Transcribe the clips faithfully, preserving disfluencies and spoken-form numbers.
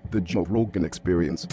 The Joe Rogan Experience.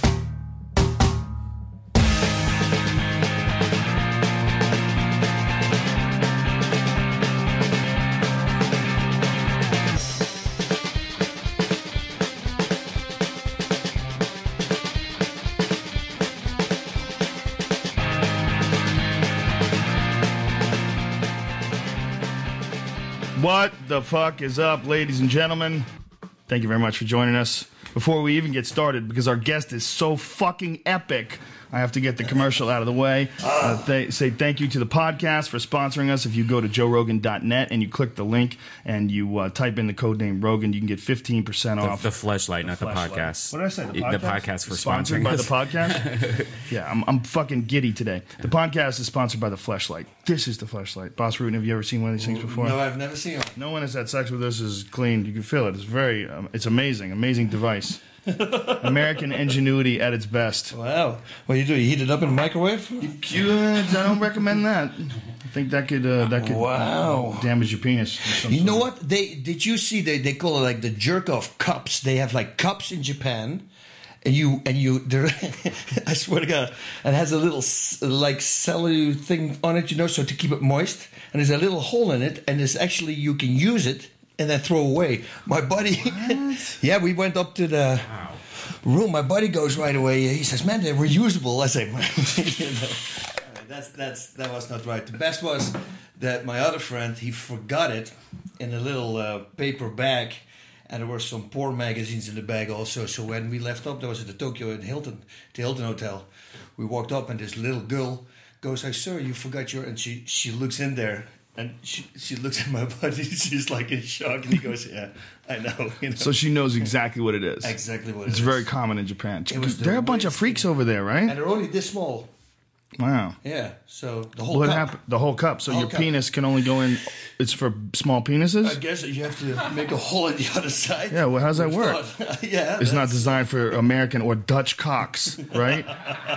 What the fuck is up, ladies and gentlemen? Thank you very much for joining us. Before we even get started, because our guest is so fucking epic, I have to get the commercial out of the way. Uh, th- say thank you to the podcast for sponsoring us. If you go to joe rogan dot net and you click the link and you uh, type in the code name Rogan, you can get fifteen percent off. The, the fleshlight, not the, the podcast. What did I say? The podcast? The podcast for sponsored sponsoring by us. the podcast? Yeah, I'm, I'm fucking giddy today. The podcast is sponsored by the Fleshlight. This is the Fleshlight. Boss Rutan, have you ever seen one of these things before? No, I've never seen one. No one has had sex with this is clean. You can feel it. It's very, um, it's amazing. Amazing device. American ingenuity at its best. Wow. What do you do? You heat it up in the microwave? I don't recommend that. I think that could uh, that could Wow. damage your penis. You know what? They did you see they they call it like the jerk off cups. They have like cups in Japan. And you and you, there, I swear to God, it has a little like cellular thing on it, you know, so to keep it moist. And there's a little hole in it, and there's actually you can use it and then throw away. My buddy, yeah, we went up to the wow. room. My buddy goes right away. He says, "Man, they're reusable." I say, you know, "That's that's that was not right." The best was that my other friend he forgot it in a little uh, paper bag. And there were some porn magazines in the bag also. So when we left up, that was at the Tokyo in Hilton, the Hilton Hotel. We walked up and this little girl goes, "Hey, sir, you forgot your..." And she, she looks in there and she, she looks at my buddy. She's like in shock. And he goes, "Yeah, I know." You know? So she knows exactly what it is. Exactly what it it's is. It's very common in Japan. There are a bunch of freaks over there, right? And they're only this small. Wow. Yeah, so the whole what cup. happened? The whole cup. So whole your cup. penis can only go in. It's for small penises. I guess you have to make a hole in the other side. Yeah. Well, how's that work? Yeah, it's not designed for American or Dutch cocks, right?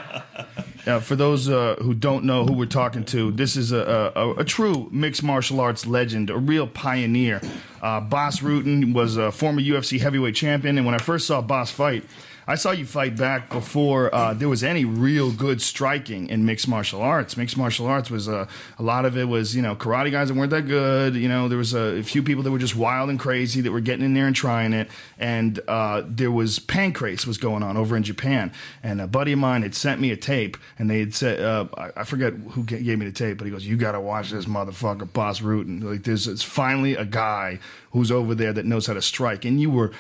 Yeah. For those uh, who don't know who we're talking to, this is a, a, a true mixed martial arts legend, a real pioneer. Uh, Boss Rutan was a former U F C heavyweight champion, and when I first saw Boss fight, I saw you fight back before uh, there was any real good striking in mixed martial arts. Mixed martial arts was uh, a lot of it was, you know, karate guys that weren't that good. You know, there was a, a few people that were just wild and crazy that were getting in there and trying it. And uh, there was pancrase was going on over in Japan. And a buddy of mine had sent me a tape, and they had said, uh, I, I forget who gave me the tape, but he goes, "You got to watch this motherfucker, Boss Rutan. Like, there's it's finally a guy who's over there that knows how to strike." And you were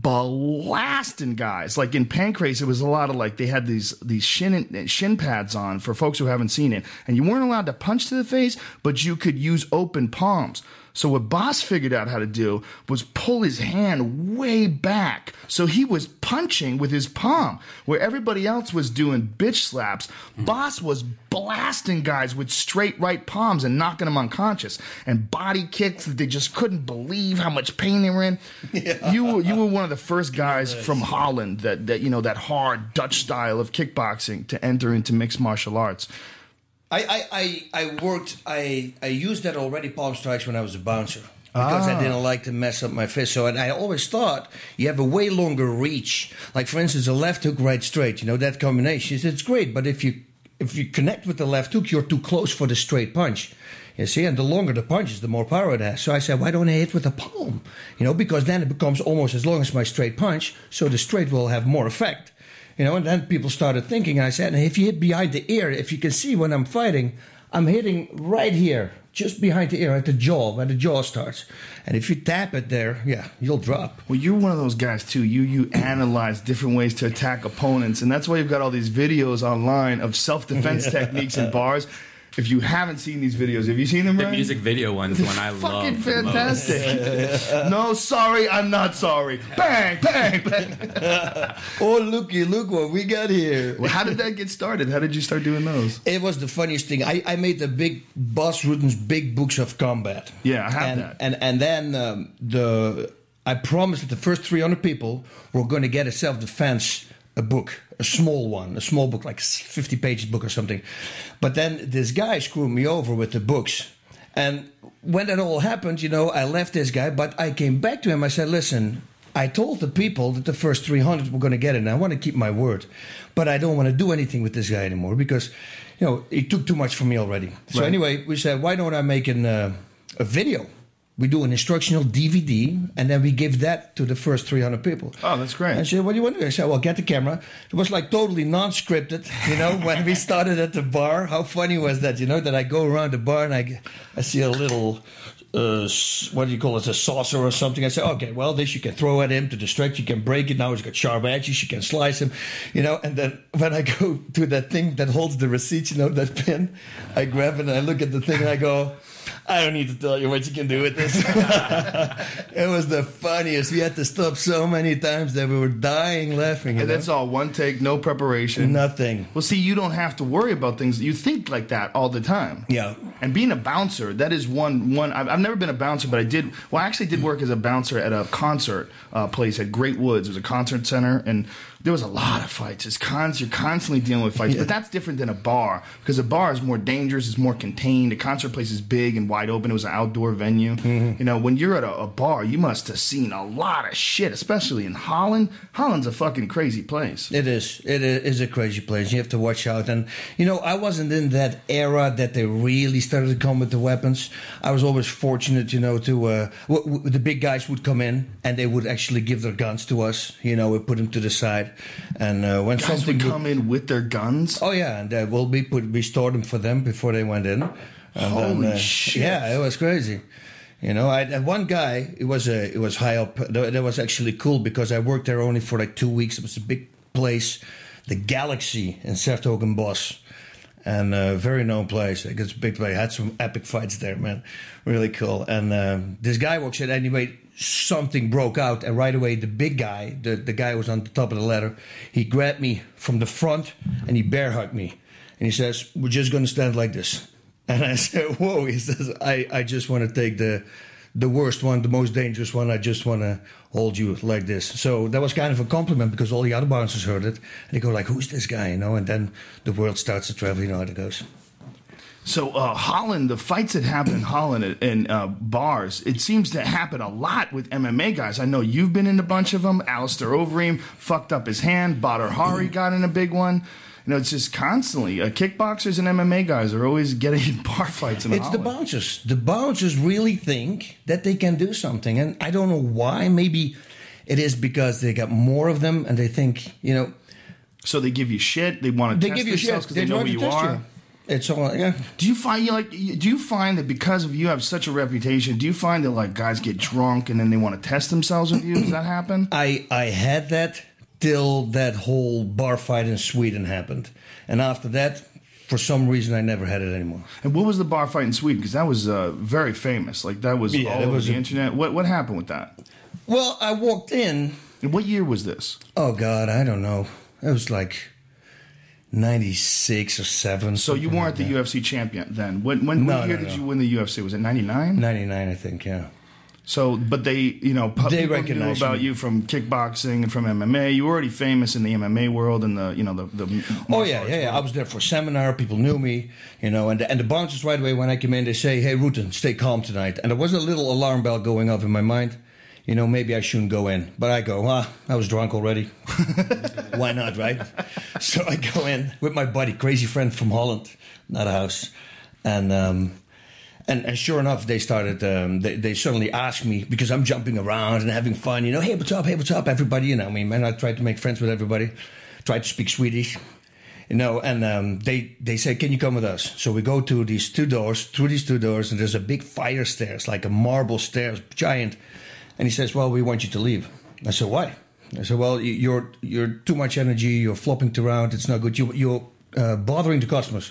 blasting guys. Like in Pancrase, it was a lot of like they had these these shin shin pads on for folks who haven't seen it, and you weren't allowed to punch to the face, but you could use open palms. So what Boss figured out how to do was pull his hand way back. So he was punching with his palm. Where everybody else was doing bitch slaps, Boss was blasting guys with straight right palms and knocking them unconscious. And body kicks that they just couldn't believe how much pain they were in. Yeah. You were you were one of the first guys from Holland that, that you know, that hard Dutch style of kickboxing to enter into mixed martial arts. I, I, I worked, I, I used that already, palm strikes, when I was a bouncer. Because ah. I didn't like to mess up my fist. So and I always thought you have a way longer reach. Like, for instance, a left hook, right straight. You know, that combination, it's great. But if you if you connect with the left hook, you're too close for the straight punch. You see, and the longer the punch is, the more power it has. So I said, why don't I hit with the palm? You know, because then it becomes almost as long as my straight punch. So the straight will have more effect. You know, and then people started thinking, I said, if you hit behind the ear, if you can see when I'm fighting, I'm hitting right here, just behind the ear, at the jaw, where the jaw starts. And if you tap it there, yeah, you'll drop. Well, you're one of those guys, too. You you analyze different ways to attack opponents, and that's why you've got all these videos online of self-defense yeah. techniques in bars. If you haven't seen these videos, have you seen them, The Ryan? music video one's the one I love. Fucking fantastic. No, sorry, I'm not sorry. Bang, bang, bang. Oh, looky, look what we got here. Well, how did that get started? How did you start doing those? It was the funniest thing. I, I made the big Boss Rutan's Big Books of Combat. Yeah, I have and, that. And, and then um, the I promised that the first three hundred people were going to get a self-defense a book, a small one, a small book, like fifty-page book or something. But then this guy screwed me over with the books. And when that all happened, you know, I left this guy, but I came back to him. I said, listen, I told the people that the first three hundred were going to get it, and I want to keep my word. But I don't want to do anything with this guy anymore because, you know, it took too much from me already. So Right. anyway, we said, why don't I make an, uh, a video? We do an instructional D V D, and then we give that to the first three hundred people. Oh, that's great. I said, what do you want to do? I said, well, get the camera. It was like totally non-scripted, you know, when we started at the bar. How funny was that, you know, that I go around the bar and I, I see a little, uh, s- what do you call it, a saucer or something. I say, okay, well, this you can throw at him to distract. You can break it. Now it's got sharp edges. You can slice him, you know. And then when I go to that thing that holds the receipt, you know, that pin, I grab it and I look at the thing and I go, I don't need to tell you what you can do with this. It was the funniest. We had to stop so many times that we were dying laughing. you And know? that's all one take, no preparation. Nothing. Well, see, you don't have to worry about things. You think like that all the time. Yeah. And being a bouncer, that is one one. I've, I've never been a bouncer, but I did. Well, I actually did work as a bouncer at a concert uh, place at Great Woods. It was a concert center, and there was a lot of fights. It's cons- you're constantly dealing with fights, Yeah. but that's different than a bar because a bar is more dangerous, it's more contained. A concert place is big and wide open. It was an outdoor venue. Mm-hmm. You know, when you're at a, a bar, you must have seen a lot of shit, especially in Holland. Holland's a fucking crazy place. It is. It is a crazy place. You have to watch out. And, you know, I wasn't in that era that they really started to come with the weapons. I was always fortunate, you know, to... Uh, w- w- the big guys would come in and they would actually give their guns to us. You know, we put them to the side. And uh, when Guys something... would would- come in with their guns. Oh, yeah. And uh, well, we, put, we stored them for them before they went in. And Holy then, uh, shit. Yeah, it was crazy. You know, I had one guy, it was a, it was high up. That that was actually cool because I worked there only for like two weeks. It was a big place, the Galaxy in 's-Hertogenbosch, and a very known place. Like, it's a big place. I had some epic fights there, man. Really cool. And uh, this guy walks in anyway. Something broke out, and right away the big guy, the, the guy who was on the top of the ladder, he grabbed me from the front and he bear hugged me. And he says, we're just going to stand like this. And I said, whoa. He says, I, I just want to take the the worst one, the most dangerous one. I just want to hold you like this. So that was kind of a compliment because all the other bouncers heard it. And they go like, who's this guy? You know, and then the world starts to travel. You know how it goes. So uh, Holland, the fights that happen in Holland at- in uh, bars, it seems to happen a lot with M M A guys. I know you've been in a bunch of them. Alistair Overeem fucked up his hand. Badr Hari got in a big one. You know, it's just constantly. Uh, kickboxers and M M A guys are always getting in bar fights in It's the Holland. bouncers. The bouncers really think that they can do something. And I don't know why. Maybe it is because they got more of them and they think, you know, So they give you shit. They want to they test give you themselves shit. because they, know try who to you test are. It's all, yeah. Do you find you like? Do you find that because of you have such a reputation? Do you find that like guys get drunk and then they want to test themselves with you? Does that happen? I, I had that till that whole bar fight in Sweden happened. And after that, for some reason, I never had it anymore. And what was the bar fight in Sweden? Because that was uh, very famous. Like that was Yeah, all that over was the a- internet. What what happened with that? Well, I walked in. And what year was this? Oh, God, I don't know. It was like ninety-six or seven. So you weren't the U F C champion then. When when No, what year no, did no. you win the U F C? Was it ninety-nine? ninety-nine, I think, yeah. So, but they, you know, pu- They people knew recognized about me. you from kickboxing and from M M A. You were already famous in the M M A world and the, you know, the. the Oh martial yeah, arts yeah, yeah. world. I was there for a seminar. People knew me, you know, and the, and the bouncers right away when I came in, they say, "Hey, Rutten, stay calm tonight." And there was a little alarm bell going off in my mind. You know, maybe I shouldn't go in, but I go. Ah, I was drunk already. Why not, right? So I go in with my buddy, crazy friend from Holland, not a house, and. Um, And, and sure enough, they started. Um, they, they suddenly asked me because I'm jumping around and having fun. You know, hey, what's up? Hey, what's up, everybody? You know, I mean, man, I tried to make friends with everybody. Tried to speak Swedish, you know. And um, they they say, can you come with us? So we go to these two doors, through these two doors, and there's a big fire stairs, like a marble stairs, giant. And he says, well, we want you to leave. I said, why? I said, well, you- you're you're too much energy. You're flopping around. It's not good. You, you're uh, bothering the customers.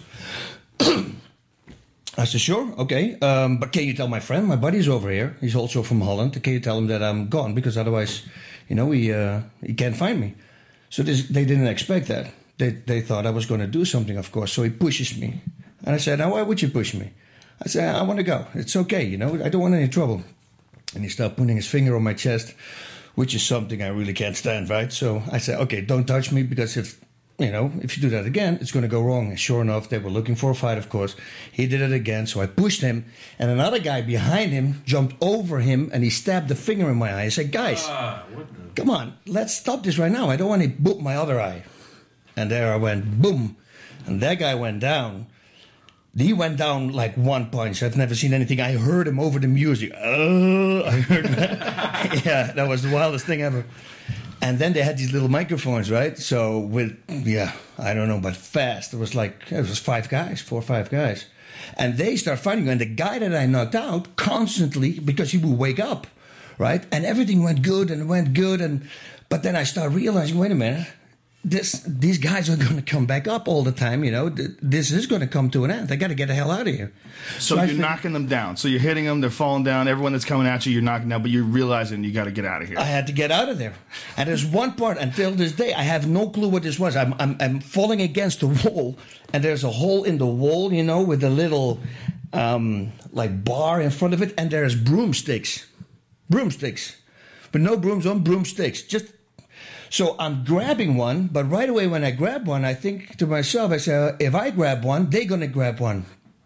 I said, sure, okay. Um, but can you tell my friend, my buddy's over here. He's also from Holland. Can you tell him that I'm gone? Because otherwise, you know, he, uh, he can't find me. So this, they didn't expect that. They, they thought I was going to do something, of course. So he pushes me. And I said, now, why would you push me? I said, I want to go. It's okay, you know. I don't want any trouble. And he started putting his finger on my chest, which is something I really can't stand, right? So I said, okay, don't touch me, because if you know, if you do that again, it's going to go wrong. And sure enough, they were looking for a fight, of course. He did it again, so I pushed him, and another guy behind him jumped over him, and he stabbed a finger in my eye. I said, guys, Ah, what the- come on, let's stop this right now. I don't want to boop my other eye. And there I went, boom. And that guy went down. He went down like one punch. I've never seen anything. I heard him over the music. Oh, I heard that. Yeah, that was the wildest thing ever. And then they had these little microphones, right? So with, yeah, I don't know, but fast. It was like, it was five guys, four or five guys. And they start fighting. And the guy that I knocked out constantly, because he would wake up, right? And everything went good and went good. And but then I start realizing, wait a minute. This, these guys are going to come back up all the time, you know. Th- This is going to come to an end. They got to get the hell out of here. So, I you're think- knocking them down. So you're hitting them. They're falling down. Everyone that's coming at you, you're knocking down. But you're realizing you got to get out of here. I had to get out of there. And there's one part until this day, I have no clue what this was. I'm, I'm, I'm falling against the wall, and there's a hole in the wall, you know, with a little um, like bar in front of it, and there's broomsticks, broomsticks, but no brooms on broomsticks. Just so I'm grabbing one, but right away when I grab one, I think to myself, I say, if I grab one, they're gonna grab one.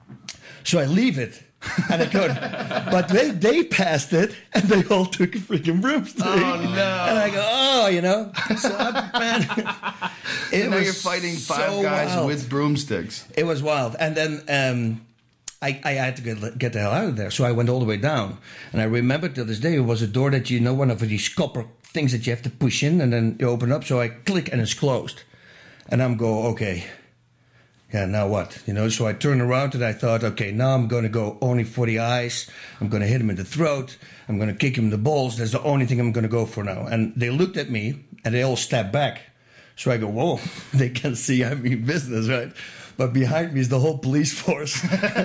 So I leave it. And I go, but they, they passed it, and they all took a freaking broomstick. Oh, no. And I go, oh, you know. So I, man, it And now was you're fighting five so guys wild. with broomsticks. It was wild. And then um, I, I had to get, get the hell out of there. So I went all the way down. And I remember to this day, it was a door that, you know, one of these copper things that you have to push in, and then you open up. So I click, and it's closed. And I'm go, okay. Yeah, now what? You know, so I turned around and I thought, okay, now I'm going to go only for the eyes. I'm going to hit him in the throat. I'm going to kick him in the balls. That's the only thing I'm going to go for now. And they looked at me, and they all stepped back. So I go, whoa, they can see I mean business, right? But behind me is the whole police force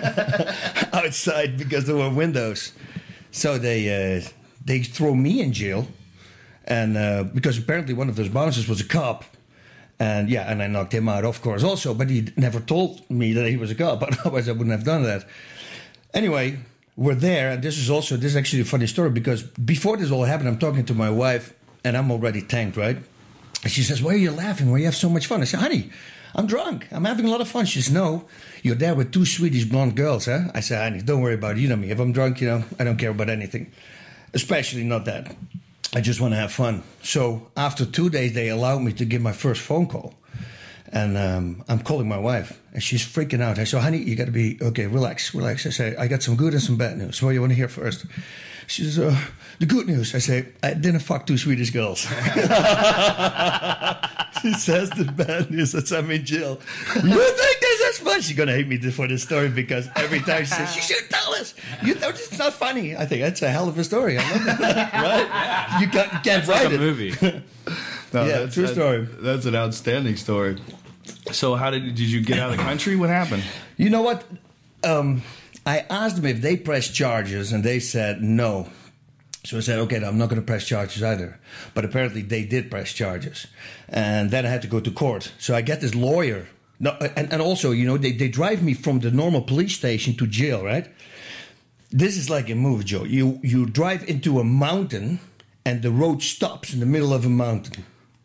outside because there were windows. So they uh, they throw me in jail, and uh, because apparently one of those bouncers was a cop. And yeah, and I knocked him out, of course, also. But he never told me that he was a cop. Otherwise, I wouldn't have done that. Anyway, we're there. And this is also, this is actually a funny story. Because before this all happened, I'm talking to my wife. And I'm already tanked, right? And she says, why are you laughing? Why you have so much fun? I said, honey, I'm drunk. I'm having a lot of fun. She says, no, you're there with two Swedish blonde girls, huh? I said, honey, don't worry about it. You know me. If I'm drunk, you know, I don't care about anything. Especially not that. I just want to have fun. So after two days, they allowed me to give my first phone call. And um, I'm calling my wife, and she's freaking out. I said, honey, you got to be, okay, relax, relax. I say, I got some good and some bad news. What do you want to hear first? She says, uh, the good news. I say, I didn't fuck two Swedish girls. She says the bad news that I'm in jail. You think this is fun? She's going to hate me for this story because every time she says, you should tell us. You know, it's not funny. I think that's a hell of a story. I love that. Right? You can't, you can't write Like a it. movie. No, Yeah, that's, true that- story. That's an outstanding story. So how did did you get out of the country? What happened? You know what? Um, I asked them if they pressed charges, and they said no. So I said, okay, I'm not going to press charges either. But apparently they did press charges. And then I had to go to court. So I get this lawyer. No, and, and also, you know, they, they drive me from the normal police station to jail, right? This is like a movie, Joe. You, you drive into a mountain, and the road stops in the middle of a mountain.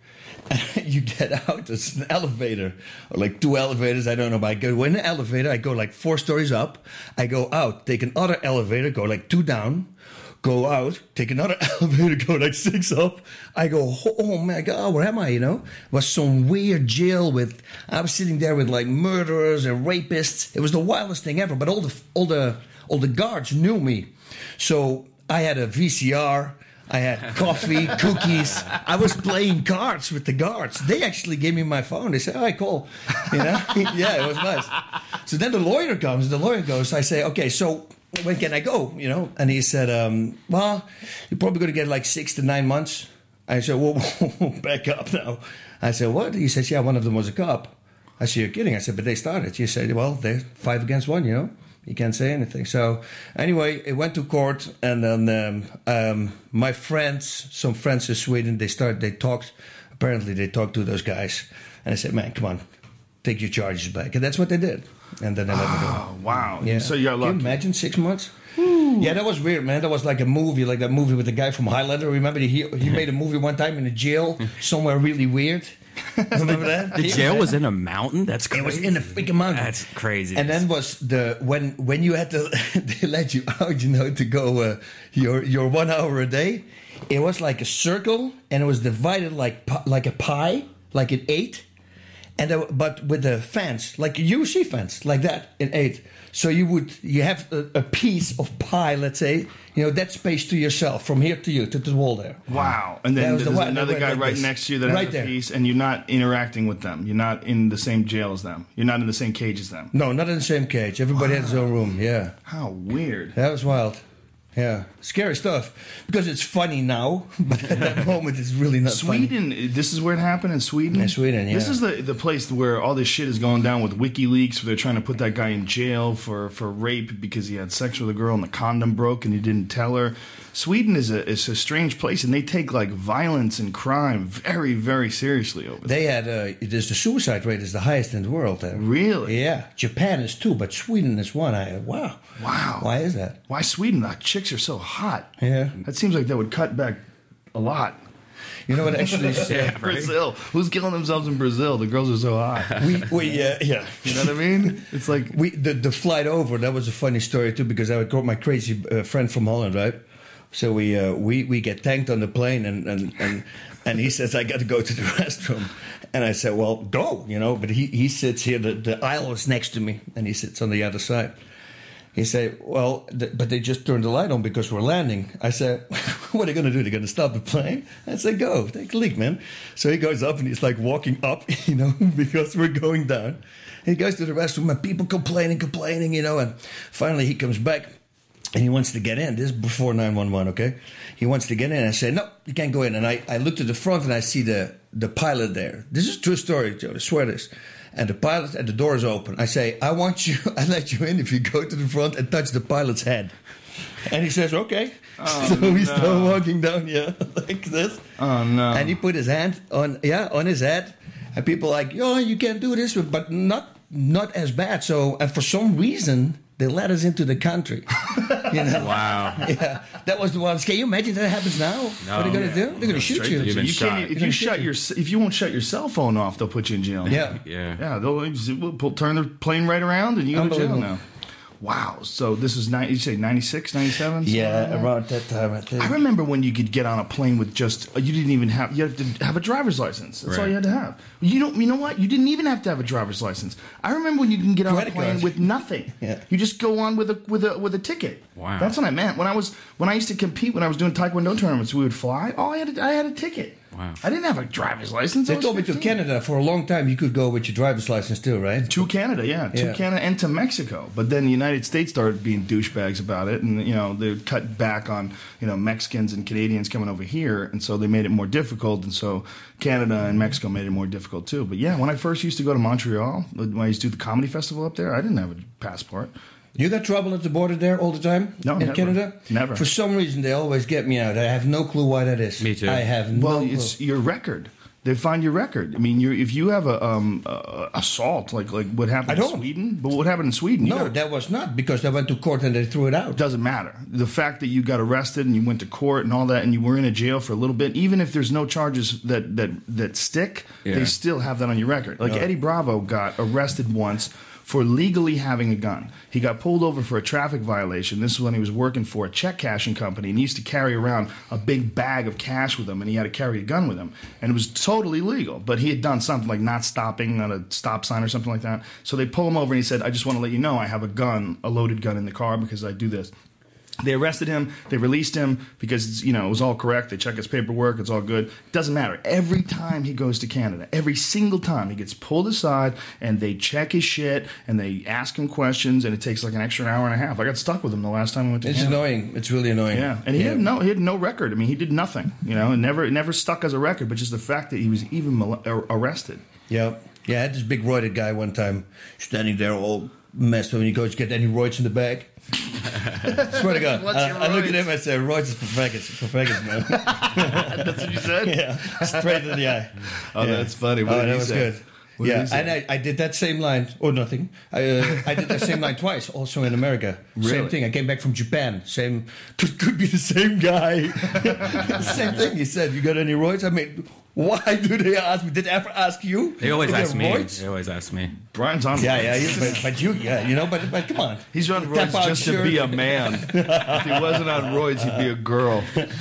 And you get out, there's an elevator, or like two elevators, I don't know, but I go in the elevator, I go like four stories up, I go out, take another elevator, go like two down, go out, take another elevator, go like six up, I go, oh my God, where am I, you know? It was some weird jail with, I was sitting there with like murderers and rapists, it was the wildest thing ever, but all the, all the, all the guards knew me, so I had a V C R, I had coffee, cookies. I was playing cards with the guards. They actually gave me my phone. They said, "Oh, cool," you know. Yeah, it was nice. So then the lawyer comes. The lawyer goes. I say, "Okay, so when can I go?" You know, and he said, um, "Well, you're probably going to get like six to nine months." I said, "Well, back up now." I said, "What?" He says, "Yeah, one of them was a cop." I said, "You're kidding?" I said, "But they started." He said, "Well, they're five against one, you know." You can't say anything. So anyway, it went to court, and then um, um, my friends, some friends in Sweden, they started, they talked, apparently they talked to those guys, and I said, man, come on, take your charges back. And that's what they did. And then they let me go. Oh, wow. Yeah. So you got Can lucky. you imagine six months? Yeah, that was weird, man. That was like a movie, like that movie with the guy from Highlander. Remember, he he made a movie one time in a jail somewhere really weird. Remember that? The jail was in a mountain. That's crazy. It was in a freaking mountain. That's crazy. And then was the when when you had to they let you out, you know, to go uh, your your one hour a day. It was like a circle, and it was divided like pi- like a pie, like an eight, and there, but with a fence, like a U F C fence, like that, in eight. So you would you have a, a piece of pie, let's say, you know, that space to yourself from here to you to the wall there. Wow. And That then was the there's one- another that guy went like right this. next to you that Right has a there. piece, and you're not interacting with them. You're not in the same jail as them. You're not in the same cage as them. No, not in the same cage. Everybody had his own room. Yeah, How weird. that was wild. Yeah, scary stuff because it's funny now, but at that moment it's really not funny. Sweden, this is where it happened in Sweden? In Sweden, This yeah. is the, the place where all this shit is going down with WikiLeaks, where they're trying to put that guy in jail for, for rape because he had sex with a girl and the condom broke and he didn't tell her. Sweden is a is a strange place, and they take like violence and crime very, very seriously over there. They had uh, it is the suicide rate is the highest in the world there. Really? Yeah, Japan is two, but Sweden is one. I wow, Wow. Why is that? Why Sweden? The chicks are so hot. Yeah. That seems like that would cut back a lot. You know what? Actually, Yeah. Brazil. Who's killing themselves in Brazil? The girls are so hot. we we uh, yeah. You know what I mean? It's like We the, the flight over, that was a funny story too, because I got my crazy uh, friend from Holland, right? So we uh, we we get tanked on the plane, and and and, and he says I got to go to the restroom, and I said, well, go, you know. But he he sits here, the, the aisle is next to me, and he sits on the other side. He said, well, th- but they just turned the light on because we're landing. I said, what are they going to do? They're going to stop the plane? I said, go, take a leak, man. So he goes up and he's like walking up, you know, because we're going down. He goes to the restroom and people complaining, complaining, you know, and finally he comes back and he wants to get in. This is before nine one one, okay? He wants to get in. I say, no, you can't go in. And I, I look to the front and I see the, the pilot there. This is a true story, Joe, I swear this. And the pilot, and the door is open. I say, I want you, I let you in if you go to the front and touch the pilot's head. And he says, okay. Oh, so we no. start walking down, yeah, like this. Oh no. And he put his hand on, yeah, on his head. And people like, yo, you can't do this, but not not as bad. So, and for some reason, they let us into the country. You know? Wow. Yeah, that was the one. Can you imagine that happens now? No. What are they going to do? They're going to shoot Straight you. to You've jail. been You shot. can't, if You're you gonna shut shoot your if you won't shut your cell phone off, they'll put you in jail. Yeah. Yeah. Yeah, they'll we'll pull, turn the plane right around and you go to jail Unbelievable. now. Wow. So this is ninety, you say ninety-six, ninety-seven? Yeah, around that time, I think. I remember when you could get on a plane with just you didn't even have you have to have a driver's license. That's all Right. you had to have. You don't. You know what? You didn't even have to have a driver's license. I remember when you can get on Credit a plane cards. with nothing. Yeah. You just go on with a with a with a ticket. Wow. That's what I meant when I was when I used to compete when I was doing taekwondo tournaments. We would fly. Oh, I had a, I had a ticket. Wow. I didn't have a driver's license. I They was told me to fifteen. Canada for a long time. You could go with your driver's license too, right? To Canada, yeah, to Yeah. Canada and to Mexico. But then the United States started being douchebags about it, and you know they cut back on you know Mexicans and Canadians coming over here, and so they made it more difficult, and so Canada and Mexico made it more difficult too. But yeah, when I first used to go to Montreal, when I used to do the comedy festival up there, I didn't have a passport. You got trouble at the border there all the time? No, in never. Canada? Never. For some reason, they always get me out. I have no clue why that is. Me too. I have no Well, clue. it's your record. They find your record. I mean, you're, if you have a um, uh, assault, like like what happened I in don't. Sweden, but what happened in Sweden? you No, gotta- that was not because they went to court and they threw it out. doesn't matter. The fact that you got arrested and you went to court and all that, and you were in a jail for a little bit, even if there's no charges that that that stick, Yeah. they still have that on your record. Like Eddie Bravo got arrested once for legally having a gun. He got pulled over for a traffic violation. This is when he was working for a check cashing company, and he used to carry around a big bag of cash with him, and he had to carry a gun with him. And it was totally legal, but he had done something like not stopping at a stop sign or something like that. So they pull him over, and he said, I just want to let you know I have a gun, a loaded gun in the car because I do this. They arrested him. They released him because, you know, it was all correct. They check his paperwork. It's all good. Doesn't matter. Every time he goes to Canada, every single time he gets pulled aside and they check his shit and they ask him questions, and it takes like an extra hour and a half. I got stuck with him the last time I went to It's Canada. annoying. It's really annoying. Yeah, and he had no he had no record. I mean, he did nothing. You know, and never it never stuck as a record, but just the fact that he was even mol- ar- arrested. Yeah. Yeah, I had this big roided guy one time standing there all messed up, and he goes, get any roids in the bag? Swear to God. What's I, your I look at roids? him and I say, roids is for faggots, for faggots, man. That's what you said. Yeah, straight in the eye. Oh, Yeah. that's funny. What oh, did that he was say? good. What did Yeah, he say? and I, I did that same line, or nothing. I, uh, I did that same line twice, also in America. Really? Same thing. I came back from Japan. Same, could, could be the same guy. Same thing. He said, "You got any roids?" I mean, Why do they ask me? Did they ever ask you? They always If ask they're me. roids? They always ask me. Brian's on. Yeah, roids. yeah, you, but, but you, yeah, you know, but but come on. He's on Tap roids out just to shirt. be a man. If he wasn't on roids, he'd be a girl.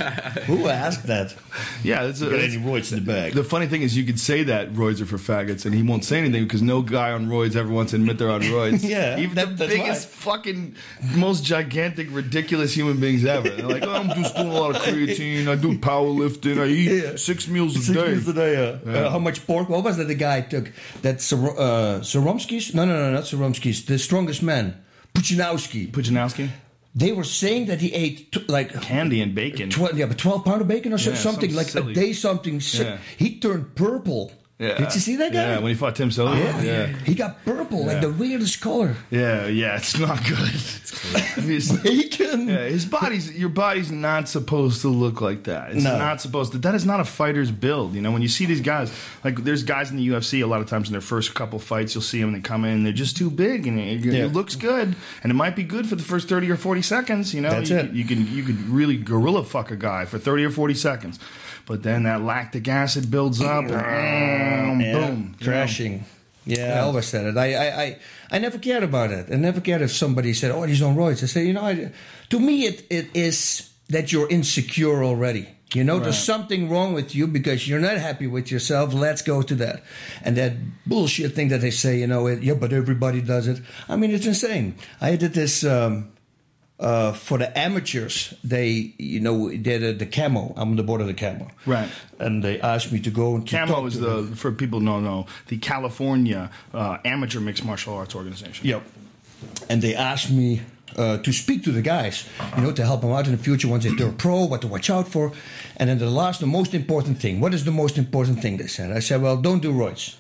Who asked that? Yeah, that's a, Got that's- any roids in the bag? the funny thing is you could say that roids are for faggots, and he won't say anything because no guy on roids ever wants to admit they're on roids. Yeah, even that- the that's biggest, fucking, most gigantic, ridiculous human beings ever. They're like, oh, I'm just doing a lot of creatine. I do powerlifting. I eat Yeah. six meals a Six day. meals a day, uh, uh, how much pork? What was that the guy took? That Sor- uh, Soromski's? No, no, no, not Soromski's. The strongest man, Puchinowski. Pujanowski? They were saying that he ate t- like Candy and bacon. twelve, yeah, but twelve pound of bacon or so, Yeah, something some like silly- a day, something. sick. Yeah. He turned purple. Yeah. Did you see that guy? Yeah, when he fought Tim Sylvia. Yeah. yeah. He got purple, like the weirdest color. Yeah, yeah, it's not good. I mean, it's- Bacon. yeah, his body's your body's not supposed to look like that. It's No. not supposed to. That is not a fighter's build. You know, when you see these guys, like there's guys in the U F C. A lot of times in their first couple fights, you'll see them. They come in, they're just too big, and it, Yeah. it looks good, and it might be good for the first thirty or forty seconds. You know, That's you, it. You can you could really gorilla fuck a guy for thirty or forty seconds, but then that lactic acid builds up, and Yeah, boom, you know. crashing. Yeah, I always said it. I, I, I, I never cared about it. I never cared if somebody said, "Oh, he's on roids." I say, you know, I, to me, it, it is that you're insecure already. You know, there's something wrong with you because you're not happy with yourself. Let's go to that. And that bullshit thing that they say, you know, it, yeah, but everybody does it. I mean, it's insane. I did this um, uh, for the amateurs. They, you know, did uh, the camo. I'm on the board of the camo. Right. And they asked me to go and to Camo talk is to the, them. for people who don't know, the California uh, Amateur Mixed Martial Arts Organization. Yep. And they asked me uh, to speak to the guys, you know, to help them out in the future once they turn pro, what to watch out for. And then the last, the most important thing. What is the most important thing, they said? I said, well, don't do roids.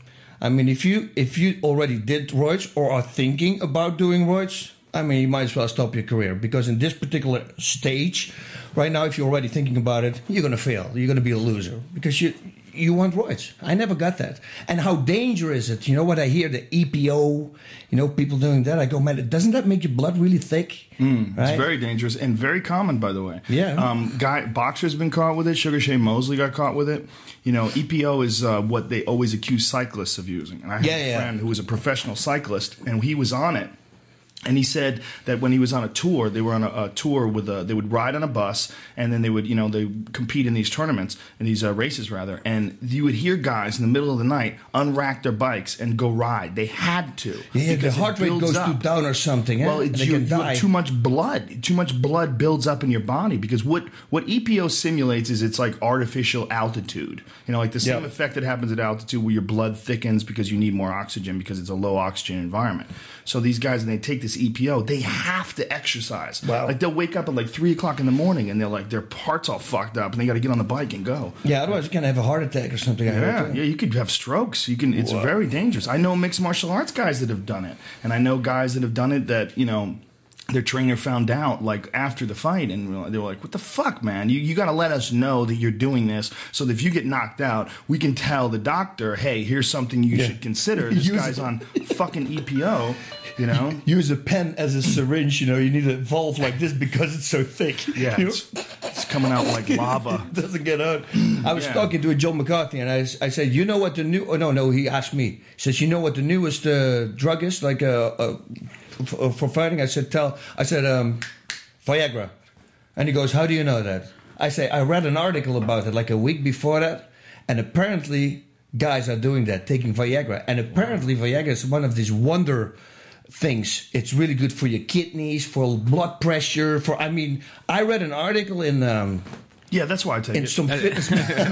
I mean, if you if you already did roids or are thinking about doing roids, I mean, you might as well stop your career. Because in this particular stage, right now, if you're already thinking about it, you're going to fail. You're going to be a loser. Because you... You want roids. I never got that. And how dangerous is it? You know what I hear, the E P O, you know, people doing that. I go, man, doesn't that make your blood really thick? Mm, It's very dangerous and very common, by the way. Yeah. Um, guy boxers have been caught with it. Sugar Shane Mosley got caught with it. You know, E P O is uh, what they always accuse cyclists of using. And I had Yeah, a yeah. friend who was a professional cyclist, and he was on it. And he said that when he was on a tour, they were on a, a tour with a, they would ride on a bus, and then they would, you know, they would compete in these tournaments, in these uh, races rather, and you would hear guys in the middle of the night unrack their bikes and go ride. They had to. Yeah, the because it heart rate builds goes up. too down or something. Eh? Well, And it's they you, can you die. have too much blood. Too much blood builds up in your body because what, what E P O simulates is it's like artificial altitude. You know, like the same Yeah. effect that happens at altitude where your blood thickens because you need more oxygen because it's a low oxygen environment. So these guys, when they take this E P O, they have to exercise. Wow. Like they'll wake up at like three o'clock in the morning and they're like their parts all fucked up and they got to get on the bike and go. Yeah, otherwise you can have a heart attack or something. I Yeah, heard. yeah, you could have strokes. You can. It's Wow. very dangerous. I know mixed martial arts guys that have done it, and I know guys that have done it that you know their trainer found out like after the fight, and they were like, "What the fuck, man? You you got to let us know that you're doing this, so that if you get knocked out, we can tell the doctor, hey, here's something you Yeah. should consider. This Use guy's it. on fucking E P O." You know? Use a pen as a syringe, you know, you need a valve like this because it's so thick. Yeah, You know? it's, it's coming out like lava. It doesn't get out. I was Yeah. talking to a Joe McCarthy, and I, I said, "You know what the new?" Oh no, no. He asked me. He says, "You know what the newest uh, drug is, like uh, uh, for, for fighting?" I said, "Tell." I said, um, "Viagra," and he goes, "How do you know that?" I say, "I read an article about it like a week before that, and apparently guys are doing that, taking Viagra, and apparently Viagra is one of these wonder." Things. It's really good for your kidneys, for blood pressure. For I mean, I read an article in um, Yeah, that's why I take in it. some fitness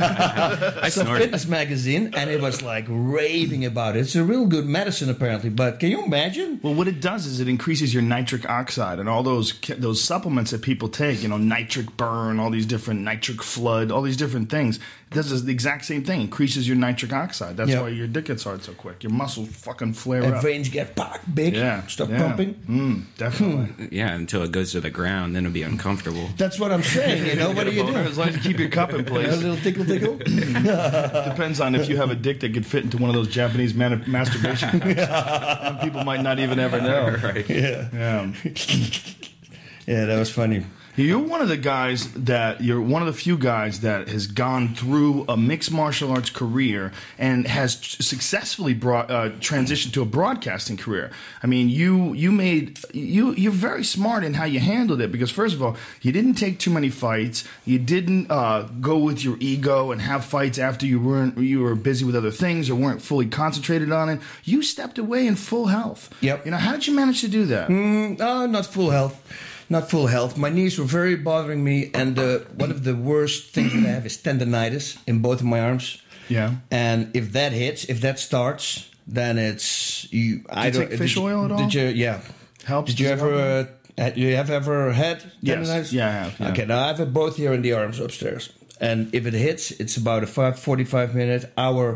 I some snorted. fitness magazine, and it was like raving about it. It's a real good medicine, apparently. But can you imagine? Well, what it does is it increases your nitric oxide and all those those supplements that people take. You know, nitric burn, all these different nitric flood, all these different things. It does the exact same thing. Increases your nitric oxide. That's Yeah. why your dick gets hard so quick. Your muscles fucking flare And up. veins get packed big, Yeah, start yeah. pumping. Mm, definitely. Yeah, until it goes to the ground, then it'll be uncomfortable. That's what I'm saying. You know, what do you do? As long as you keep your cup in A place. little tickle, tickle. Depends on if you have a dick that could fit into one of those Japanese man- masturbation cups. Some people might not even ever know. Right. Yeah, Yeah. yeah, that was funny. You're one of the guys that you're one of the few guys that has gone through a mixed martial arts career and has tr- successfully brought uh, transitioned to a broadcasting career. I mean, you you made you you're very smart in how you handled it because first of all, you didn't take too many fights. You didn't uh, go with your ego and have fights after you weren't you were busy with other things or weren't fully concentrated on it. You stepped away in full health. Yep. You know, how did you manage to do that? Mm, no, not full health. Not full health. My knees were very bothering me, and uh, one of the worst things that I have is tendonitis in both of my arms. Yeah. And if that hits, if that starts, then it's you. I you don't take fish did you- oil at all? Did you? Yeah. Helps? Did you Does it ever? help? Uh, had- you have ever had Yes. tendonitis? Yeah, I have, yeah. Okay. Now I have it both here in the arms upstairs, and if it hits, it's about a five, forty-five minute hour.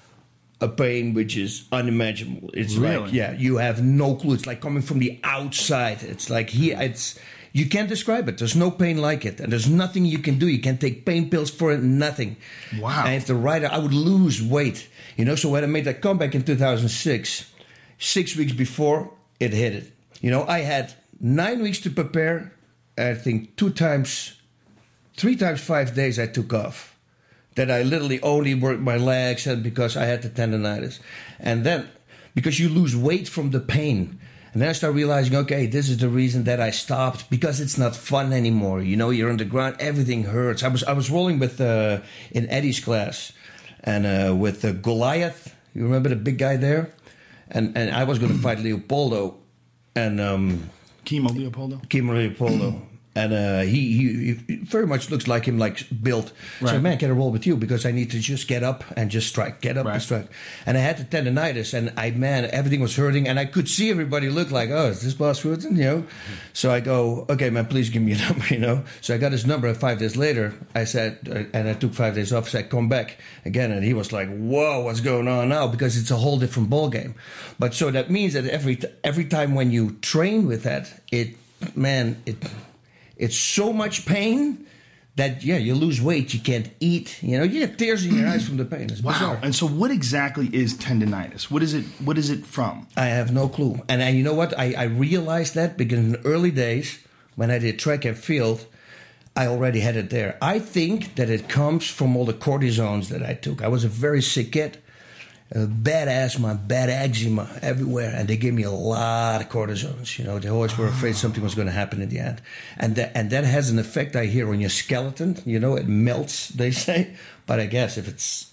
A pain which is unimaginable. It's Really? like, yeah, you have no clue. It's like coming from the outside. It's like here, it's you can't describe it. There's no pain like it, and there's nothing you can do. You can't take pain pills for it. Nothing. Wow. And if the writer, I would lose weight. You know, so when I made that comeback in two thousand six, six weeks before it hit it. You know, I had nine weeks to prepare. I think two times, three times five days I took off. That I literally only worked my legs and because I had the tendonitis. And then, because you lose weight from the pain. And then I start realizing, okay, this is the reason that I stopped. Because it's not fun anymore. You know, you're on the ground, everything hurts. I was I was rolling with, uh, in Eddie's class. And uh, with uh, Goliath. You remember the big guy there? And and I was going to fight Leopoldo. And... Um, Chemo Leopoldo? Kim Leopoldo. And uh, he, he he very much looks like him, like built. So, Right. man, can I roll with you? Because I need to just get up and just strike, get up Right. and strike. And I had the tendonitis, and I, man, everything was hurting. And I could see everybody look like, oh, is this Boss Rutten? You know? So I go, okay, man, please give me a number, you know? So I got his number, and five days later, I said, uh, and I took five days off, so I come back again. And he was like, whoa, what's going on now? Because it's a whole different ball game. But so that means that every t- every time when you train with that, it, man, it... It's so much pain that, yeah, you lose weight, you can't eat. You know, you get tears in your eyes from the pain. It's Wow. bizarre. And so what exactly is tendonitis? What is it What is it from? I have no clue. And I, you know what? I, I realized that because in the early days, when I did track and field, I already had it there. I think that it comes from all the cortisones that I took. I was a very sick kid. Uh, bad asthma, bad eczema everywhere, and they gave me a lot of cortisones. You know, they always were afraid something was going to happen in the end, and that and that has an effect, I hear, on your skeleton. You know, it melts, they say. But I guess if it's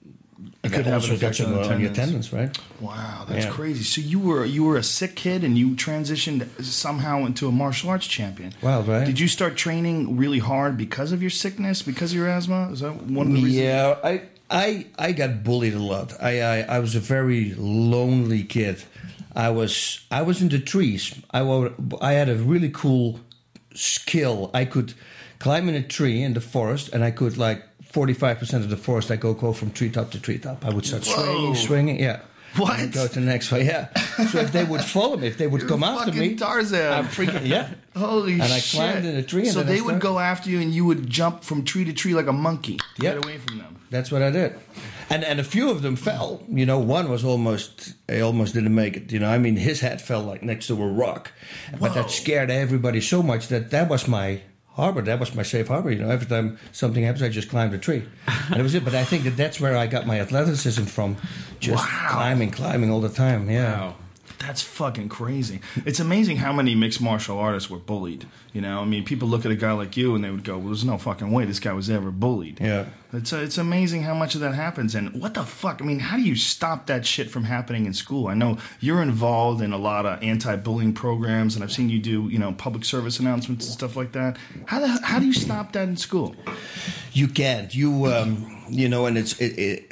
It could have also an effect got on the on your tendons. tendons, right? Wow, that's Yeah. crazy. So you were you were a sick kid and you transitioned somehow into a martial arts champion. Wow, right. Did you start training really hard because of your sickness, because of your asthma? Is that one of the reasons? Yeah, I, I, I got bullied a lot. I, I, I was a very lonely kid. I was, I was in the trees. I, wa- I had a really cool skill. I could climb in a tree in the forest, and I could like forty-five percent of the forest. I go go from treetop to treetop. I would start Whoa. swinging, swinging. Yeah. What? And go to the next one. Yeah. So if they would follow me, if they would You're come after fucking me, Tarzan. I'm freaking yeah. Holy And I shit. climbed in a tree and so then I they would started- go after you and you would jump from tree to tree like a monkey to Yep. get away from them. That's what I did, and and a few of them fell. You know, one was almost, he almost didn't make it. You know, I mean, his head fell like next to a rock, but Whoa. that scared everybody so much that that was my harbor. That was my safe harbor. You know, every time something happens, I just climbed a tree, and it was it. But I think that that's where I got my athleticism from, just Wow. climbing, climbing all the time. Yeah. Wow. That's fucking crazy. It's amazing how many mixed martial artists were bullied. You know, I mean, people look at a guy like you and they would go, well, there's no fucking way this guy was ever bullied. Yeah. It's uh, it's amazing how much of that happens. And what the fuck? I mean, how do you stop that shit from happening in school? I know you're involved in a lot of anti-bullying programs, and I've seen you do, you know, public service announcements and stuff like that. How the, how do you stop that in school? You can't. You um, you know, and it's it, it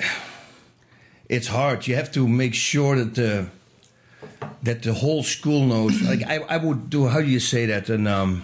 it's hard. You have to make sure that the that the whole school knows. Like I, I would do. How do you say that? And um,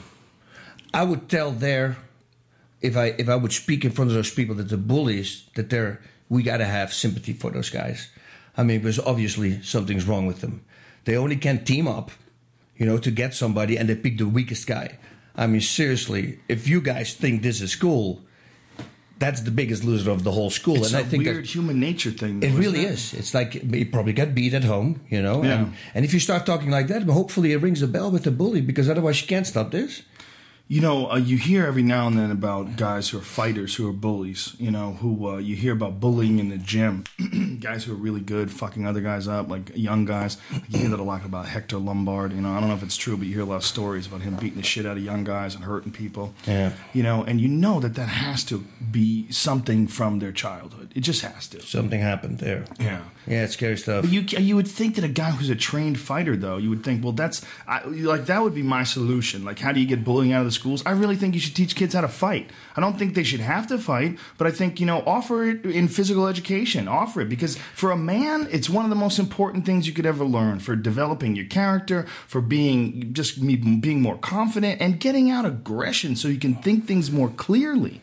I would tell their if I if I would speak in front of those people that the bullies that they're we got to have sympathy for those guys. I mean, because obviously something's wrong with them. They only can team up, you know, to get somebody, and they pick the weakest guy. I mean, seriously, if you guys think this is cool, that's the biggest loser of the whole school. It's and a I think weird that human nature thing. though, it isn't really is. It's like you probably got beat at home, you know. Yeah. And, and if you start talking like that, hopefully it rings a bell with the bully, because otherwise you can't stop this. You know, uh, you hear every now and then about guys who are fighters, who are bullies. You know, who uh, you hear about bullying in the gym. Guys who are really good, fucking other guys up, like young guys. Like you hear that a lot about Hector Lombard. You know, I don't know if it's true, but you hear a lot of stories about him beating the shit out of young guys and hurting people. Yeah. You know, and you know that that has to be something from their childhood. It just has to. Something happened there. Yeah. Yeah, it's scary stuff. But you you would think that a guy who's a trained fighter, though, you would think, well, that's I, like that would be my solution. Like, how do you get bullying out of the schools? I really think you should teach kids how to fight. I don't think they should have to fight, but I think, you know, offer it in physical education. Offer it because for a man, it's one of the most important things you could ever learn for developing your character, for being just me- being more confident and getting out aggression so you can think things more clearly.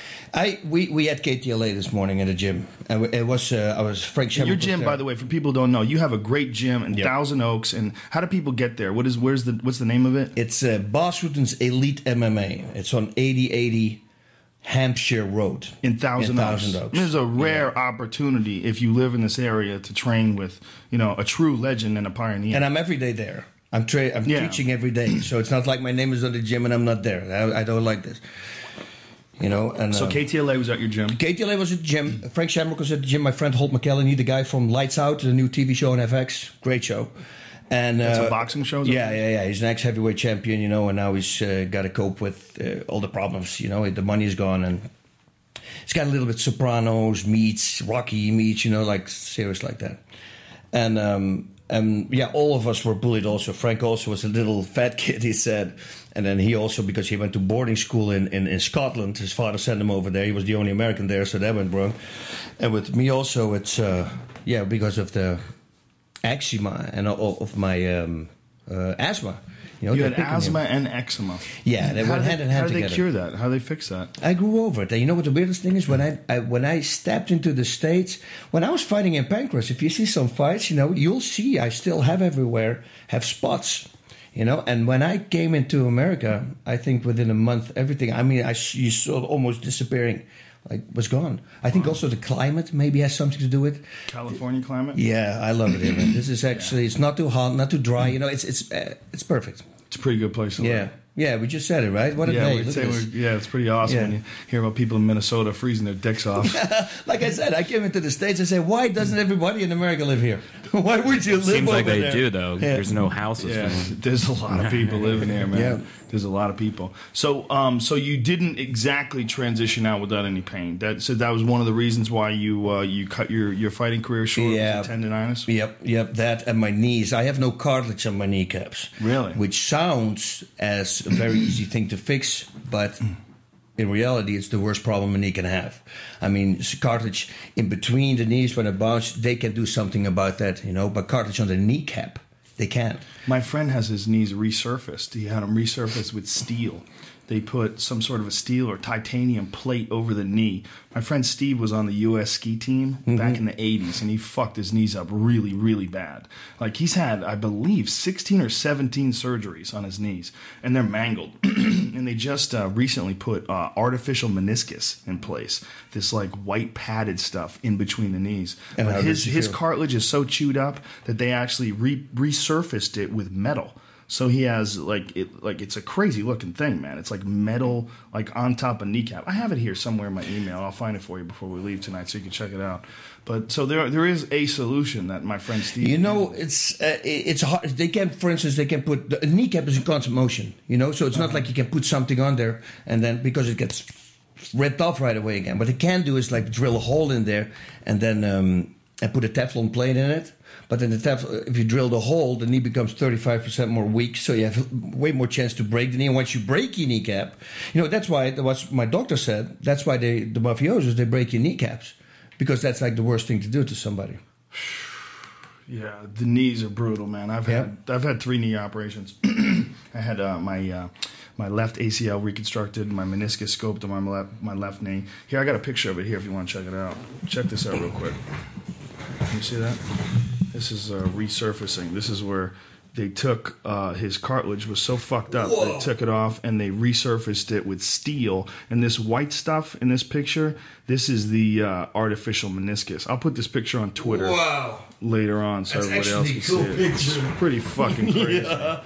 I we, we had K T L A this morning at the gym. And it was uh, I was Frank Shamrock Your was gym, there. by the way, for people who don't know, you have a great gym in Yep. Thousand Oaks. And how do people get there? What is where's the what's the name of it? It's uh, Bas Rutten's Elite M M A. It's on eighty eighty Hampshire Road In Thousand, in Oaks. Thousand Oaks. This is a rare opportunity if you live in this area to train with, you know, a true legend and a pioneer. And I'm every day there. I'm tra- I'm Yeah. teaching every day, so it's not like my name is on the gym and I'm not there. I, I don't like this, you know. And so uh, K T L A was at your gym. K T L A was at the gym. Frank Shamrock was at the gym. My friend Holt McKellen, the guy from Lights Out, the new T V show on F X, great show. And It's uh, a boxing show. Is it? Yeah, yeah, yeah. He's an ex-heavyweight champion, you know, and now he's uh, got to cope with uh, all the problems. You know, the money is gone, and he's got a little bit Sopranos meets Rocky meets, you know, like serious like that. And um, and yeah, all of us were bullied. Also, Frank also was a little fat kid, he said, and then he also, because he went to boarding school in, in, in Scotland, his father sent him over there. He was the only American there, so that went wrong. And with me also, it's uh, yeah, because of the eczema and of of my um, uh, asthma. You know, You they're had picking asthma him. and eczema. Yeah, they How went did hand they, in how hand did they together. cure that? How did they fix that? I grew over it. And you know what the weirdest thing is? When I, I when I stepped into the States, when I was fighting in Pancras, if you see some fights, you know, you'll see I still have everywhere, have spots, you know. And when I came into America, I think within a month, everything, I mean, I, you saw it almost disappearing, like, was gone. I think also the climate maybe has something to do with it. California climate? Yeah, I love it here, man. This is actually, it's not too hot, not too dry, you know, it's, it's, uh, it's perfect. It's a pretty good place to Yeah. live. Yeah, we just said it, right? What a Yeah, day. we'd Look say at this. we're, yeah, it's pretty awesome Yeah. when you hear about people in Minnesota freezing their dicks off. Like I said, I came into the States and said, why doesn't everybody in America live here? Why would you live Seems like over they there? do, though. Yeah. There's no houses. Yeah, man. there's a lot of people living there, man. Yeah. There's a lot of people. So, um, so you didn't exactly transition out without any pain. That so that was one of the reasons why you uh, you cut your, your fighting career short. Yeah. Was it tendonitis. Yep, yep, that and my knees. I have no cartilage on my kneecaps. Really? Which sounds as a very easy thing to fix, but in reality, it's the worst problem a knee can have. I mean, it's cartilage in between the knees when it bounce, they can do something about that, you know, but cartilage on the kneecap, they can't. My friend has his knees resurfaced. He had them resurfaced with steel. They put some sort of a steel or titanium plate over the knee. My friend Steve was on the U S ski team back in the eighties, and he fucked his knees up really, really bad. Like, he's had, I believe, sixteen or seventeen surgeries on his knees, and they're mangled. And they just uh, recently put uh, artificial meniscus in place, this like white padded stuff in between the knees. And But how his does he his feel? cartilage is so chewed up that they actually re- resurfaced it with metal. So he has like it like it's a crazy looking thing, man. It's like metal like on top of kneecap. I have it here somewhere in my email. I'll find it for you before we leave tonight so you can check it out. But so there there is a solution that my friend Steve. You know, it's uh, it's hard. They can, for instance, they can put the a kneecap is in constant motion. You know, so it's not like you can put something on there and then because it gets ripped off right away again. What they can do is like drill a hole in there and then um, and put a Teflon plate in it. But then the Teflon, if you drill the hole, the knee becomes thirty-five percent more weak, so you have way more chance to break the knee. And once you break your kneecap, you know that's why what my doctor said. That's why they the mafiosos they break your kneecaps because that's like the worst thing to do to somebody. Yeah, the knees are brutal, man. I've Yeah. had I've had three knee operations. I had uh, my uh, my left A C L reconstructed, my meniscus scoped on my left my left knee. Here, I got a picture of it here if you want to check it out. Check this out real quick. Can you see that? This is uh, resurfacing. This is where they took uh, his cartilage was so fucked up. They took it off and they resurfaced it with steel. And this white stuff in this picture, this is the uh, artificial meniscus. I'll put this picture on Twitter Wow. later on so That's everybody else actually can a cool see it. picture. It's pretty fucking crazy. Yeah.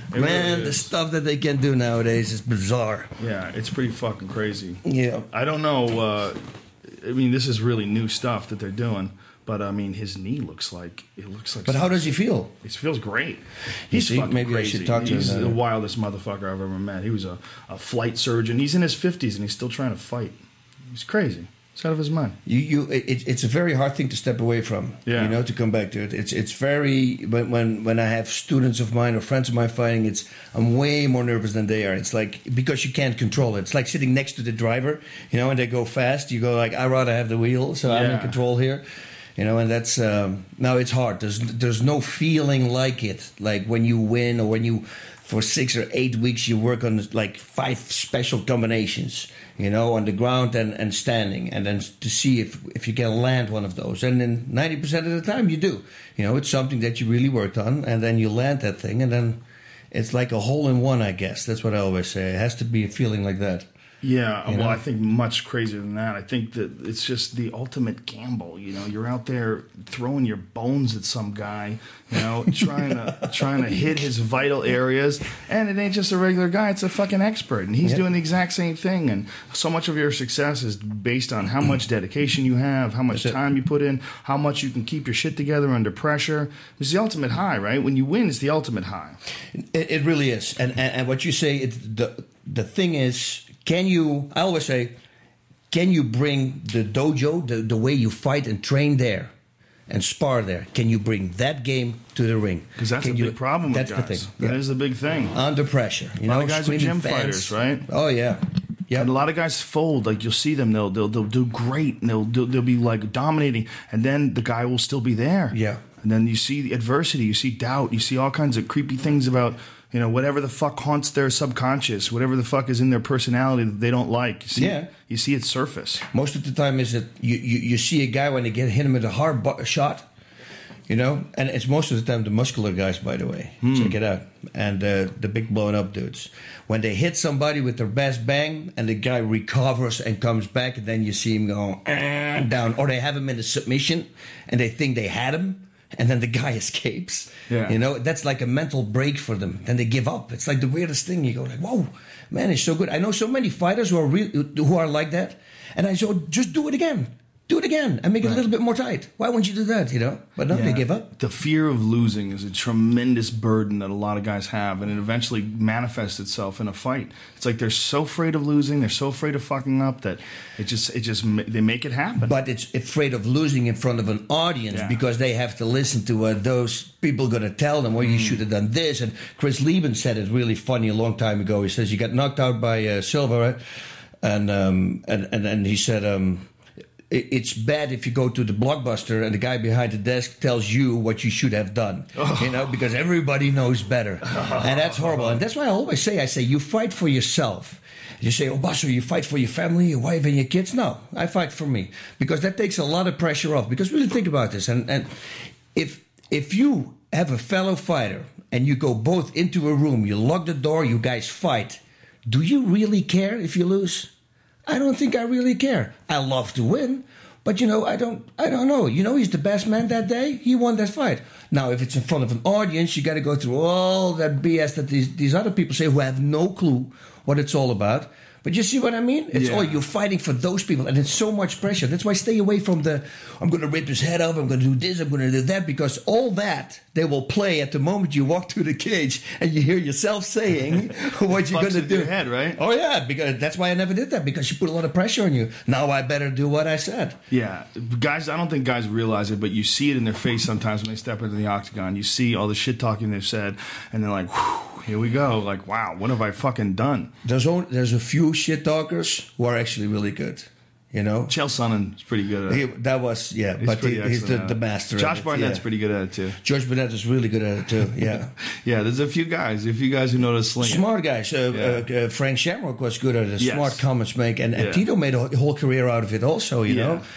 It Man, really the is. stuff that they can do nowadays is bizarre. Yeah, it's pretty fucking crazy. Yeah. I don't know. Uh, I mean, this is really new stuff that they're doing. But I mean, his knee looks like it looks like. But how does he feel? He feels great. He's see, fucking maybe I crazy. should talk to him He's then. the wildest motherfucker I've ever met. He was a, a flight surgeon. He's in his fifties and he's still trying to fight. He's crazy. He's out of his mind. You, you, it, it's a very hard thing to step away from. Yeah. You know, to come back to it. It's, it's very. When, when, when I have students of mine or friends of mine fighting, it's I'm way more nervous than they are. It's like because you can't control it. It's like sitting next to the driver. You know, and they go fast. You go like, I rather have the wheel, so I'm in Yeah. control here. You know, and that's um, no, it's hard. There's there's no feeling like it, like when you win or when you, for six or eight weeks, you work on like five special combinations. You know, on the ground and, and standing, and then to see if if you can land one of those. And then ninety percent of the time you do. You know, it's something that you really worked on, and then you land that thing, and then it's like a hole in one. I guess that's what I always say. It has to be a feeling like that. Yeah, You well, know? I think much crazier than that. I think that it's just the ultimate gamble. You know, you're out there throwing your bones at some guy, you know, trying to trying to hit his vital areas, and it ain't just a regular guy; it's a fucking expert, and he's Yeah. doing the exact same thing. And so much of your success is based on how much dedication you have, how much That's it. time you put in, how much you can keep your shit together under pressure. It's the ultimate high, right? When you win, it's the ultimate high. It, it really is, and, and and what you say, it, the the thing is, can you? I always say, can you bring the dojo, the the way you fight and train there, and spar there? Can you bring that game to the ring? Because that's Can the you- big problem with That's guys. the thing. That Yeah. is the big thing. Under pressure, you A lot know, of guys are screaming gym fans. fighters, right? Oh yeah, yeah. And a lot of guys fold. Like you'll see them, they'll they'll, they'll do great, and they'll, they'll they'll be like dominating, and then the guy will still be there. Yeah. And then you see the adversity, you see doubt, you see all kinds of creepy things about you know whatever the fuck haunts their subconscious, whatever the fuck is in their personality that they don't like. You see, Yeah. You see it surface. Most of the time is that you, you, you see a guy when they get hit him with a hard bu- shot, you know, and it's most of the time the muscular guys, by the way. Check it out. And uh, the big blown up dudes. When they hit somebody with their best bang and the guy recovers and comes back, and then you see him go "Ah," down, or they have him in a submission and they think they had him. And then the guy escapes. Yeah. You know, that's like a mental break for them. Then they give up. It's like the weirdest thing. You go like, whoa, man, it's so good. I know so many fighters who are real, who are like that. And I say, just do it again. Do it again and make it a little bit more tight. Why won't you do that, you know? But no, they Yeah. give up. The fear of losing is a tremendous burden that a lot of guys have, and it eventually manifests itself in a fight. It's like they're so afraid of losing, they're so afraid of fucking up that it just, it just, ma- they make it happen. But it's afraid of losing in front of an audience Yeah. because they have to listen to what those people going to tell them. Well, Mm. you should have done this. And Chris Lieben said it really funny a long time ago. He says, you got knocked out by uh, Silva, right? And, um, and, and, and he said, um, it- it's bad if you go to the Blockbuster and the guy behind the desk tells you what you should have done, you know, because everybody knows better. And that's horrible. And that's why I always say, I say, you fight for yourself. You say, oh, Basser, you fight for your family, your wife, and your kids? No, I fight for me because that takes a lot of pressure off. Because really think about this. And, and if if you have a fellow fighter and you go both into a room, you lock the door, you guys fight, do you really care if you lose? I don't think I really care. I love to win, but you know, I don't. I don't know. You know, he's the best man that day. He won that fight. Now, if it's in front of an audience, you got to go through all that B S that these these other people say who have no clue what it's all about. But you see what I mean? It's Yeah. all you're fighting for those people, and it's so much pressure. That's why I stay away from the. I'm going to rip his head off. I'm going to do this. I'm going to do that because all that they will play at the moment you walk through the cage and you hear yourself saying what you're Fucks going to with do. your head, right? Oh yeah, because that's why I never did that because you put a lot of pressure on you. Now I better do what I said. Yeah, guys, I don't think guys realize it, but you see it in their face sometimes when they step into the octagon. You see all the shit talking they've said, and they're like, whew, here we go. Like, wow, what have I fucking done? There's only, there's a few shit talkers who are actually really good. You know, Chael Sonnen is pretty good at he, it. that was yeah, He's but he, pretty he's the, excellent at the it. master. of Josh it, Barnett's yeah. pretty good at it, too. George Burnett is really good at it too. Yeah, Yeah, there's a few guys, a few guys who know to sling it. smart guys. Uh, Yeah. uh, uh, Frank Shamrock was good at it. Yes. Smart comments make, and, and Yeah. Tito made a whole career out of it also. You Yeah. know,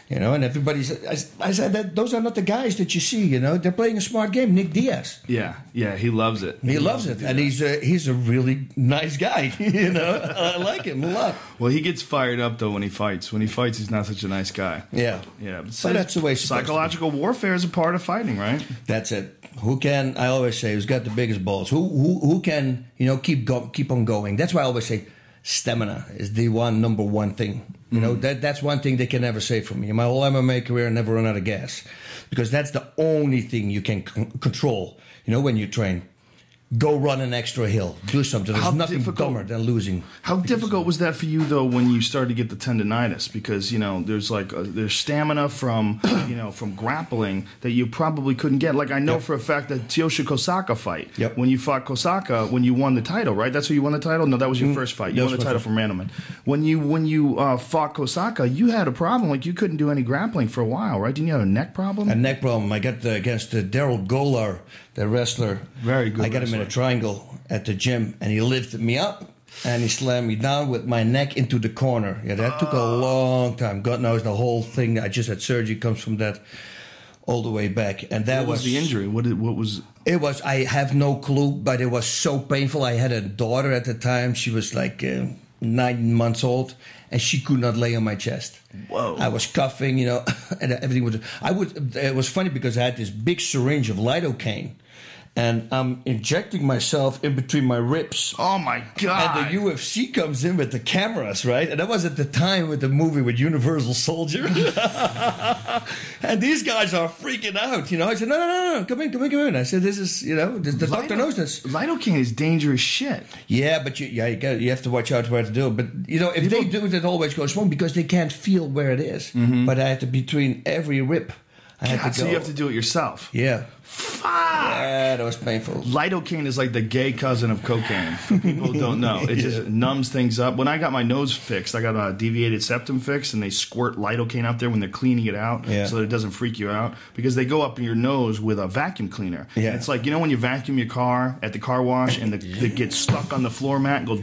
You know, and everybody said, I, I said that those are not the guys that you see. You know, they're playing a smart game. Nick Diaz, Yeah, yeah, he loves it. he, loves it, and he's a, he's a really nice guy. You know, I like him a lot. Well, he gets fired up though when he fights. When he fights, he's not such a nice guy. Yeah, Yeah, but, But that's the way it's supposed to be. psychological warfare is a part of fighting, right? that's it. Who can? I always say, who's got the biggest balls? Who who who can? You know, keep go, keep on going. That's why I always say, stamina is the one number one thing. You know, that that's one thing they can never say from me. In my whole M M A career, I never run out of gas, because that's the only thing you can c- control. You know, when you train, go run an extra hill, do something. There's How nothing difficult- dumber than losing. How difficult was that for you though when you started to get the tendonitis? Because you know there's like uh there's stamina from you know from grappling that you probably couldn't get. Like I know Yep. for a fact that Tyoshi Kosaka fight. Yep. When you fought Kosaka, when you won the title, right? That's who you won the title. No, that was your first fight. You that won was the my title first- from Randleman. When you when you uh, fought Kosaka, you had a problem. Like you couldn't do any grappling for a while, right? Didn't you have a neck problem? A neck problem. I got the, against uh, Daryl Golar, the wrestler. Very good I got him in a wrestler. triangle at the gym, and he lifted me up, and he slammed me down with my neck into the corner. Yeah, that took a long time. God knows the whole thing. I just had surgery comes from that all the way back, and that What was the injury? What did, what was? It was. I have no clue, but it was so painful. I had a daughter at the time. She was like uh, nine months old, and she could not lay on my chest. Whoa. I was coughing, you know, and everything was. I would. It was funny because I had this big syringe of lidocaine, and I'm injecting myself in between my ribs. Oh my god! And the U F C comes in with the cameras, right? And that was at the time with the movie with Universal Soldier. And these guys are freaking out, you know. I said, no, no, no, no, come in, come in, come in. I said, this is, you know, the, the doctor knows this. Lidocaine is dangerous shit. Yeah, but you, yeah, you, got, you have to watch out where to do it. But, you know, if they do it, it always goes wrong because they can't feel where it is. But I had to between every rib. I had God, to so go. you have to do it yourself. Yeah. Fuck. Yeah, that was painful. Lidocaine is like the gay cousin of cocaine. For people who don't know, it just numbs things up. When I got my nose fixed, I got a deviated septum fixed, and they squirt lidocaine out there when they're cleaning it out, Yeah. so that it doesn't freak you out. Because they go up in your nose with a vacuum cleaner. Yeah. And it's like, you know when you vacuum your car at the car wash and the, it gets stuck on the floor mat and goes.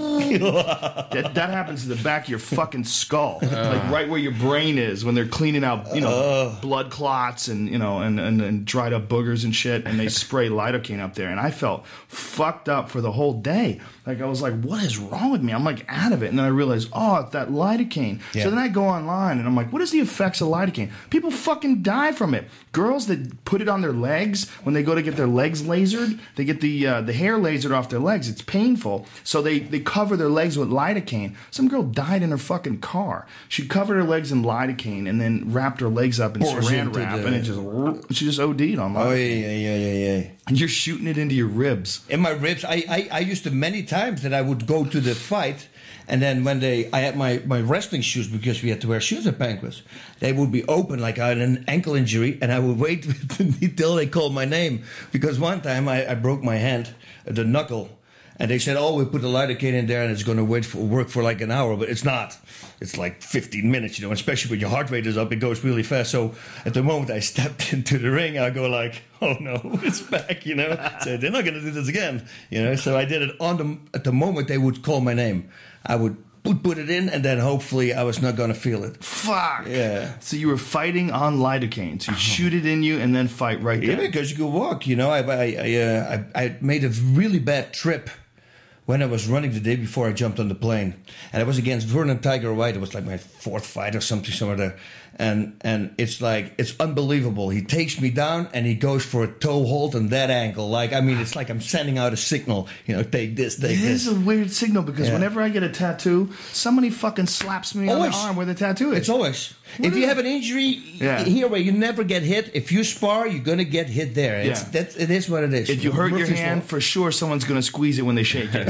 that, that happens to the back of your fucking skull, like right where your brain is when they're cleaning out, you know, blood clots and you know and, and, and dried up boogers and shit, and they spray lidocaine up there, and I felt fucked up for the whole day. Like I was like, what is wrong with me? I'm like out of it, and then I realized, oh, it's that lidocaine. Yeah. So then I go online and I'm like, what is the effects of lidocaine? People fucking die from it. Girls that put it on their legs when they go to get their legs lasered, they get the uh, the hair lasered off their legs. It's painful, so they they cover their legs with lidocaine. Some girl died in her fucking car. She covered her legs in lidocaine and then wrapped her legs up in Pours saran into wrap, the- and it just she just OD'd on Oh, lidocaine. yeah, yeah, yeah, yeah, yeah. And you're shooting it into your ribs. In my ribs, I, I, I used to many times that I would go to the fight, and then when they, I had my, my wrestling shoes because we had to wear shoes at banquets. They would be open like I had an ankle injury, and I would wait until they called my name because one time I, I broke my hand, the knuckle. And they said, oh, we put the lidocaine in there and it's going to wait for work for like an hour. But it's not. It's like fifteen minutes, you know, especially when your heart rate is up, it goes really fast. So at the moment I stepped into the ring, I go like, oh no, it's back, you know. So they're not going to do this again, you know. So I did it on the, at the moment they would call my name. I would put, put it in and then hopefully I was not going to feel it. Fuck. Yeah. So you were fighting on lidocaine. So you shoot it in you and then fight right Yeah, there. because you could walk, you know. I, I, I, uh, I, I made a really bad trip when I was running the day before I jumped on the plane. And it was against Vernon Tiger White. It was like my fourth fight or something somewhere there. And and it's like, it's unbelievable. He takes me down and he goes for a toe hold on that angle. Like, I mean, it's like I'm sending out a signal, you know, take this, take It this. is a weird signal because Yeah. whenever I get a tattoo, somebody fucking slaps me Always. on the arm where the tattoo is. It's always. What If is you it? have an injury Yeah. here where you never get hit, if you spar, you're going to get hit there. It's, Yeah. that's, it is what it is. If you hurt your Murphy's hand, Law. for sure someone's going to squeeze it when they shake it.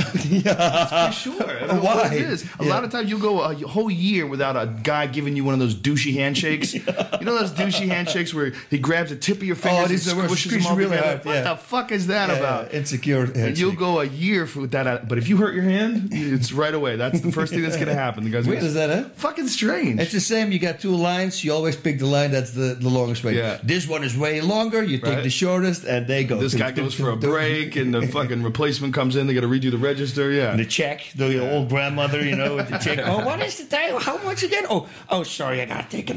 For sure. I don't know Why? what it is. A Yeah. lot of times you'll go a whole year without a guy giving you one of those douchey handshakes. You know those douchey handshakes where he grabs the tip of your fingers Oh, and these are where squishes squeeze them all really together? hard, What yeah. the fuck is that Yeah, about? insecure. And you'll handshake. go a year for that, but if you hurt your hand, it's right away. That's the first thing that's going to happen. The guy's Weird gonna- is that, huh? Fucking strange. It's the same. You got two lines. You always pick the line that's the, the longest way. Yeah. This one is way longer. You take Right. the shortest, and they go. This guy goes for a break, and the fucking replacement comes in. They got to redo the register. Yeah, The check, the old grandmother, you know, with the check. Oh, what is the time? How much again? Oh, oh, sorry, I got to take it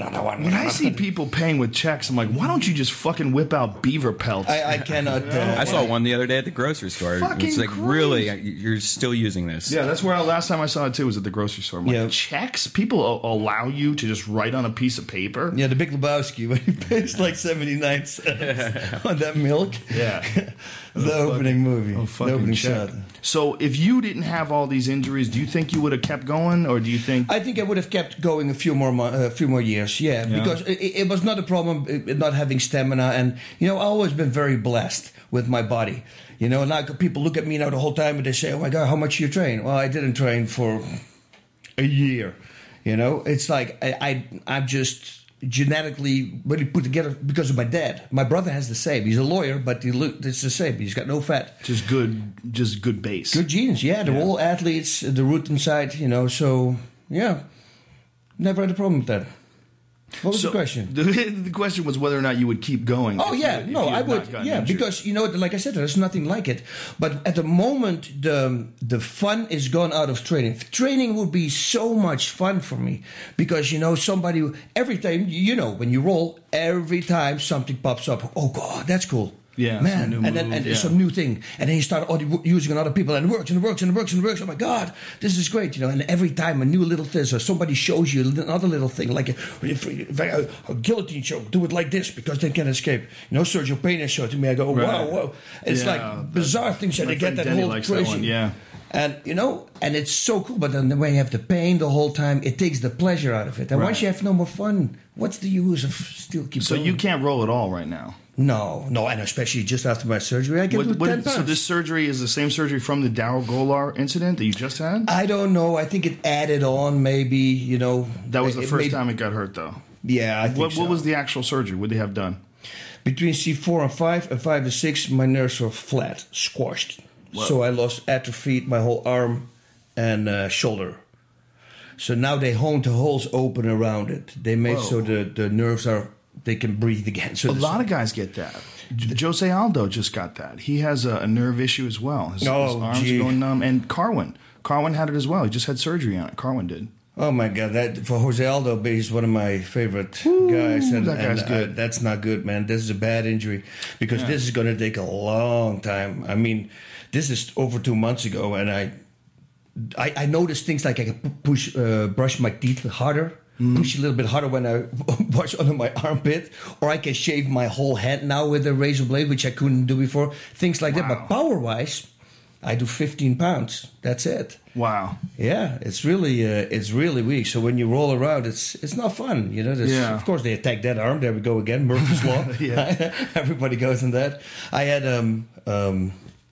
another one. When I see people paying with checks, I'm like, why don't you just fucking whip out beaver pelts? I, I cannot. Uh, I saw one the other day at the grocery store. Fucking It's like, crazy. really, you're still using this? Yeah, that's where I, last time I saw it too was at the grocery store. I'm like, Yeah. checks? People a- allow you to just write on a piece of paper? Yeah, the Big Lebowski, when he pays like seventy-nine cents on that milk. Yeah. The opening movie. Oh, the fucking opening check. shot. So if you didn't have all these injuries, do you think you would have kept going, or do you think? I think I would have kept going a few more mo- a few more years, yeah, Yeah. because it, it was not a problem uh, not having stamina, and you know, I've always been very blessed with my body. You know, like people look at me now the whole time and they say, "Oh my God, how much you train?" Well, I didn't train for a year. You know, it's like I, I I'm just genetically really put together because of my dad. My brother has the same. He's a lawyer, but he look it's the same. He's got no fat. Just good, just good base. Good genes, yeah. They're Yeah. all athletes, the root inside, you know, so, yeah. Never had a problem with that. What was So, the question? The, the question was whether or not you would keep going. Oh, if yeah. you- if No, you I had would. not gotten Yeah, injured. because, you know, like I said, there's nothing like it. But at the moment, the, the fun is gone out of training. Training would be so much fun for me because, you know, somebody, every time, you know, when you roll, every time something pops up, oh, God, that's cool. Yeah, man, some new and then move, and yeah. some new thing, and then you start au- using on other people, and it works, and it works, and it works, and it works. Oh my God, this is great, you know. And every time a new little thing, or somebody shows you another little thing, like a, a, a guillotine show, do it like this because they can escape. You know, Sergio Pena showed to me. I go, Right. wow, wow. It's Yeah, like bizarre things, and my they get friend that Denny whole likes that crazy. one, yeah. And you know, and it's so cool. But then when you have the pain the whole time, it takes the pleasure out of it. And Right. once you have no more fun, what's the use of still keep So going? you can't roll at all right now. No, no, and especially just after my surgery, I can do What, what- ten pounds. so this surgery is the same surgery from the Daryl Golar incident that you just had? I don't know. I think it added on, maybe. You know, That was the it first made- time it got hurt, though. Yeah, I think What, so. what was the actual surgery? What did they have done? Between C four and five, and five and six, my nerves were flat, squashed. So I lost atrophy, my whole arm and uh, shoulder. So now they honed the holes open around it. They made Whoa. so the, the nerves are they can breathe again. So A the- lot of guys get that. J- Jose Aldo just got that. He has a, a nerve issue as well. His, Oh, his arms gee. are going numb. And Carwin. Carwin had it as well. He just had surgery on it. Carwin did. Oh my God! That for Jose Aldo, he's one of my favorite guys, and, that guy's and, uh, good. that's not good, man. This is a bad injury because this is going to take a long time. I mean, this is over two months ago, and I, I, I noticed things like I can pu- push, uh, brush my teeth harder, Mm-hmm. push a little bit harder when I wash under my armpit, or I can shave my whole head now with a razor blade, which I couldn't do before. Things like that. Wow. But power wise, I do fifteen pounds. That's it. Wow. Yeah, it's really uh, it's really weak. So when you roll around, it's it's not fun. You know, there's, Yeah. of course they attack that arm. There we go again, Murphy's law. Yeah. Everybody goes in that. I had um um.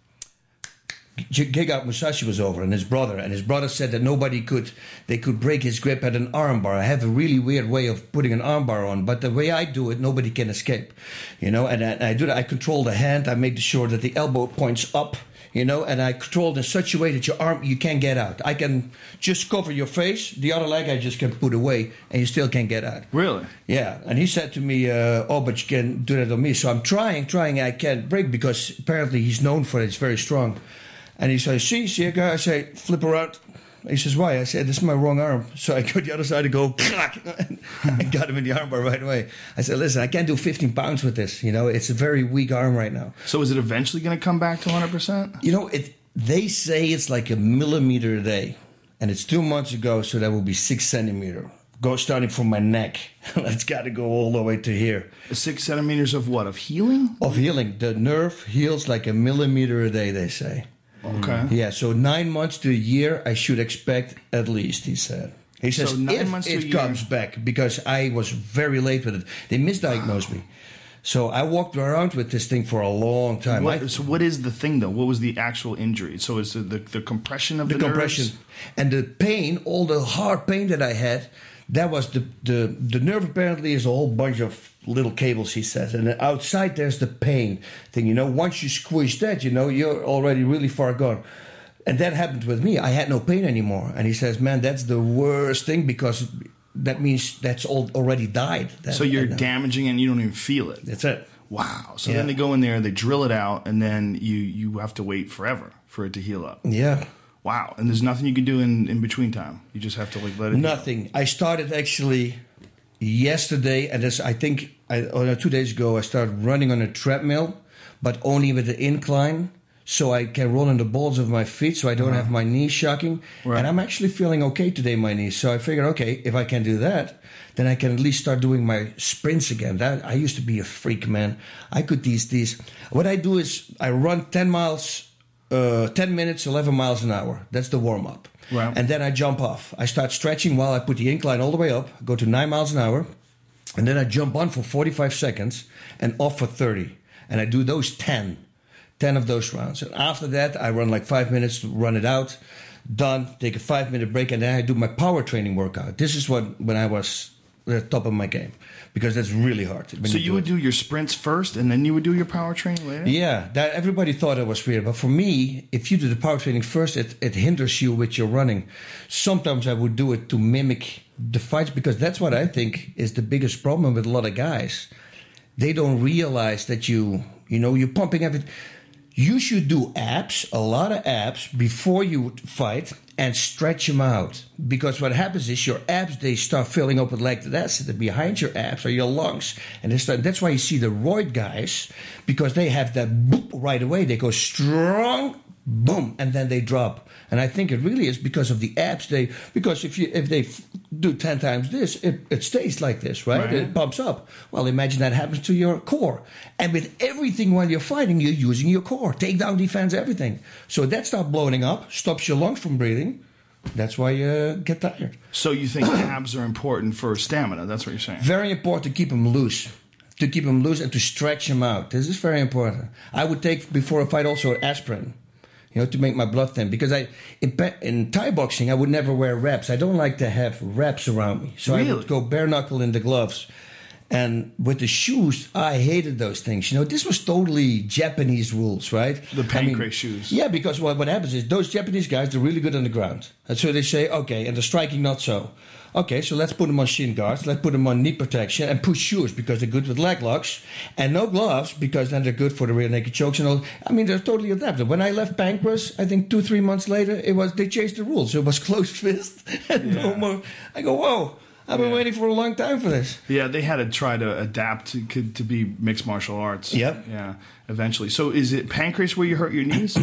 G- Gegard Musashi was over, and his brother, and his brother said that nobody could, they could break his grip at an armbar. I have a really weird way of putting an armbar on, but the way I do it, nobody can escape, you know. And I, and I do that. I control the hand. I make sure that the elbow points up, you know, and I control it in such a way that your arm you can't get out. I can just cover your face. The other leg I just can put away, and you still can't get out. Really? Yeah, and he said to me, uh, "Oh, but you can do that on me." So I'm trying, trying. I can't break because apparently he's known for it. It's very strong. And he says, "See, see a guy." I say, "Flip around." He says, "Why?" I said, "This is my wrong arm." So I go to the other side and go, and got him in the armbar right away. I said, "Listen, I can't do fifteen pounds with this. You know, it's a very weak arm right now." So is it eventually going to come back to one hundred percent? You know, it. They say it's like a millimeter a day, and it's two months ago, so that will be six centimeter. Go starting from my neck. It's got to go all the way to here. Six centimeters of what? Of healing? Of healing, the nerve heals like a millimeter a day. They say. Okay. Yeah, so nine months to a year, I should expect at least, he said. He says, So nine if months to it a year. comes back, because I was very late with it. They misdiagnosed me. So I walked around with this thing for a long time. I- What, so what is the thing though? What was the actual injury? So is it the, the compression of the the, compression. nerves? And the pain, all the hard pain that I had, that was the, the, the nerve apparently is a whole bunch of little cables, he says. And outside there's the pain thing. You know, once you squish that, you know, you're already really far gone. And that happened with me. I had no pain anymore. And he says, "Man, that's the worst thing because that means that's all already died." That, So you're and, uh, damaging it and you don't even feel it. That's it. Wow. So Yeah. then they go in there, they drill it out, and then you you have to wait forever for it to heal up. Yeah. Wow. And there's nothing you can do in, in between time. You just have to like let it heal. Nothing. I started actually yesterday, and this, I think I, oh, no, two days ago, I started running on a treadmill, but only with the incline, so I can roll on the balls of my feet, so I don't uh-huh. have my knees shocking. Right. And I'm actually feeling okay today, my knees. So I figured, okay, if I can do that, then I can at least start doing my sprints again. That I used to be a freak, man. I could these these. What I do is I run ten miles, uh, ten minutes, eleven miles an hour. That's the warm up. Right. And then I jump off. I start stretching while I put the incline all the way up. Go to nine miles an hour, and then I jump on for forty-five seconds and off for thirty. And I do those ten. ten of those rounds. And after that, I run like five minutes to run it out. Done. Take a five-minute break, and then I do my power training workout. This is what when I was at the top of my game, because that's really hard. So you, you would it. do your sprints first, and then you would do your power training later? Yeah. That, everybody thought it was weird. But for me, if you do the power training first, it, it hinders you with your running. Sometimes I would do it to mimic the fights, because that's what I think is the biggest problem with a lot of guys. They don't realize that you, you know, you're pumping everything. You should do abs, a lot of abs, before you fight and stretch them out. Because what happens is your abs, they start filling up with lactic acid behind your abs or your lungs. And they start, that's why you see the roid guys, because they have that boop right away. They go strong, boom, and then they drop. And I think it really is because of the abs. They Because if you if they f- do ten times this, it, it stays like this, right? right? It pumps up. Well, imagine that happens to your core. And with everything while you're fighting, you're using your core. Takedown defense, everything. So that starts blowing up, stops your lungs from breathing. That's why you get tired. So you think abs are important for stamina? That's what you're saying? Very important to keep them loose. To keep them loose and to stretch them out. This is very important. I would take, before a fight, also aspirin. You know, to make my blood thin. Because I, in, in Thai boxing, I would never wear wraps. I don't like to have wraps around me. So really? I would go bare knuckle in the gloves. And with the shoes, I hated those things. You know, this was totally Japanese rules, right? The pancrase I mean, shoes. Yeah, because what, what happens is those Japanese guys, they're really good on the ground. And so they say, okay, and the striking not so. Okay, so let's put them on shin guards, let's put them on knee protection, and push shoes because they're good with leg locks, and no gloves because then they're good for the rear naked chokes and all. I mean, they're totally adapted. When I left Pancras, I think two, three months later, it was they changed the rules. So it was closed fist and yeah. no more. I go, whoa. I've been yeah. waiting for a long time for this. Yeah, they had to try to adapt to, to be mixed martial arts. Yep. Yeah, eventually. So is it pancreas where you hurt your knees?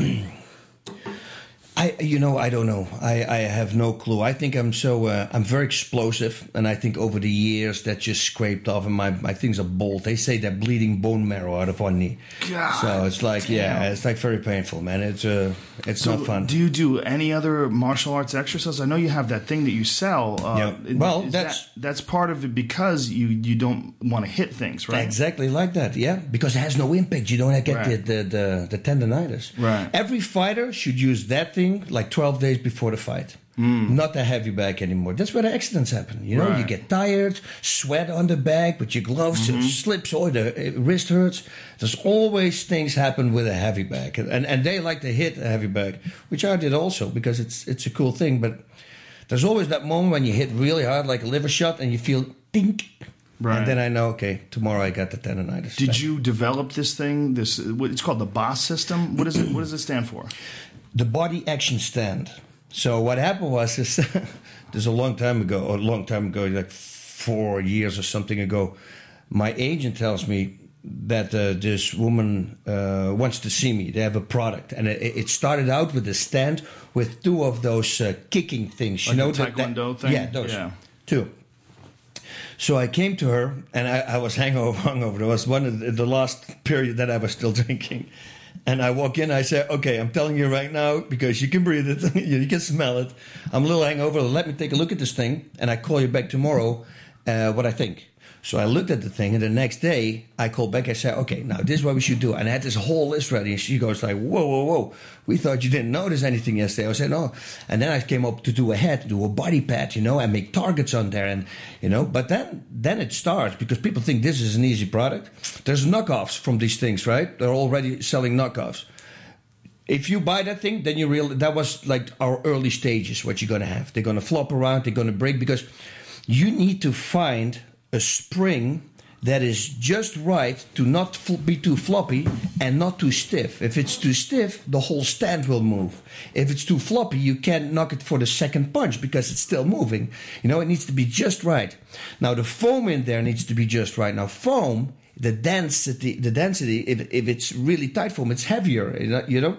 I, you know, I don't know. I, I have no clue. I think I'm so, uh, I'm very explosive. And I think over the years that just scraped off and my, my things are bold. They say they're bleeding bone marrow out of one knee. God, so it's like, damn. yeah, it's like very painful, man. It's uh, it's so not fun. Do you do any other martial arts exercises? I know you have that thing that you sell. Uh, yeah. Well, is that's... That, that's part of it because you, you don't want to hit things, right? Exactly like that, yeah. Because it has no impact. You don't get right. the, the, the, the tendonitis. Right. Every fighter should use that thing like twelve days before the fight. Mm. Not a heavy bag anymore. That's where the accidents happen. You know, right. you get tired, sweat on the back with your gloves, mm-hmm. it slips, or the uh, wrist hurts. There's always things happen with a heavy bag. And and they like to hit a heavy bag, which I did also because it's it's a cool thing. But there's always that moment when you hit really hard, like a liver shot, and you feel dink. Right. And then I know, okay, tomorrow I got the tendonitis. Did you develop this thing? This it's called the B O S system. What is it? What does it stand for? The Body Action Stand. So what happened was this, this a long time ago, or a long time ago, like four years or something ago, my agent tells me that uh, this woman uh, wants to see me. They have a product. And it, it started out with a stand with two of those uh, kicking things. Like you know, the Taekwondo that, thing? Yeah, those yeah. two. So I came to her, and I, I was hangover, hungover. It was one of the, the last period that I was still drinking. And I walk in, I say, okay, I'm telling you right now, because you can breathe it, you can smell it. I'm a little hangover. Let me take a look at this thing, and I call you back tomorrow uh, what I think. So I looked at the thing, and the next day, I called back. I said, okay, now this is what we should do. And I had this whole list ready. And she goes like, whoa, whoa, whoa. We thought you didn't notice anything yesterday. I said, no. And then I came up to do a head, to do a body pad, you know, and make targets on there. And, you know, but then then it starts because people think this is an easy product. There's knockoffs from these things, right? They're already selling knockoffs. If you buy that thing, then you realize that was like our early stages, what you're going to have. They're going to flop around, they're going to break, because you need to find a spring that is just right to not fl- be too floppy and not too stiff. If it's too stiff, the whole stand will move. If it's too floppy, you can't knock it for the second punch because it's still moving. You know, it needs to be just right. Now, the foam in there needs to be just right. Now, foam, the density, the density, if, if it's really tight foam, it's heavier, you know?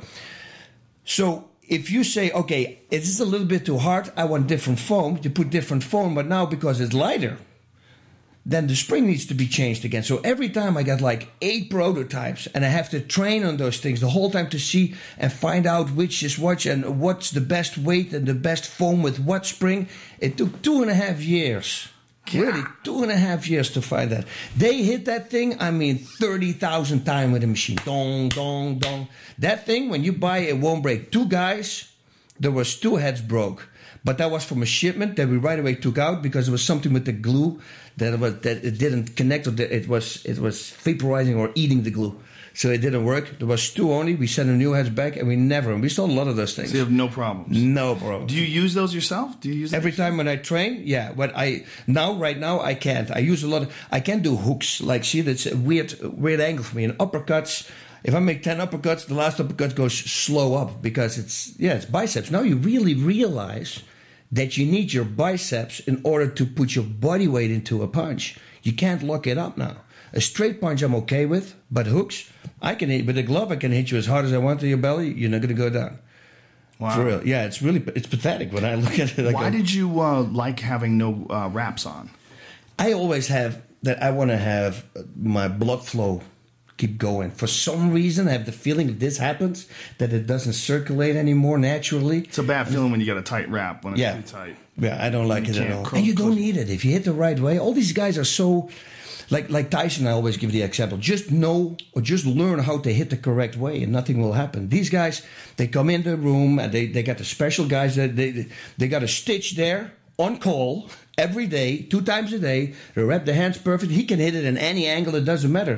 So if you say, okay, it is a little bit too hard, I want different foam, you put different foam, but now because it's lighter, then the spring needs to be changed again. So every time I got like eight prototypes and I have to train on those things the whole time to see and find out which is what and what's the best weight and the best foam with what spring. It took two and a half years. Really, two and a half years to find that. They hit that thing, I mean, thirty thousand times with a machine. Dong, dong, dong. That thing, when you buy it, won't break. Two guys, there was two heads broke. But that was from a shipment that we right away took out because there was something with the glue that was that it didn't connect, or that it was it was vaporizing or eating the glue, so it didn't work. There was two only. We sent the new heads back, and we never. And we sold a lot of those things. So you have no problems. No problem. Do you use those yourself? Do you use them every yourself? time when I train? Yeah, but I now right now I can't. I use a lot. Of, I can do hooks. Like see, that's a weird weird angle for me. And uppercuts. If I make ten uppercuts, the last uppercut goes slow up because it's yeah it's biceps. Now you really realize that you need your biceps in order to put your body weight into a punch. You can't lock it up now. A straight punch I'm okay with, but hooks, I can hit with a glove. I can hit you as hard as I want to your belly. You're not going to go down. Wow. For real. Yeah, it's really it's pathetic when I look at it. I Why go, did you uh, like having no uh, wraps on? I always have that. I want to have my blood flow keep going. For some reason, I have the feeling if this happens, that it doesn't circulate anymore naturally. It's a bad feeling when you got a tight wrap, when it's Yeah. too tight. Yeah, I don't like You it at can't all. curl- And you don't curl- need it if you hit the right way. All these guys are so, like like Tyson. I always give the example: just know or just learn how to hit the correct way, and nothing will happen. These guys, they come in the room and they they got the special guys that they they got a stitch there on call every day, two times a day. They wrap the hands perfect. He can hit it in any angle. It doesn't matter.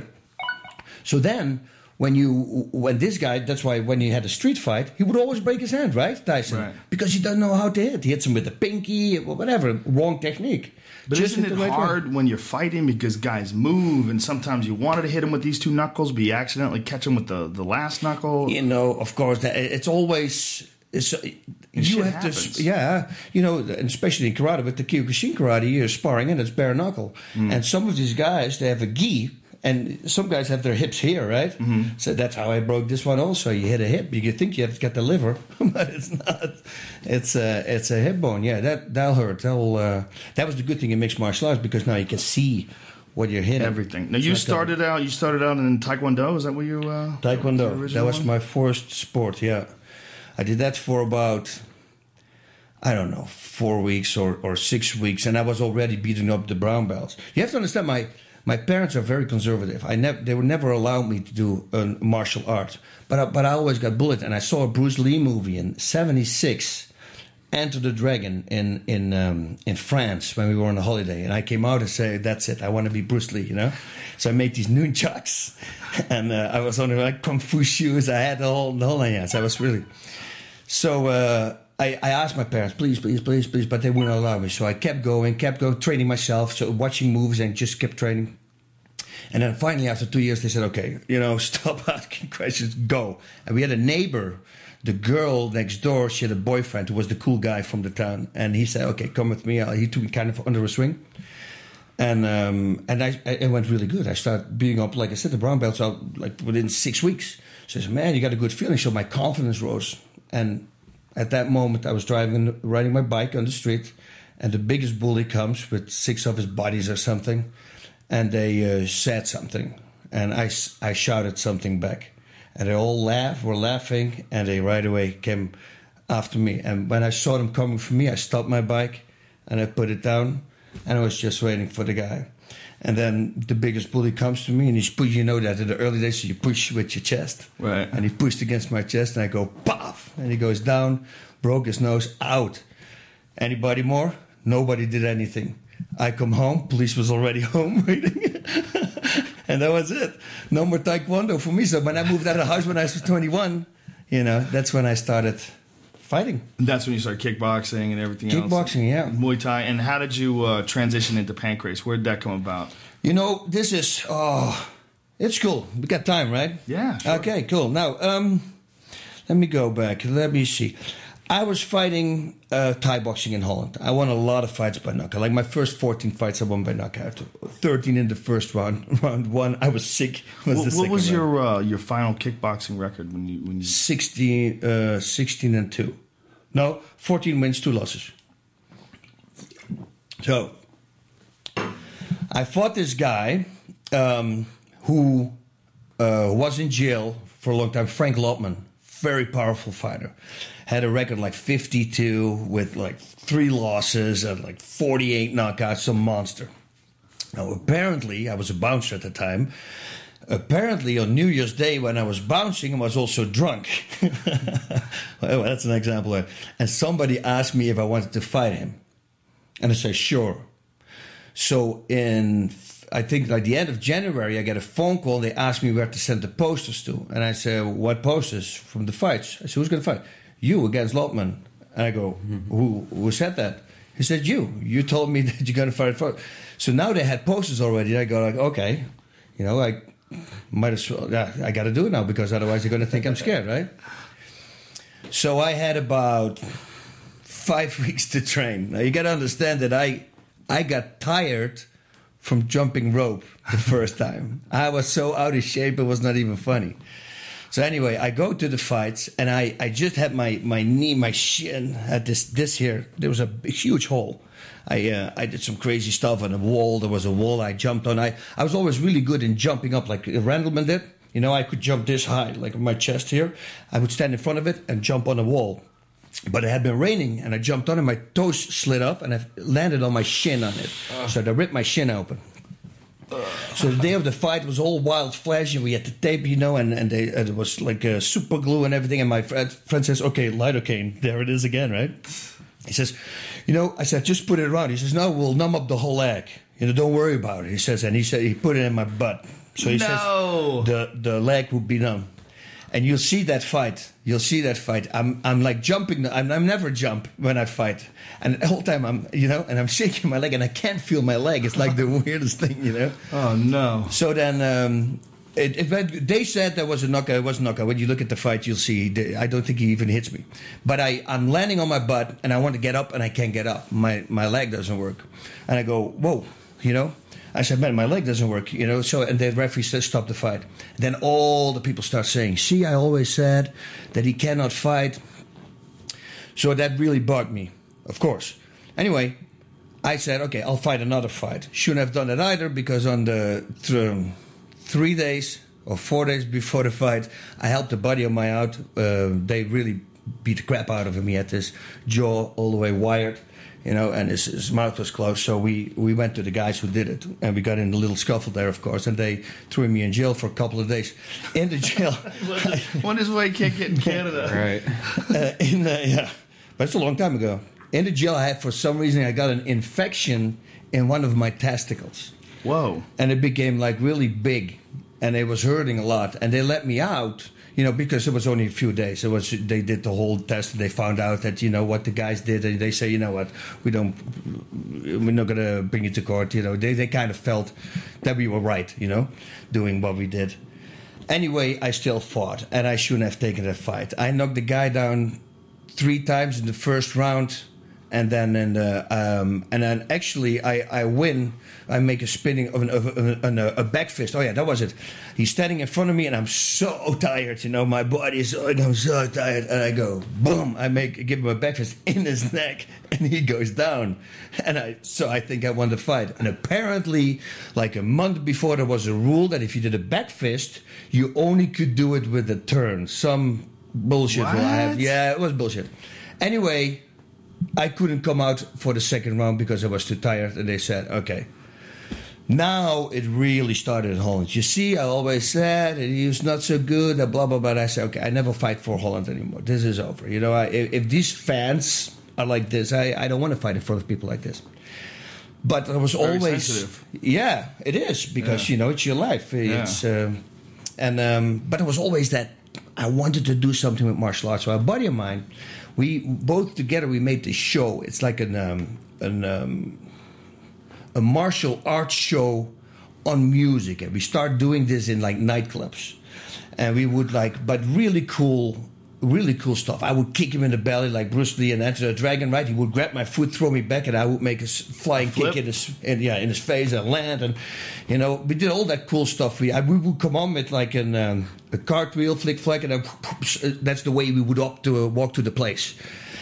So then, when you, when this guy, that's why when you had a street fight, he would always break his hand, right, Tyson? Right. Because he doesn't know how to hit. He hits him with the pinky, or whatever, wrong technique. But Just isn't hit it the right way. hard when you're fighting because guys move and sometimes you wanted to hit him with these two knuckles, but you accidentally catch him with the, the last knuckle? You know, of course, that it's always. It's, you shit have happens. to, yeah, you know, and especially in karate with the Kyokushin karate, you're sparring and it's bare knuckle. Mm. And some of these guys, they have a gi. And some guys have their hips here, right? Mm-hmm. So that's how I broke this one also. You hit a hip. You think you have to get the liver, but it's not. It's a, it's a hip bone. Yeah, that, that'll hurt. That'll, uh, that was the good thing in mixed martial arts because now you can see what you're hitting. Everything. Now It's you not started out. You started out in Taekwondo. Is that what you? Uh, Taekwondo. the That original was one? my first sport, yeah. I did that for about, I don't know, four weeks or, or six weeks, and I was already beating up the brown belts. You have to understand, my, my parents are very conservative. I never, they would never allow me to do a martial art, but I, but I always got bullied. And I saw a Bruce Lee movie in seventy-six, Enter the Dragon, in in um, in France when we were on a holiday, and I came out and said, "That's it, I want to be Bruce Lee," you know. So I made these nunchucks, and uh, I was on like kung fu shoes. I had the whole the whole nine yards. I was really so. Uh, I, I asked my parents, please, please, please, please, but they wouldn't allow me. So I kept going, kept going, training myself, so watching movies and just kept training. And then finally, after two years, they said, okay, you know, stop asking questions, go. And we had a neighbor, the girl next door, she had a boyfriend who was the cool guy from the town. And he said, okay, come with me. He took me kind of under a swing. And um, and I, I, it went really good. I started beating up, like I said, the brown belts out like within six weeks. So I said, man, you got a good feeling. So my confidence rose. And at that moment, I was driving, riding my bike on the street, and the biggest bully comes with six of his buddies or something, and they uh, said something, and I, I shouted something back, and they all laughed, were laughing, and they right away came after me. And when I saw them coming for me, I stopped my bike, and I put it down, and I was just waiting for the guy. And then the biggest bully comes to me, and he's push. You know that in the early days, you push with your chest. Right. And he pushed against my chest, and I go, paf! And he goes down, broke his nose, out. Anybody more? Nobody did anything. I come home, police was already home waiting. And that was it. No more Taekwondo for me. So when I moved out of the house when I was twenty-one, you know, that's when I started fighting. That's when you started kickboxing and everything else. Kickboxing, yeah. Muay Thai. And how did you uh, transition into pancrase? Where did that come about? You know, this is, oh, it's cool. We got time, right? Yeah, sure. Okay, cool. Now, um, let me go back. Let me see. I was fighting uh, Thai boxing in Holland. I won a lot of fights by knockout. Like my first fourteen fights, I won by knockout. thirteen in the first round. Round one, I was sick. Was What, the what was second round. your uh, your final kickboxing record when you when you? sixteen, uh, sixteen and two. No, fourteen wins, two losses. So, I fought this guy um, who uh, was in jail for a long time, Frank Lotman, very powerful fighter. Had a record like fifty-two with like three losses and like forty-eight knockouts, some monster. Now, apparently, I was a bouncer at the time. Apparently, on New Year's Day, when I was bouncing, I was also drunk. Well, that's an example. And somebody asked me if I wanted to fight him. And I said, sure. So in, I think, like the end of January, I get a phone call. They asked me where to send the posters to. And I said, what posters? From the fights. I said, who's going to fight? You against Lotman. And I go, who, who said that? He said, you. You told me that you're going to fight first. So now they had posters already. And I go like, okay. You know, I might as well, yeah, I got to do it now because otherwise they're going to think I'm scared, right? So I had about five weeks to train. Now you got to understand that I, I got tired from jumping rope the first time. I was so out of shape, it was not even funny. So anyway, I go to the fights, and I, I just had my, my knee, my shin, had this this here. There was a big, huge hole. I uh, I did some crazy stuff on a wall. There was a wall I jumped on. I, I was always really good in jumping up like Randleman did. You know, I could jump this high, like my chest here. I would stand in front of it and jump on a wall. But it had been raining, and I jumped on it. My toes slid up, and I landed on my shin on it. Uh. So they ripped my shin open. Uh. So the day of the fight was all wild flash, and we had the tape, you know, and, and, they, and it was like uh, super glue and everything. And my friend, friend says, okay, lidocaine. There it is again, right? He says, you know, I said, just put it around. He says, no, we'll numb up the whole leg. You know, don't worry about it. He says, and he said, he put it in my butt. So he No. says, the, the leg would be numb. And you'll see that fight. You'll see that fight. I'm I'm like jumping. I'm, I'm never jump when I fight. And the whole time I'm, you know, and I'm shaking my leg and I can't feel my leg. It's like the weirdest thing, you know. Oh, no. So then um, it, it went, they said there was a knockout. It was a knockout. When you look at the fight, you'll see. I don't think he even hits me. But I, I'm landing on my butt and I want to get up and I can't get up. My, my leg doesn't work. And I go, whoa, you know. I said, man, my leg doesn't work, you know. So, and the referee said, stop the fight. Then all the people start saying, see, I always said that he cannot fight. So that really bugged me, of course. Anyway, I said, okay, I'll fight another fight. Shouldn't have done it either because on the th- three days or four days before the fight, I helped a buddy of mine out. Uh, they really beat the crap out of him. He had this jaw all the way wired. You know, and his, his mouth was closed. So we, we went to the guys who did it. And we got in a little scuffle there, of course. And they threw me in jail for a couple of days. In the jail. One is why you can't get in Canada. Right. uh, in uh, yeah. But it's a long time ago. In the jail, I had, for some reason, I got an infection in one of my testicles. Whoa. And it became, like, really big. And it was hurting a lot. And they let me out. You know, because it was only a few days. It was they did the whole test. And they found out that you know what the guys did, and they say, you know what, we don't, we're not gonna bring you to court. You know, they they kind of felt that we were right. You know, doing what we did. Anyway, I still fought, and I shouldn't have taken that fight. I knocked the guy down three times in the first round, and then in the, um, and then actually I, I win. I make a spinning of, an, of an, a, a back fist. Oh yeah, that was it. He's standing in front of me, and I'm so tired. You know, my body is. So, I'm so tired, and I go boom. I make give him a back fist in his neck, and he goes down. And I so I think I won the fight. And apparently, like a month before, there was a rule that if you did a back fist, you only could do it with a turn. Some bullshit. What? Rule I have. Yeah, it was bullshit. Anyway, I couldn't come out for the second round because I was too tired, and they said, okay. Now it really started in Holland. You see, I always said he was not so good, blah, blah, blah. I said, okay, I never fight for Holland anymore. This is over. You know, I, if, if these fans are like this, I, I don't want to fight in front of people like this. But there was Very always... sensitive. Yeah, it is, because, yeah. you know, it's your life. It's yeah. um, and um, But there was always that I wanted to do something with martial arts. So a buddy of mine, we both together, we made this show. It's like an... Um, an um, a martial arts show on music, and we start doing this in like nightclubs, and we would like, but really cool. Really cool stuff. I would kick him in the belly like Bruce Lee and Enter the Dragon, right? He would grab my foot, throw me back, and I would make a s- flying kick in his, in, yeah, in his face and land. And you know, we did all that cool stuff. We I, we would come on with like an, um, a cartwheel, flick flack, and then, that's the way we would up to uh, walk to the place.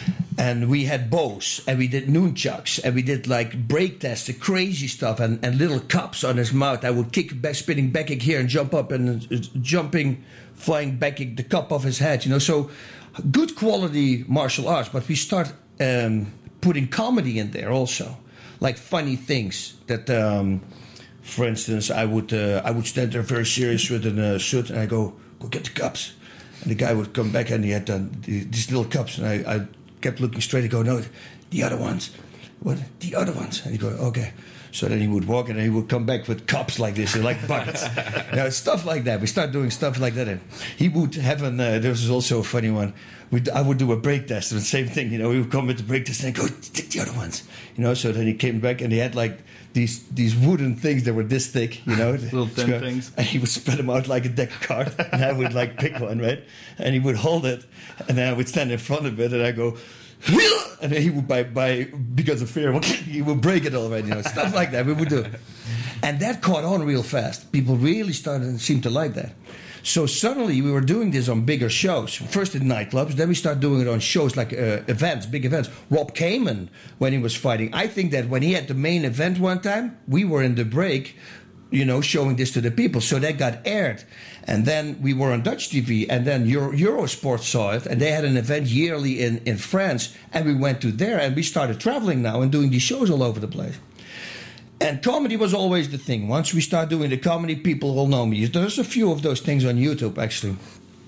And we had bows, and we did nunchucks, and we did like break tests, the crazy stuff, and, and little cups on his mouth. I would kick back, spinning back kick here, and jump up and uh, jumping. Flying back the cup off his head, you know. So good quality martial arts, but we start um, putting comedy in there also, like funny things. That, um, for instance, I would uh, I would stand there very serious with a uh, suit, and I go go get the cups, and the guy would come back and he had uh, these little cups, and I, I kept looking straight and go, no, the other ones, what the other ones, and he go, okay. So then he would walk and he would come back with cups like this, like buckets. You know, stuff like that. We start doing stuff like that. And he would have an, uh, there was also a funny one. We'd, I would do a break test, and the same thing, you know, he would come with the break test and go, take the other ones. You know, so then he came back and he had like these these wooden things that were this thick, you know. Little thin so, things. And he would spread them out like a deck of cards. And I would like pick one, right? And he would hold it. And then I would stand in front of it and I go, and then he would, by, by because of fear, he would break it already, you know, stuff like that we would do. And that caught on real fast. People really started and seemed to like that. So suddenly we were doing this on bigger shows. First in nightclubs, then we started doing it on shows like uh, events, big events. Rob Kamen, when he was fighting, I think that when he had the main event one time, we were in the break, you know, showing this to the people. So that got aired. And then we were on Dutch T V, and then Euro, Eurosport saw it, and they had an event yearly in, in France, and we went to there, and we started traveling now and doing these shows all over the place. And comedy was always the thing. Once we start doing the comedy, people will know me. There's a few of those things on YouTube, actually.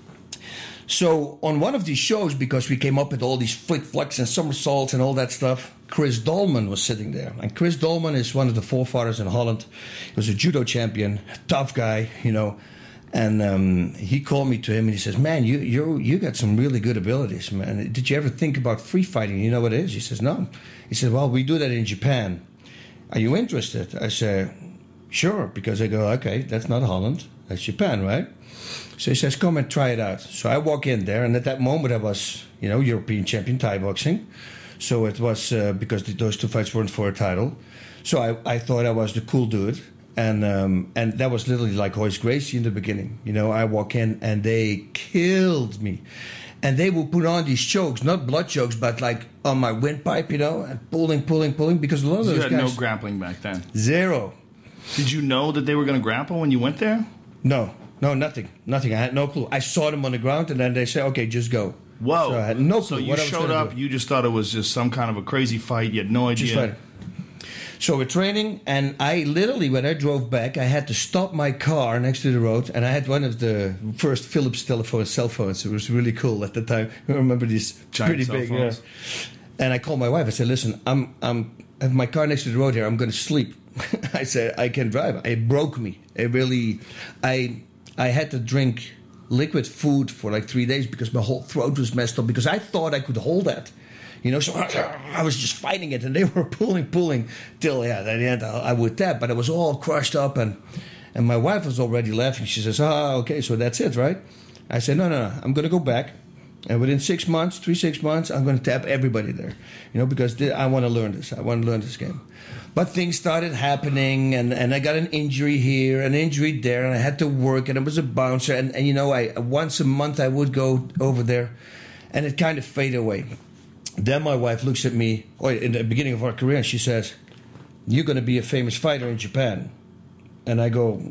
So on one of these shows, because we came up with all these flick flicks and somersaults and all that stuff, Chris Dolman was sitting there. And Chris Dolman is one of the forefathers in Holland. He was a judo champion, tough guy, you know. And um, he called me to him and he says, man, you you you got some really good abilities, man. Did you ever think about free fighting? You know what it is? He says, no. He said, well, we do that in Japan. Are you interested? I said, sure, because I go, okay, that's not Holland, that's Japan, right? So he says, come and try it out. So I walk in there, and at that moment I was, you know, European champion Thai boxing. So it was, uh, because those two fights weren't for a title. So I, I thought I was the cool dude. And um, and that was literally like Royce Gracie in the beginning. You know, I walk in and they killed me. And they would put on these chokes, not blood chokes, but like on my windpipe, you know, and pulling, pulling, pulling, because a lot of So those you had guys... no grappling back then. Zero. Did you know that they were going to grapple when you went there? No, no, nothing, nothing. I had no clue. I saw them on the ground, and then they said, okay, just go. Whoa. So I had no clue So you what I was showed gonna up, do. you just thought it was just some kind of a crazy fight. You had no idea. Just fighting. So we're training, and I literally, when I drove back, I had to stop my car next to the road, and I had one of the first Philips telephone cell phones. It was really cool at the time. I remember these Giant pretty cell big. phones. Yeah. And I called my wife. I said, "Listen, I'm I'm I have my car next to the road here. I'm going to sleep." I said, "I can drive." It broke me. It really, I I had to drink liquid food for like three days because my whole throat was messed up because I thought I could hold that. You know, so I was just fighting it, and they were pulling, pulling, till, yeah, at the end I would tap, but it was all crushed up, and and my wife was already laughing. She says, ah, okay, so that's it, right? I said, no, no, no, I'm going to go back, and within six months, three, six months, I'm going to tap everybody there, you know, because I want to learn this. I want to learn this game. But things started happening, and, and I got an injury here, an injury there, and I had to work, and I was a bouncer, and, and you know, I once a month I would go over there, and it kind of faded away. Then my wife looks at me, or in the beginning of our career, and she says, you're going to be a famous fighter in Japan. And I go,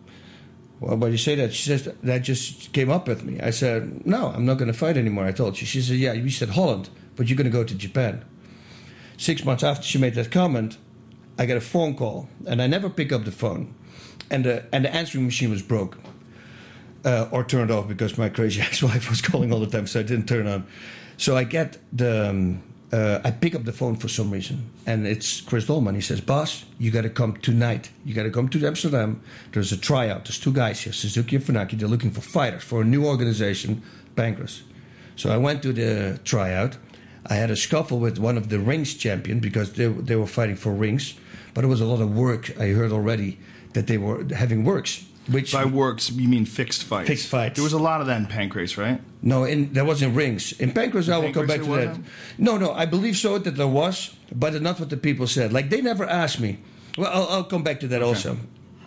well, why do you say that? She says, that just came up with me. I said, no, I'm not going to fight anymore, I told you. She said, yeah, you said Holland, but you're going to go to Japan. Six months after she made that comment, I got a phone call, and I never pick up the phone. And the, and the answering machine was broken. Uh, or turned off because my crazy ex-wife was calling all the time, so I didn't turn on. So I get the, um, uh, I pick up the phone for some reason, and it's Chris Dolman. He says, boss, you got to come tonight. You got to come to Amsterdam. There's a tryout. There's two guys here, Suzuki and Funaki. They're looking for fighters for a new organization, Pancras. So I went to the tryout. I had a scuffle with one of the rings champion because they, they were fighting for rings, but it was a lot of work, I heard already, that they were having works. Which By works, you mean fixed fights? Fixed fights. There was a lot of that in Pancrase, right? No, in, there wasn't rings. In Pancrase, I will come Pancrase back to there that. wasn't? No, no, I believe so that there was, but not what the people said. Like, they never asked me. Well, I'll, I'll come back to that also.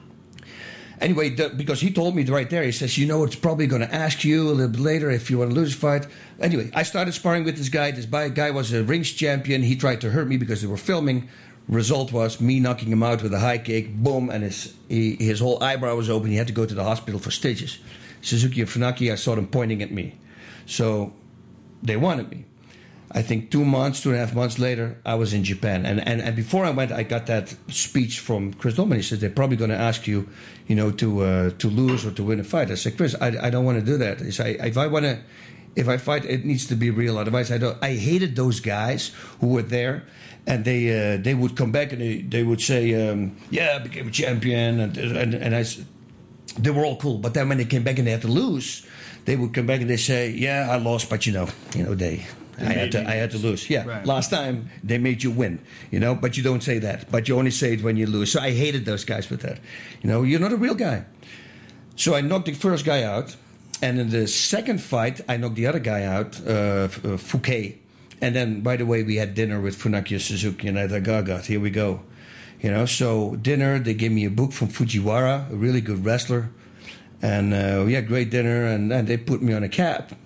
Anyway, the, because he told me right there, he says, you know, it's probably going to ask you a little bit later if you want to lose a fight. Anyway, I started sparring with this guy. This guy was a rings champion. He tried to hurt me because they were filming. Result was me knocking him out with a high kick, boom, and his he, his whole eyebrow was open. He had to go to the hospital for stitches. Suzuki and Funaki, I saw them pointing at me. So they wanted me. I think two months, two and a half months later, I was in Japan. And and, and before I went, I got that speech from Chris Doman. He said, they're probably going to ask you, you know, to uh, to lose or to win a fight. I said, Chris, I, I don't want to do that. He said, if I want to, if I fight, it needs to be real. Otherwise, I don't. I hated those guys who were there. And they uh, they would come back and they, they would say, um, yeah, I became a champion. And, and, and I, they were all cool. But then when they came back and they had to lose, they would come back and they say, yeah, I lost, but you know, you know, they, they I had to I had to lose. Yeah, right. Last time they made you win, you know, but you don't say that. But you only say it when you lose. So I hated those guys with that. You know, you're not a real guy. So I knocked the first guy out. And in the second fight, I knocked the other guy out, uh, uh, Fouquet. And then, by the way, we had dinner with Funaki and Suzuki, and I thought, God, God, here we go. You know, so dinner, they gave me a book from Fujiwara, a really good wrestler. And uh, we had great dinner, and then they put me on a cab.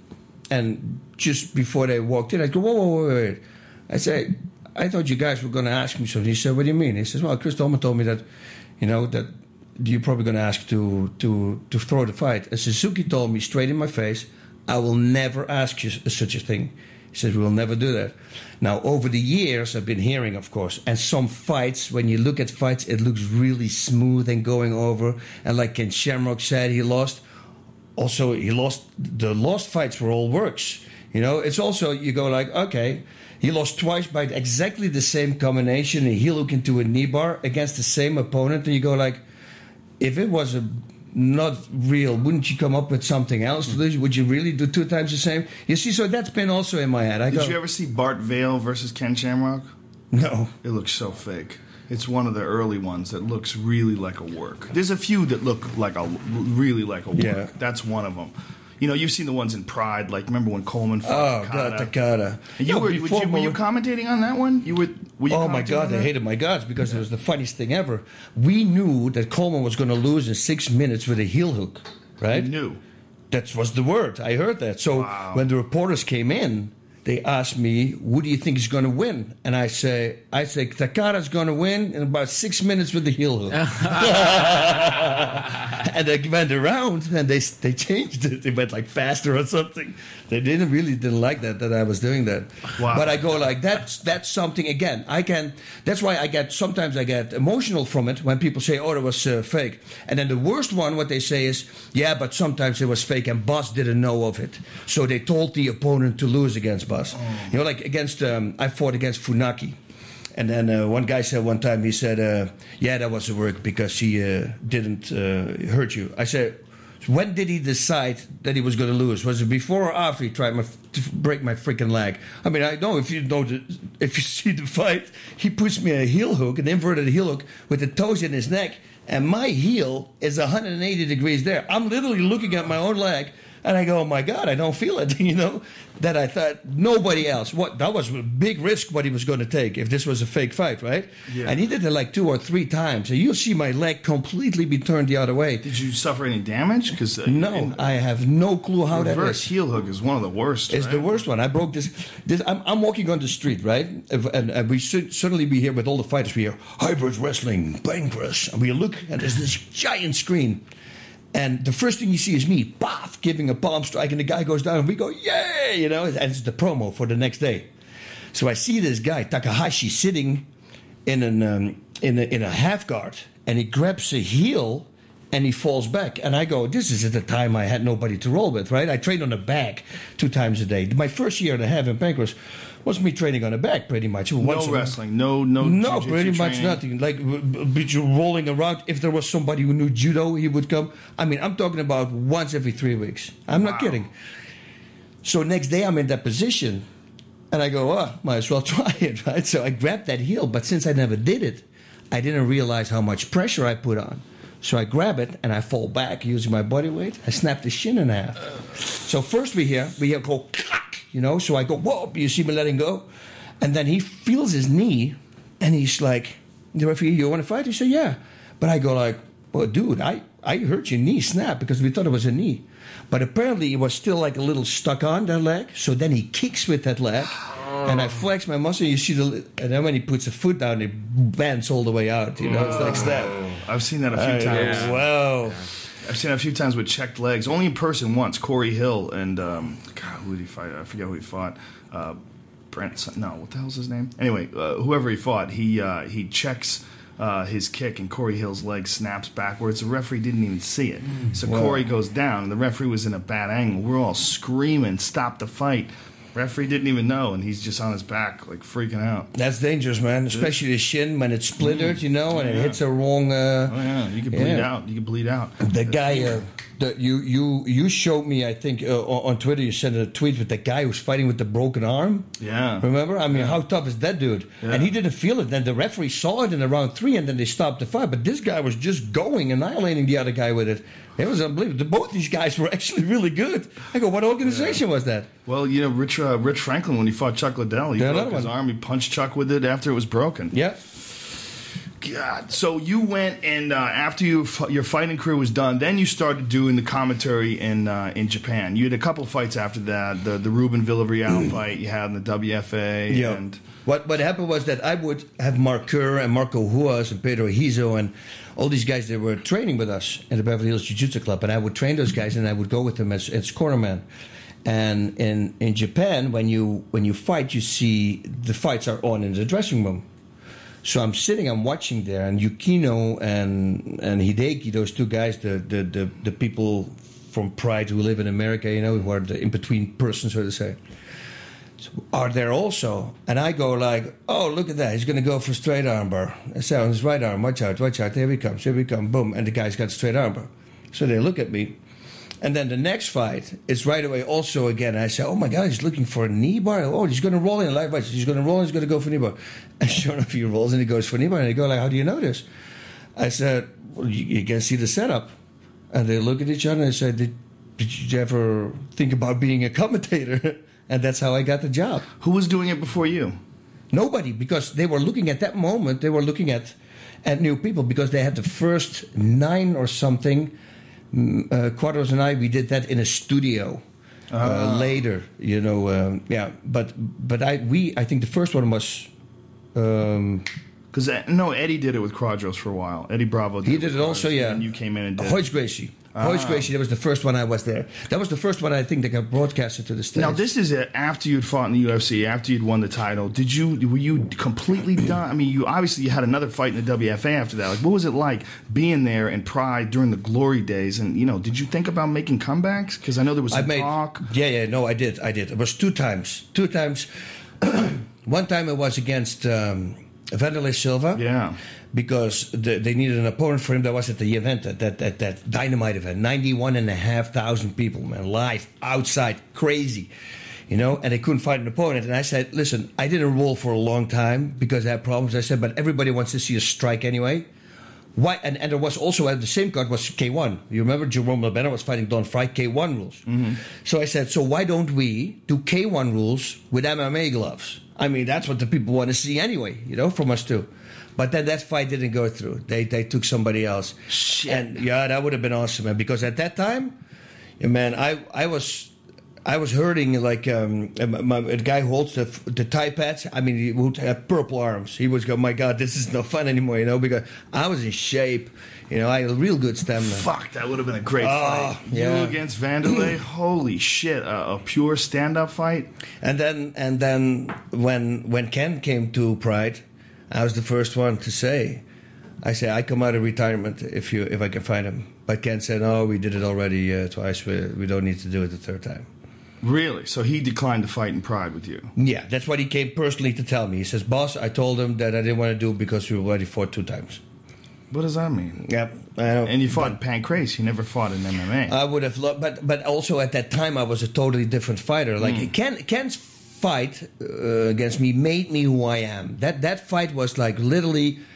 And just before they walked in, I go, whoa, whoa, whoa, wait. I said, I thought you guys were going to ask me something. He said, what do you mean? He says, well, Chris Doman told me that, you know, that you're probably going to ask to, to, to throw the fight. And Suzuki told me straight in my face, I will never ask you such a thing. He said, we will never do that. Now, over the years, I've been hearing, of course, and some fights, when you look at fights, it looks really smooth and going over. And like Ken Shamrock said, he lost. Also, he lost. The lost fights were all works. You know, it's also, you go like, okay, he lost twice by exactly the same combination, a heel hook into a knee bar against the same opponent. And you go like, if it was a not real, wouldn't you come up with something else? Would you really do two times the same? You see, so that's been also in my head. I Did go, you ever see Bart Vale versus Ken Shamrock? no. It looks so fake. It's one of the early ones that looks really like a work. There's a few that look like a really like a work. Yeah. That's one of them. You know, you've seen the ones in Pride. Like, remember when Coleman Oh, fought God, Takada? Takada. And you No, were, would before you, were you Mo- commentating on that one? You were. were you Oh, my commentating God, on I that? hated my guts because it was the funniest thing ever. We knew that Coleman was going to lose in six minutes with a heel hook, right? You knew. That was the word. I heard that. So Wow. when the reporters came in, they asked me, "Who do you think is going to win?" And I say, "I say Takada's going to win in about six minutes with the heel hook." And they went around and they they changed it. They went like faster or something. They didn't really didn't like that that I was doing that. Wow. But I go like that's that's something again. I can. That's why I get sometimes I get emotional from it when people say, "Oh, it was uh, fake." And then the worst one, what they say is, "Yeah, but sometimes it was fake and Boss didn't know of it, so they told the opponent to lose against Boss." Oh. You know, like against um, I fought against Funaki. And then uh, one guy said one time, he said, uh, yeah, that was a work because he uh, didn't uh, hurt you. I said, when did he decide that he was going to lose? Was it before or after he tried my, to break my freaking leg? I mean, I know if you know the, if you see the fight, he puts me a heel hook, an inverted heel hook with the toes in his neck, and my heel is one hundred eighty degrees there. I'm literally looking at my own leg. And I go, oh my God, I don't feel it, you know? That I thought nobody else. What that was a big risk what he was going to take if this was a fake fight, right? Yeah. And he did it like two or three times. And you'll see my leg completely be turned the other way. Did you suffer any damage? Because uh, No, in- I have no clue how that reverse is. heel hook is one of the worst. It's right? the worst one. I broke this. this I'm, I'm walking on the street, right? If- And, and we should suddenly be here with all the fighters. We hear Hybrid Wrestling, Pancrase. And we look, and there's this giant screen. And the first thing you see is me, paf, giving a palm strike, and the guy goes down, and we go, yay, you know, and it's the promo for the next day. So I see this guy, Takahashi, sitting in an um, in a, in a half guard, and he grabs a heel, and he falls back. And I go, this is at the time I had nobody to roll with, right? I trained on the back two times a day. My first year and a half in Pancrase was me training on the back, pretty much. No Once a- wrestling, no no. no, jiu-jitsu pretty much training. nothing. Like b- b- you rolling around. If there was somebody who knew judo, he would come. I mean, I'm talking about once every three weeks. I'm not Wow. kidding. So next day I'm in that position, and I go, oh, might as well try it, right? So I grabbed that heel, but since I never did it, I didn't realize how much pressure I put on. So I grab it and I fall back using my body weight. I snap the shin in half. So first we hear, we hear go, you know, so I go, whoa, you see me letting go? And then he feels his knee and he's like, the referee, you want to fight? He said, yeah. But I go like, well, dude, I, I heard your knee snap because we thought it was a knee. But apparently it was still like a little stuck on that leg. So then he kicks with that leg. And I flex my muscle. You see the, and then when he puts a foot down, it bends all the way out. You know, it's like that. I've seen that a few Uh, times. yeah. Wow. I've seen it a few times with checked legs. Only in person once. Corey Hill and um, God, who did he fight? I forget who he fought. Uh, Brent. No, what the hell's his name? Anyway, uh, whoever he fought, he uh, he checks uh, his kick, and Corey Hill's leg snaps backwards. The referee didn't even see it. So Wow. Corey goes down, and the referee was in a bad angle. We're all screaming, "Stop the fight!" Referee didn't even know, and he's just on his back, like freaking out. That's dangerous, man. Especially the shin when it's splintered, you know, and it Yeah. hits a wrong. Uh, Oh yeah, you can bleed Yeah. out. You can bleed out. The guy, uh, the, you you you showed me, I think, uh, on on Twitter. You sent a tweet with the guy who's fighting with the broken arm. Yeah. Remember? I mean, how tough is that dude? Yeah. And he didn't feel it. Then the referee saw it in the round three, and then they stopped the fight. But this guy was just going, annihilating the other guy with it. It was unbelievable. Both these guys were actually really good. I go, what organization was that? Well, you know, Rich uh, Rich Franklin, when he fought Chuck Liddell, he Yeah, broke another his one. arm. He punched Chuck with it after it was broken. Yeah. God. So you went and uh, after you, your fighting career was done, then you started doing the commentary in uh, in Japan. You had a couple fights after that. The the Ruben Villarreal fight you had in the W F A. Yeah. And What what happened was that I would have Mark Kerr and Marco Huas and Pedro Hizo and all these guys that were training with us at the Beverly Hills Jiu-Jitsu Club, and I would train those guys and I would go with them as, as cornerman. And in, in Japan, when you when you fight, you see the fights are on in the dressing room. So I'm sitting, I'm watching there, and Yukino and and Hideki, those two guys, the the the, the people from Pride who live in America, you know, who are the in between persons, so to say, are there also. And I go like, oh, look at that, he's going to go for straight armbar. I say on his right arm, watch out, watch out, here he comes, here he comes, boom, and the guy's got straight armbar. So they look at me. And then the next fight is right away also again. I say, oh my God, he's looking for a knee bar. Oh, he's going to roll in. Like, he's going to roll in, he's going to go for knee bar. And sure enough, he rolls and he goes for knee bar. And they go like, how do you know this? I said, well, you, you can see the setup. And they look at each other and they say, did, did you ever think about being a commentator? And that's how I got the job. who was doing it before you? Nobody, because they were looking at that moment, they were looking at, at new people because they had the first nine or something. Mm, Uh, Quadros and I, we did that in a studio uh, later, you know. Um, yeah, but but I we I think the first one was um, Because no, Eddie did it with Quadros for a while. Eddie Bravo did he it did with it also. Quadros, Yeah, and you came in and did. Hoyce Gracie. Hoyce Gracie. That was the first one I was there. That was the first one I think that got broadcasted to the States. Now this is it after you'd fought in the U F C, after you'd won the title. Did you were you completely done? I mean, you obviously you had another fight in the W F A after that. Like, what was it like being there in Pride during the glory days? And you know, did you think about making comebacks? Because I know there was I some made, talk. Yeah, yeah, no, I did, I did. It was two times, two times. One time it was against um, Vanderlei Silva. Yeah. Because the, they needed an opponent for him. That was at the event, that that that, that Dynamite event, ninety-one and a half thousand people, man, live outside, crazy, you know. And they couldn't find an opponent. And I said, listen, I didn't roll for a long time because I had problems. I said, but everybody wants to see a strike anyway. Why? And, and there was also at the same card was K one. You remember Jerome Labena was fighting Don Fry, K one rules. Mm-hmm. So I said, so why don't we do K one rules with M M A gloves? I mean, that's what the people want to see anyway, you know, from us too. But then that fight didn't go through. They they took somebody else. Shit. And yeah, that would have been awesome, man. Because at that time, yeah, man, I I was I was hurting like um, my, the guy who holds the the Thai pads. I mean, he would have purple arms. He was going, my God, this is no fun anymore, you know. Because I was in shape, you know. I had a real good stamina. Fuck, that would have been a great Oh, fight. yeah. You against Vanderlei, holy shit, a, a pure stand-up fight. And then and then when when Ken came to Pride, I was the first one to say, I say I come out of retirement if you if I can find him. But Ken said, no, we did it already uh, twice. We, we don't need to do it the third time. Really? So he declined to fight in Pride with you? Yeah, that's what he came personally to tell me. He says, boss, I told him that I didn't want to do it because we already fought two times. What does that mean? Yeah, I know. And you fought in Pancrase. You never fought in M M A. I would have loved, but but also at that time I was a totally different fighter. Like Hmm. Ken, Ken's fight uh, against me made me who I am. That that fight was like literally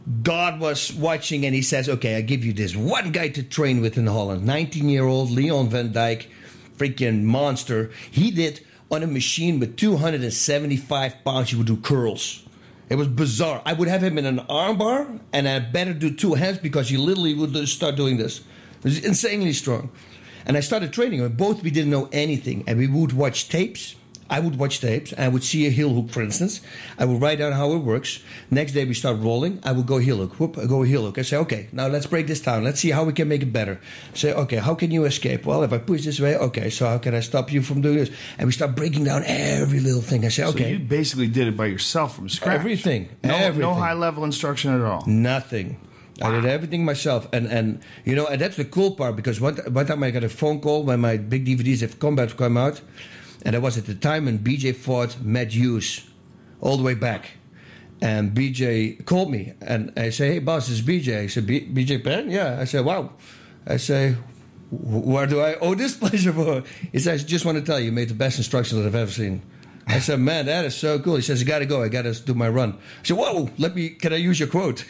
God was watching, and he says, okay, I give you this one guy to train with in Holland. nineteen-year-old Leon van Dijk, freaking monster. He did, on a machine with two hundred seventy-five pounds, he would do curls. It was bizarre. I would have him in an armbar, and I better do two hands because he literally would just start doing this. It was insanely strong. And I started training him. Both we didn't know anything, and we would watch tapes. I would watch tapes, and I would see a heel hook, for instance. I would write down how it works. Next day we start rolling. I would go heel hook. Whoop, I go heel hook. I say, okay, now let's break this down. Let's see how we can make it better. Say, okay, how can you escape? Well, if I push this way, okay, so how can I stop you from doing this? And we start breaking down every little thing. I say, okay. So you basically did it by yourself from scratch. Everything. No, everything. no high-level instruction at all. Nothing. Wow. I did everything myself. And, and you know, and that's the cool part, because one, one time I got a phone call when my big D V Ds of Combat come out. And that was at the time when B J fought Matt Hughes all the way back. And B J called me. And I say, hey, boss, this is B J. I said, B J Penn? Yeah. I said, wow. I say, where do I owe this pleasure for? He says, I just want to tell you, you made the best instructions that I've ever seen. I said, man, that is so cool. He says, I got to go. I got to do my run. I said, whoa, let me, can I use your quote?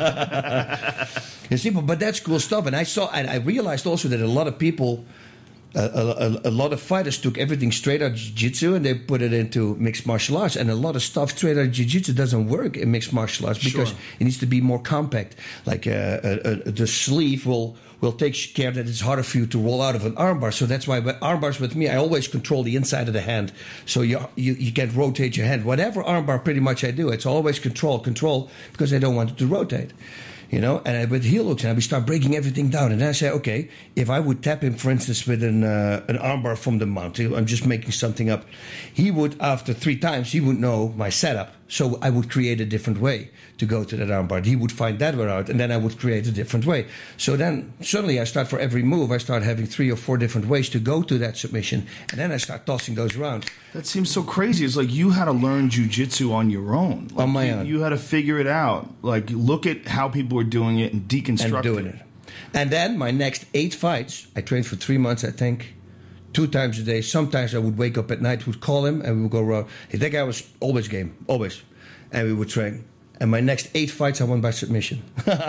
You see, but, but that's cool stuff. And I saw, and I realized also that a lot of people, A, a, a lot of fighters took everything straight out of jiu-jitsu and they put it into mixed martial arts. And a lot of stuff straight out of jiu-jitsu doesn't work in mixed martial arts because Sure. it needs to be more compact. Like uh, uh, uh, the sleeve will will take care that it's harder for you to roll out of an armbar. So that's why with armbars with me, I always control the inside of the hand. So you you, you can rotate your hand. Whatever armbar pretty much I do, it's always control, control, because I don't want it to rotate. You know, and I, with heel hooks, and we start breaking everything down. And then I say, okay, if I would tap him, for instance, with an uh, an armbar from the mount, I'm just making something up. He would, after three times, he would know my setup. So I would create a different way to go to that armbar. He would find that way out, and then I would create a different way. So then suddenly I start for every move, I start having three or four different ways to go to that submission, and then I start tossing those around. That seems so crazy. It's like you had to learn jiu-jitsu on your own. Like On my you, own. You had to figure it out. Like, look at how people were doing it and deconstruct And doing it. it. And then my next eight fights, I trained for three months, I think, two times a day. Sometimes I would wake up at night, would call him, and we would go around. Hey, that guy was always game, always. And we would train. And my next eight fights, I won by submission.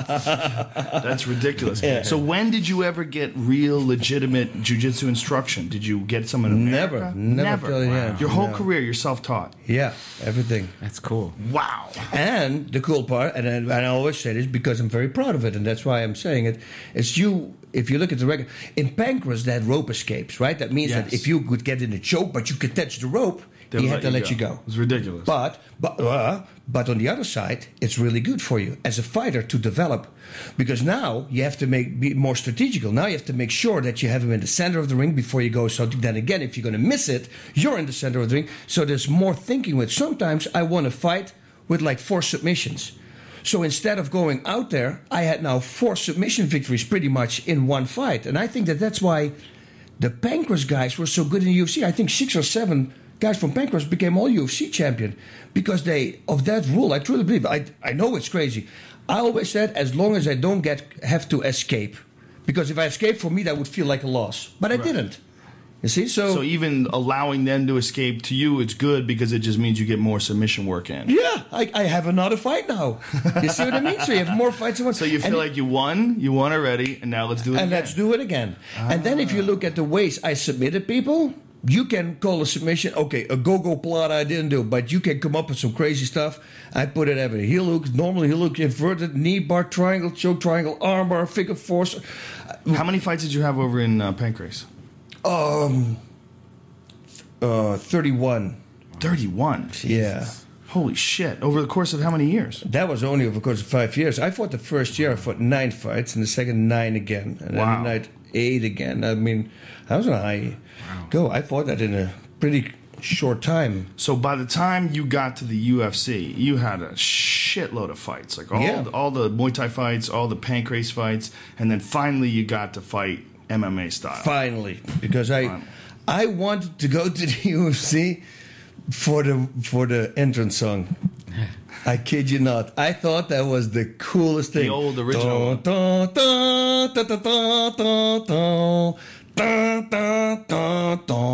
That's ridiculous. Yeah. So when did you ever get real, legitimate jiu-jitsu instruction? Did you get some in America? Never. Never. Till the end. Your whole No. career, you're self-taught. Yeah, everything. That's cool. Wow. And the cool part, and I, and I always say this because I'm very proud of it, and that's why I'm saying it, is you, if you look at the record, in Pancras, they had rope escapes, right? That means Yes. that if you could get in a choke, but you could touch the rope, They'll he had to let you go. It's ridiculous. But but uh, but on the other side, it's really good for you as a fighter to develop, because now you have to make be more strategical. Now you have to make sure that you have him in the center of the ring before you go. So then again, if you're going to miss it, you're in the center of the ring. So there's more thinking with. Sometimes I want to fight with like four submissions. So instead of going out there, I had now four submission victories pretty much in one fight, and I think that that's why the Pancras guys were so good in the U F C. I think six or seven guys from Pancras became all U F C champion because they of that rule. I truly believe. I I know it's crazy. I always said as long as I don't get have to escape, because if I escaped, for me that would feel like a loss. But I Right. didn't. You see, so, So even allowing them to escape to you, it's good because it just means you get more submission work in. yeah, I, I have another fight now. You see what I mean? So you have more fights in one. So you feel And- like you won, you won already, and now let's do it and again. let's do it again. And then if you look at the ways I submitted people, you can call a submission, okay, a go-go plata I didn't do, but you can come up with some crazy stuff. I put it every heel hook, normal heel hook, inverted, knee bar, triangle, choke triangle, armbar, figure fours. How many fights did you have over in uh, Pancras? Um, uh, thirty-one. thirty-one. Yeah. Holy shit. Over the course of how many years? That was only over the course of five years. I fought the first year, I fought nine fights, and the second nine again. And Wow. then the night eight again. I mean, that was a high go. I fought that in a pretty short time. So by the time you got to the U F C, you had a shitload of fights. Like all, Yeah. all the Muay Thai fights, all the Pancrase fights, and then finally you got to fight M M A style. Finally, because I, Finally. I wanted to go to the U F C for the for the entrance song. I kid you not. I thought that was the coolest thing. The old original one. Dun, dun, dun, dun, dun, dun, dun, dun, dun, dun,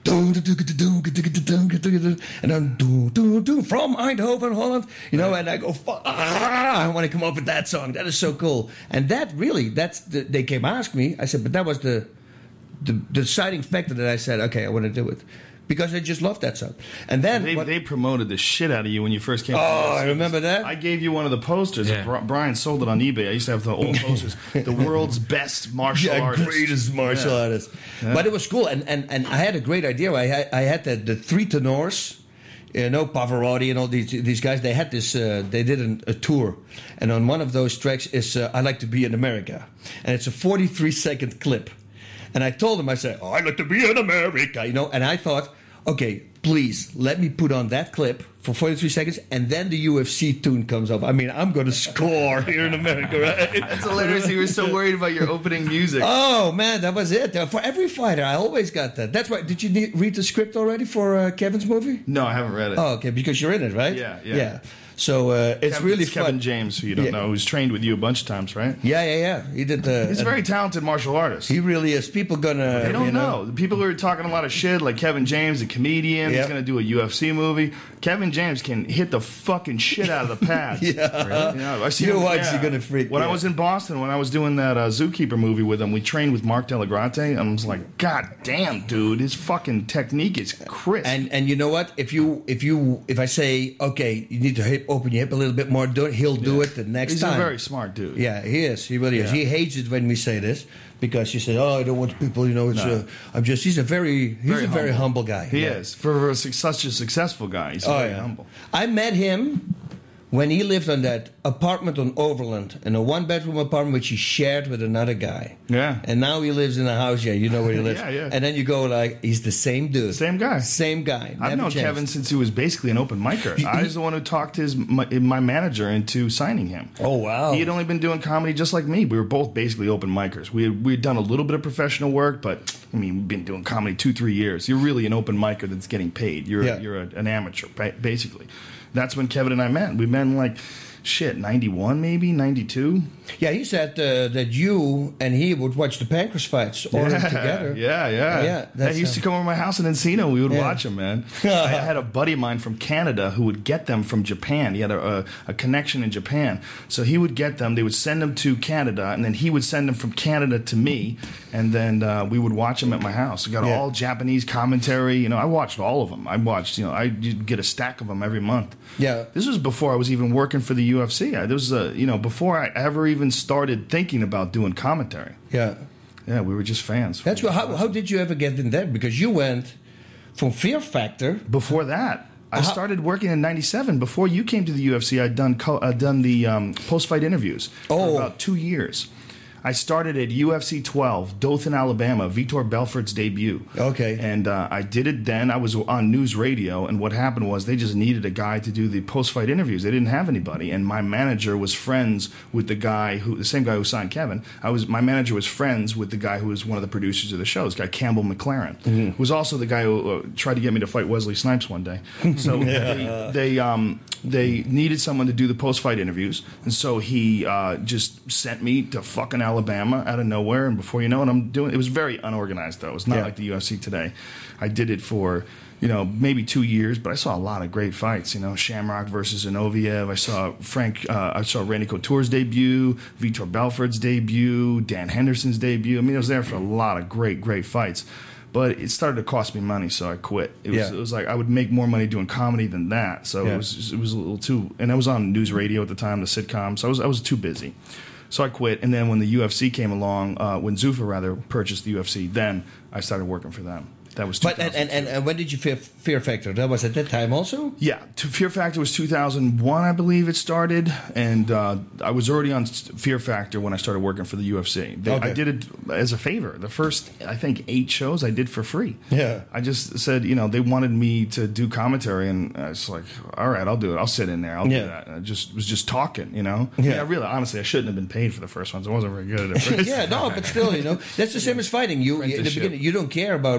and then do do do from Eindhoven, Holland, you know, and I go, ah, I want to come up with that song. That is so cool. And that really, that's the, they came ask me. I said, but that was the the, the deciding factor that I said, okay, I want to do it. Because I just loved that song. And then... They, what, they promoted the shit out of you when you first came. Oh, to I remember that. I gave you one of the posters. Yeah. Bri- Brian sold it on eBay. I used to have the old posters. The world's best martial yeah, artist. greatest martial Yeah. artist. Yeah. But it was cool. And, and, and I had a great idea. I had, I had the, the three tenors, you know, Pavarotti and all these these guys. They had this, uh, they did an, a tour. And on one of those tracks is uh, I Like to Be in America. And it's a forty-three second clip. And I told him, I said, oh, I like to be in America, you know. And I thought, okay, please let me put on that clip for forty-three seconds, and then the U F C tune comes up. I mean, I'm going to score here in America, right? That's hilarious. You were so worried about your opening music. Oh man, that was it. Uh, For every fighter, I always got that. That's why. Did you need, read the script already for uh, Kevin's movie? No, I haven't read it. Oh, okay, because you're in it, right? Yeah, yeah. yeah. So uh, it's Kevin, really it's Kevin fun. James, who you don't Yeah. know, who's trained with you a bunch of times, right? Yeah, yeah, yeah. He did. Uh, He's a very talented martial artist. He really is. People gonna. They don't you know. The people who are talking a lot of shit, like Kevin James, a comedian, Yeah. he's going to do a U F C movie. Kevin James can hit the fucking shit out of the pads. Yeah. Really? Yeah, I've seen Your him- wife's yeah. gonna freak, When I yeah. was in Boston, when I was doing that uh, Zookeeper movie with him, we trained with Mark Delagrante, and I was like, God damn, dude, his fucking technique is crisp. And and you know what? If you if you if I say okay, you need to hip, open your hip a little bit more, do it, he'll do it the next he's time. a very smart dude. Yeah, he is. He really is. Yeah. He hates it when we say this because he says, "Oh, I don't want people." You know, it's. No. Uh, I'm just. He's a very. He's Very a very humble, humble. guy. He Yeah. is. For a, su- such a successful guy, he's Oh very yeah. humble. I met him when he lived on that apartment on Overland, in a one-bedroom apartment which he shared with another guy. Yeah. And now he lives in a house. Yeah, you know where he lives. Yeah, yeah. And then you go like, he's the same dude. Same guy. Same guy. I've Never known changed. Kevin since he was basically an open micer. He- I was the one who talked his my, my manager into signing him. Oh wow. He had only been doing comedy just like me. We were both basically open micers. We had, we had done a little bit of professional work, but I mean, we've been doing comedy two, three years. You're really an open micer that's getting paid. You're Yeah. you're a, an amateur, ba- basically. That's when Kevin and I met. We met in like, shit, ninety-one maybe, ninety-two. Yeah, he said uh, that you and he would watch the Pancras fights all together. Yeah, yeah. Yeah, that's, he used to uh, come over to my house in Encino. We would Yeah. watch him, man. I had a buddy of mine from Canada who would get them from Japan. He had a, a, a connection in Japan. So he would get them. They would send them to Canada, and then he would send them from Canada to me, and then uh, we would watch them at my house. I got Yeah. all Japanese commentary. You know, I watched all of them. I watched, you know, I you'd get a stack of them every month. Yeah. This was before I was even working for the U F C. I, this was, a, you know, before I ever even started thinking about doing commentary. Yeah. Yeah, we were just fans. That's what, how, how did you ever get in there? Because you went from Fear Factor. Before that, I How- started working in ninety-seven. Before you came to the U F C, I'd done co- I'd done the um, post-fight interviews Oh. for about two years. I started at U F C twelve, Dothan, Alabama, Vitor Belfort's debut. Okay. And uh, I did it then. I was on news radio, and what happened was they just needed a guy to do the post-fight interviews. They didn't have anybody, and my manager was friends with the guy who, the same guy who signed Kevin. I was my manager was friends with the guy who was one of the producers of the show, this guy Campbell McLaren, Mm-hmm. who was also the guy who uh, tried to get me to fight Wesley Snipes one day. So they they, um, they needed someone to do the post-fight interviews, and so he uh, just sent me to fucking Alabama out of nowhere, and before you know it, I'm doing. It was very unorganized, though. It's not Yeah. like the U F C today. I did it for, you know, maybe two years, but I saw a lot of great fights. You know, Shamrock versus Zinoviev. I saw Frank. Uh, I saw Randy Couture's debut, Vitor Belfort's debut, Dan Henderson's debut. I mean, I was there for a lot of great, great fights. But it started to cost me money, so I quit. It was, Yeah. it was like I would make more money doing comedy than that. So Yeah. it was it was a little too. And I was on news radio at the time, the sitcom. So I was I was too busy. So I quit. And then when the U F C came along, uh, when Zuffa rather purchased the U F C, then I started working for them. That was But and, and, and, and when did you Fear, Fear Factor? That was at that time also? yeah, to Fear Factor was two thousand one, I believe it started, and uh, I was already on Fear Factor when I started working for the U F C. They, Okay. I did it as a favor. The first, I think, eight shows I did for free. Yeah. I just said, you know, they wanted me to do commentary, and I was like, all right, I'll do it. I'll sit in there. I'll Yeah. do that. And I just was just talking, you know. Yeah. I really, honestly, I shouldn't have been paid for the first ones. I wasn't very good at it. Yeah, no, but still, you know, that's the same as fighting. You in the Apprenticeship. beginning, you don't care about money, Yeah.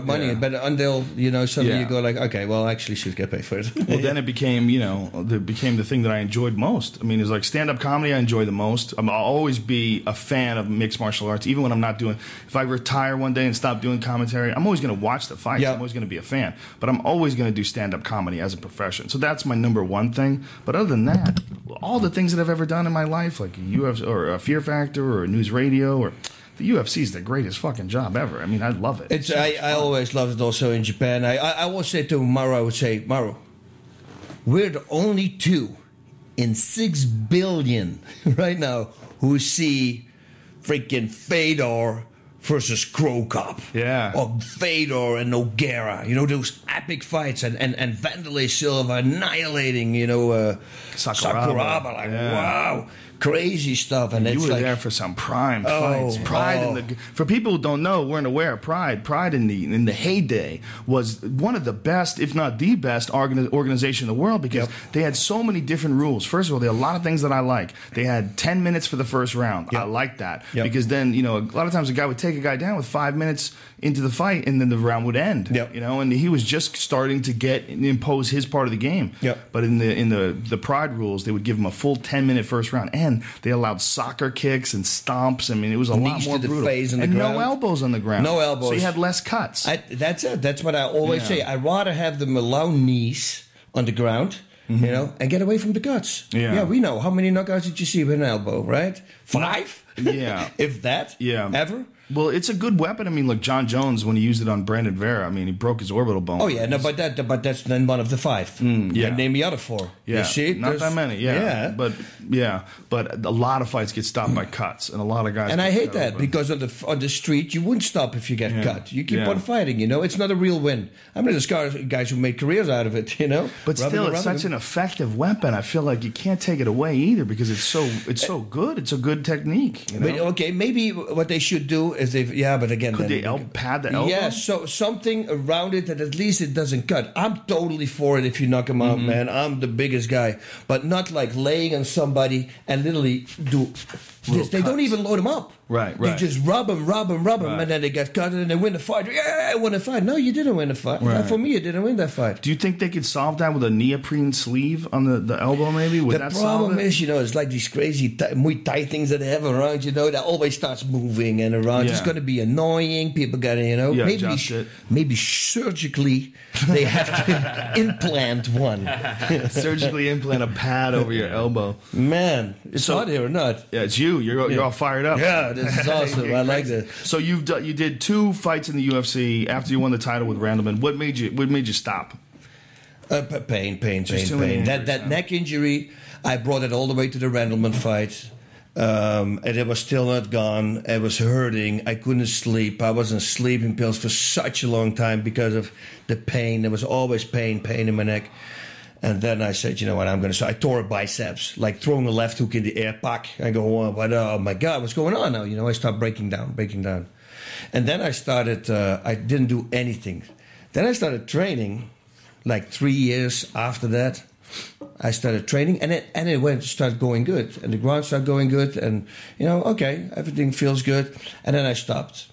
but until you know suddenly Yeah. you go like, okay, well, I actually should get paid for it. Well, then it became, you know, it became the thing that I enjoyed most. I mean, it's like stand-up comedy I enjoy the most. I'm, I'll always be a fan of mixed martial arts, even when I'm not doing. If I retire one day and stop doing commentary, I'm always going to watch the fights. Yeah. I'm always going to be a fan. But I'm always going to do stand-up comedy as a profession. So that's my number one thing. But other than that, all the things that I've ever done in my life, like a U F C or a Fear Factor or a News Radio or. The U F C is the greatest fucking job ever. I mean, I love it. It's I, I always loved it also in Japan. I, I, I always say to Maru, I would say, Maru, we're the only two in six billion right now who see freaking Fedor versus Crow Cop. Yeah. Or Fedor and Nogueira. You know, those epic fights. And, and, and Vanderlei Silva annihilating, you know, uh, Sakuraba. Sakuraba. Like, Yeah. wow. Crazy stuff. And You it's were like, there for some prime Oh, fights. Pride oh. in the for people who don't know, weren't aware of Pride. Pride in the in the heyday was one of the best, if not the best, organi- organization in the world because Yep. they had so many different rules. First of all, they had a lot of things that I like. They had ten minutes for the first round. Yep. I like that Yep. because then you know a lot of times a guy would take a guy down with five minutes into the fight, and then the round would end. Yep. You know, and he was just starting to get impose his part of the game. Yep. But in the in the the Pride rules, they would give him a full ten minute first round, and they allowed soccer kicks and stomps. I mean, it was a lot Knees more to the brutal. face and the and no ground. elbows on the ground. No elbows. So you had less cuts. I, that's it. That's what I always Yeah. say. I'd rather have them allow knees on the ground, you know, and get away from the guts. Mm-hmm. Yeah. yeah, we know. How many knockouts did you see with an elbow, right? Five? Yeah. if that? Yeah. Ever? Well, it's a good weapon. I mean, look, John Jones, when he used it on Brandon Vera, I mean, he broke his orbital bone. Oh, yeah. No, but that, but that's then one of the five. yeah. Name the other four. Yeah, You see? not There's- that many. Yeah. Yeah. but yeah, but a lot of fights get stopped by cuts, and a lot of guys. And I get hate cut that open. because on the on the street you wouldn't stop if you get Yeah. cut. You keep Yeah. on fighting. You know, it's not a real win. I mean, there's guys guys who make careers out of it. You know, But Rubbing still, and it's rubbing. such an effective weapon. I feel like you can't take it away either because it's so it's so good. It's a good technique. You know? But okay, maybe what they should do is they yeah, but again, Could then they el- pad the elbow? Yeah, so something around it that at least it doesn't cut. I'm totally for it if you knock him out, Mm-hmm. man. I'm the biggest guy, but not like laying on somebody and literally do. This. They don't cuts. even load him up. Right, They right. just rub him, rub him, rub him, Right. and then they get cut and they win the fight. Yeah, I won the fight. No, you didn't win the fight. Right. For me, you didn't win that fight. Do you think they could solve that with a neoprene sleeve on the, the elbow? Maybe would The that solve problem it? is, you know, it's like these crazy th- Muay Thai things that they have around, you know, that always starts moving and around. It's Yeah. going to be annoying. People got to, you know, Yeah, maybe adjust it. maybe surgically they have to implant one. Surgically implant a pad over your elbow. Man, it's So- hot here or not? Yeah, it's you. You're you're all fired up. Yeah, this is awesome. I like that. So you've done, you did two fights in the U F C after you won the title with Randleman. What made you What made you stop? Uh, p- pain, pain, Just pain, too many pain. That injuries, that huh? neck injury, I brought it all the way to the Randleman fight. Um, and it was still not gone. It was hurting. I couldn't sleep. I was on sleeping pills for such a long time because of the pain. There was always pain, pain in my neck. And then I said, you know what, I'm going to... So I tore a biceps, like throwing a left hook in the air, pack. I go, oh, what, oh my God, what's going on now? You know, I start breaking down, breaking down. And then I started, uh, I didn't do anything. Then I started training, like three years after that. I started training, and it and it went started going good, and the ground started going good, and you know, okay, everything feels good, and then I stopped,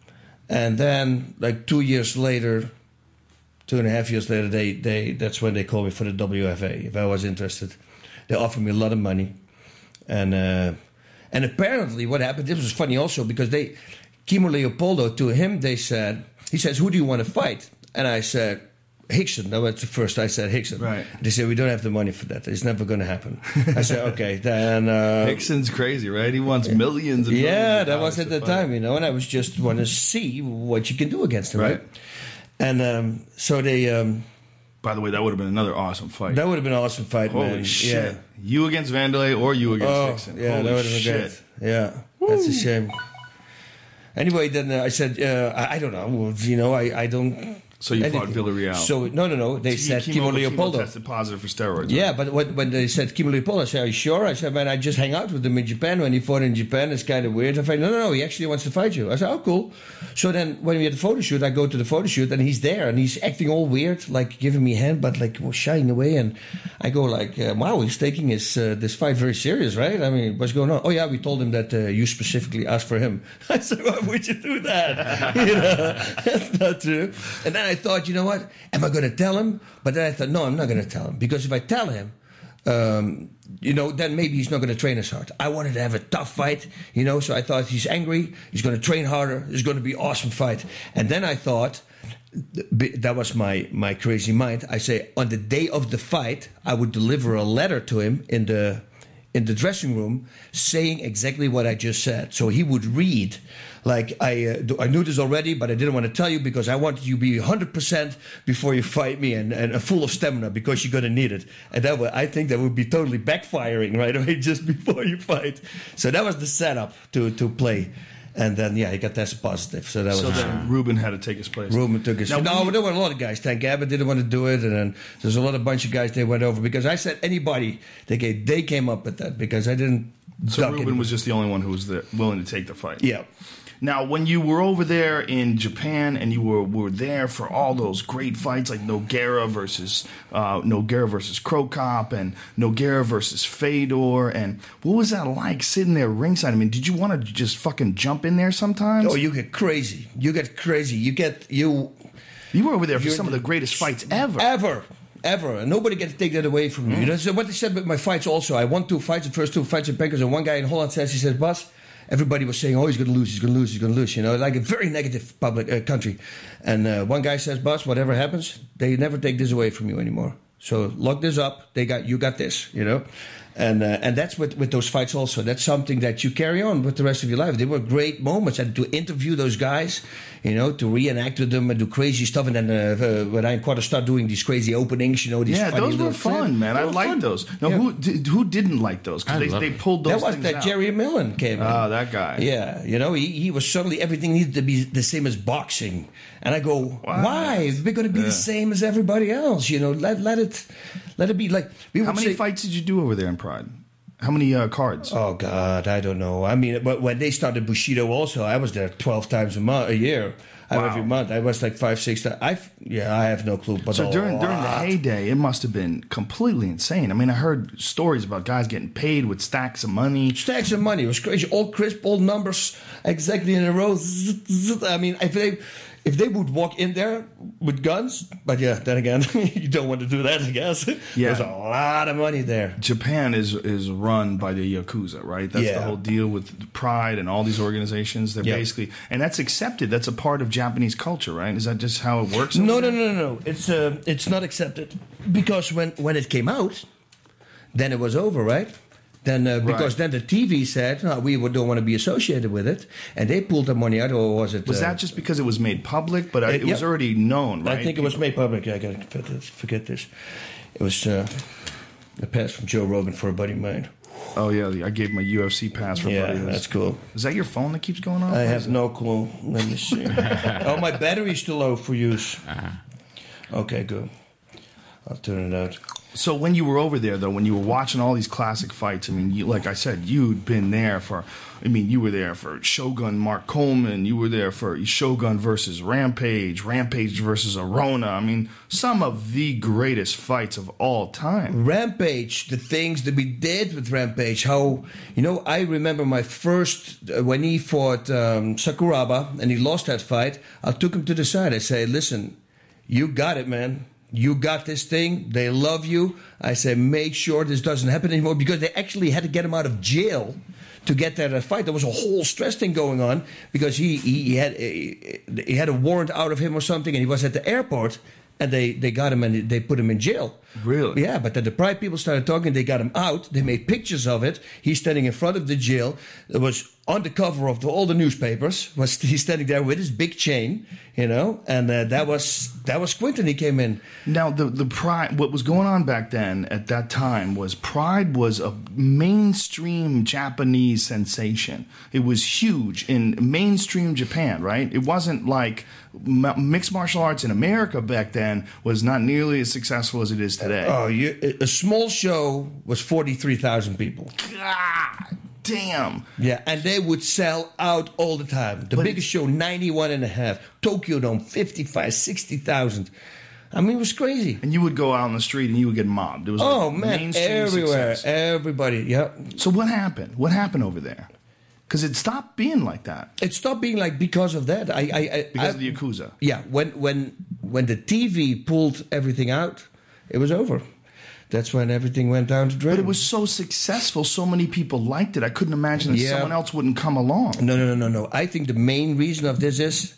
and then like two years later, two and a half years later, they they that's when they called me for the W F A if I was interested. They offered me a lot of money, and uh, and apparently what happened. This was funny also because they, Kimo Leopoldo, to him they said, he says, who do you want to fight? And I said, Hickson. That was the first I said Hickson. Right. They said, we don't have the money for that. It's never going to happen. I said, okay, then... Uh, Hickson's crazy, right? He wants millions and millions yeah, of that dollars was at to the fight. time, you know, and I was just want to see what you can do against him, right? Right. And um, so they... Um, By the way, that would have been another awesome fight. that would have been an awesome fight, Holy man. shit. Yeah. You against Vanderlei or you against Oh, Hickson. yeah, Holy that would have been shit. great. Yeah, that's a shame. Anyway, then uh, I said, uh, I, I don't know, you know, I, I don't... So you fought anything. Villarreal. So no, no, no. They said Kimo Leopoldo. tested positive for steroids. Yeah, right? but when, when they said Kimo Leopoldo, I said, "Are you sure?" I said, "Man, I just hang out with him in Japan. When he fought in Japan, it's kind of weird." I said, "No, no, no. He actually wants to fight you." I said, "Oh, cool." So then, when we had the photo shoot, I go to the photo shoot, and he's there, and he's acting all weird, like giving me a hand, but like well, shying away. And I go like, uh, "Wow, he's taking his uh, this fight very serious, right? I mean, what's going on?" "Oh yeah, we told him that uh, you specifically asked for him." I said, "Why would you do that?" You know, that's not true. And then I thought, you know what? Am I going to tell him? But then I thought, no, I'm not going to tell him. Because if I tell him, um, you know, then maybe he's not going to train as hard. I wanted to have a tough fight, you know, so I thought he's angry, he's going to train harder, it's going to be an awesome fight. And then I thought, that was my, my crazy mind, I say, on the day of the fight, I would deliver a letter to him in the in the dressing room saying exactly what I just said. So he would read, like, I uh, I knew this already, but I didn't want to tell you because I wanted you to be one hundred percent before you fight me and, and full of stamina because you're going to need it. And that would, I think that would be totally backfiring right away just before you fight. So that was the setup to, to play. And then, yeah, he got tested positive. So that was So then Ruben had to take his place. Ruben took his. Now, No, you- there were a lot of guys. Tank Abbott didn't want to do it, and then there's a lot of bunch of guys they went over because I said anybody they gave, they came up with that because I didn't. So duck Ruben anybody. was just the only one who was there, willing to take the fight. Yeah. Now, when you were over there in Japan and you were were there for all those great fights like Nogueira versus uh, Nogueira versus Krokop and Nogueira versus Fedor, and what was that like sitting there ringside? I mean, did you want to just fucking jump in there sometimes? Oh, you get crazy. You get crazy. You get you you were over there for you're some of the greatest fights ever. ever. Ever. And nobody can take that away from you. Mm. You know, so what they said with my fights also, I won two fights, the first two fights in Pankers, and one guy in Holland says, he says, "Bas, everybody was saying, oh, he's going to lose, he's going to lose, he's going to lose," you know, like a very negative public uh, country. And uh, one guy says, "Bas, whatever happens, they never take this away from you anymore. So lock this up. They got you got this, you know." And uh, and that's with, with those fights also. That's something that you carry on with the rest of your life. They were great moments. And to interview those guys, you know, to reenact with them and do crazy stuff. And then uh, uh, when I and Quadra start doing these crazy openings, you know, these Yeah, funny those were little fun, clips. man. They I were liked fun. those. Now, Yeah. who did, who didn't like those? I Because they, love they it. pulled those That was things that out. Jerry Millen came in. Ah, that guy. Yeah, you know, he, he was suddenly everything needed to be the same as boxing, and I go, What? why? We're going to be Yeah. the same as everybody else, you know. Let let it, let it be like. We How would many say, fights did you do over there in Pride? How many uh, cards? Oh God, I don't know. I mean, but when they started Bushido, also, I was there twelve times a month, a year, Wow. every month. I was like five, six times. I yeah, I have no clue. But So a during during the lot. heyday, it must have been completely insane. I mean, I heard stories about guys getting paid with stacks of money. Stacks of money. It was crazy. All crisp, all numbers exactly in a row. Zzz, zzz. I mean, if they if they would walk in there with guns, but yeah, then again, you don't want to do that, I guess. Yeah. There's a lot of money there. Japan is is run by the Yakuza, right? That's the Yeah. whole deal with Pride and all these organizations. They're Yeah. basically, and that's accepted. That's a part of Japanese culture, right? Is that just how it works? No, over no, there? no, no, no. It's uh, it's not accepted because when when it came out, then it was over, right? Then uh, because Right. then the T V said no, we don't want to be associated with it, and they pulled the money out, or was it? Was uh, that just because it was made public? But uh, it yeah. was already known, right? I think it was made public. I gotta forget this. Forget this. It was uh, a pass from Joe Rogan for a buddy of mine. Oh yeah, I gave my U F C pass for Yeah, buddy. that's cool. Is that your phone that keeps going off? I Or have is it- no clue. Let me see. Oh, my battery's too low for use. Okay, good. I'll turn it out. So when you were over there, though, when you were watching all these classic fights, I mean, you, like I said, you'd been there for. I mean, you were there for Shogun Mark Coleman. You were there for Shogun versus Rampage, Rampage versus Arona. I mean, some of the greatest fights of all time. Rampage, the things that we did with Rampage, how, you know, I remember my first, uh, when he fought um, Sakuraba and he lost that fight, I took him to the side. I say, listen, you got it, man. You got this thing. They love you. I say, make sure this doesn't happen anymore because they actually had to get him out of jail to get that uh, fight. There was a whole stress thing going on because he he, he had he, he had a warrant out of him or something, and he was at the airport, and they, they got him and they put him in jail. Really? Yeah, but then the Pride people started talking. They got him out. They made pictures of it. He's standing in front of the jail. It was on the cover of the, all the newspapers. Was he's standing there with his big chain, you know? And uh, that was that was Quinton. He came in. Now, the the Pride, what was going on back then at that time was Pride was a mainstream Japanese sensation. It was huge in mainstream Japan, right? It wasn't like ma- mixed martial arts in America back then was not nearly as successful as it is today. Oh, you, a small show was forty-three thousand people. God damn. Yeah, and they would sell out all the time. The But biggest show, ninety-one and a half. Tokyo Dome, fifty-five, sixty thousand. I mean, it was crazy. And you would go out on the street and you would get mobbed. It was Oh, like man, mainstream everywhere. success. Everybody, yeah. So what happened? What happened over there? Because it stopped being like that It stopped being like because of that. I, I, I because I, of the Yakuza. Yeah, when when when the T V pulled everything out, it was over. That's when everything went down the drain. But it was so successful, so many people liked it. I couldn't imagine that Yeah. someone else wouldn't come along. no, no, no, no, no. I think the main reason of this is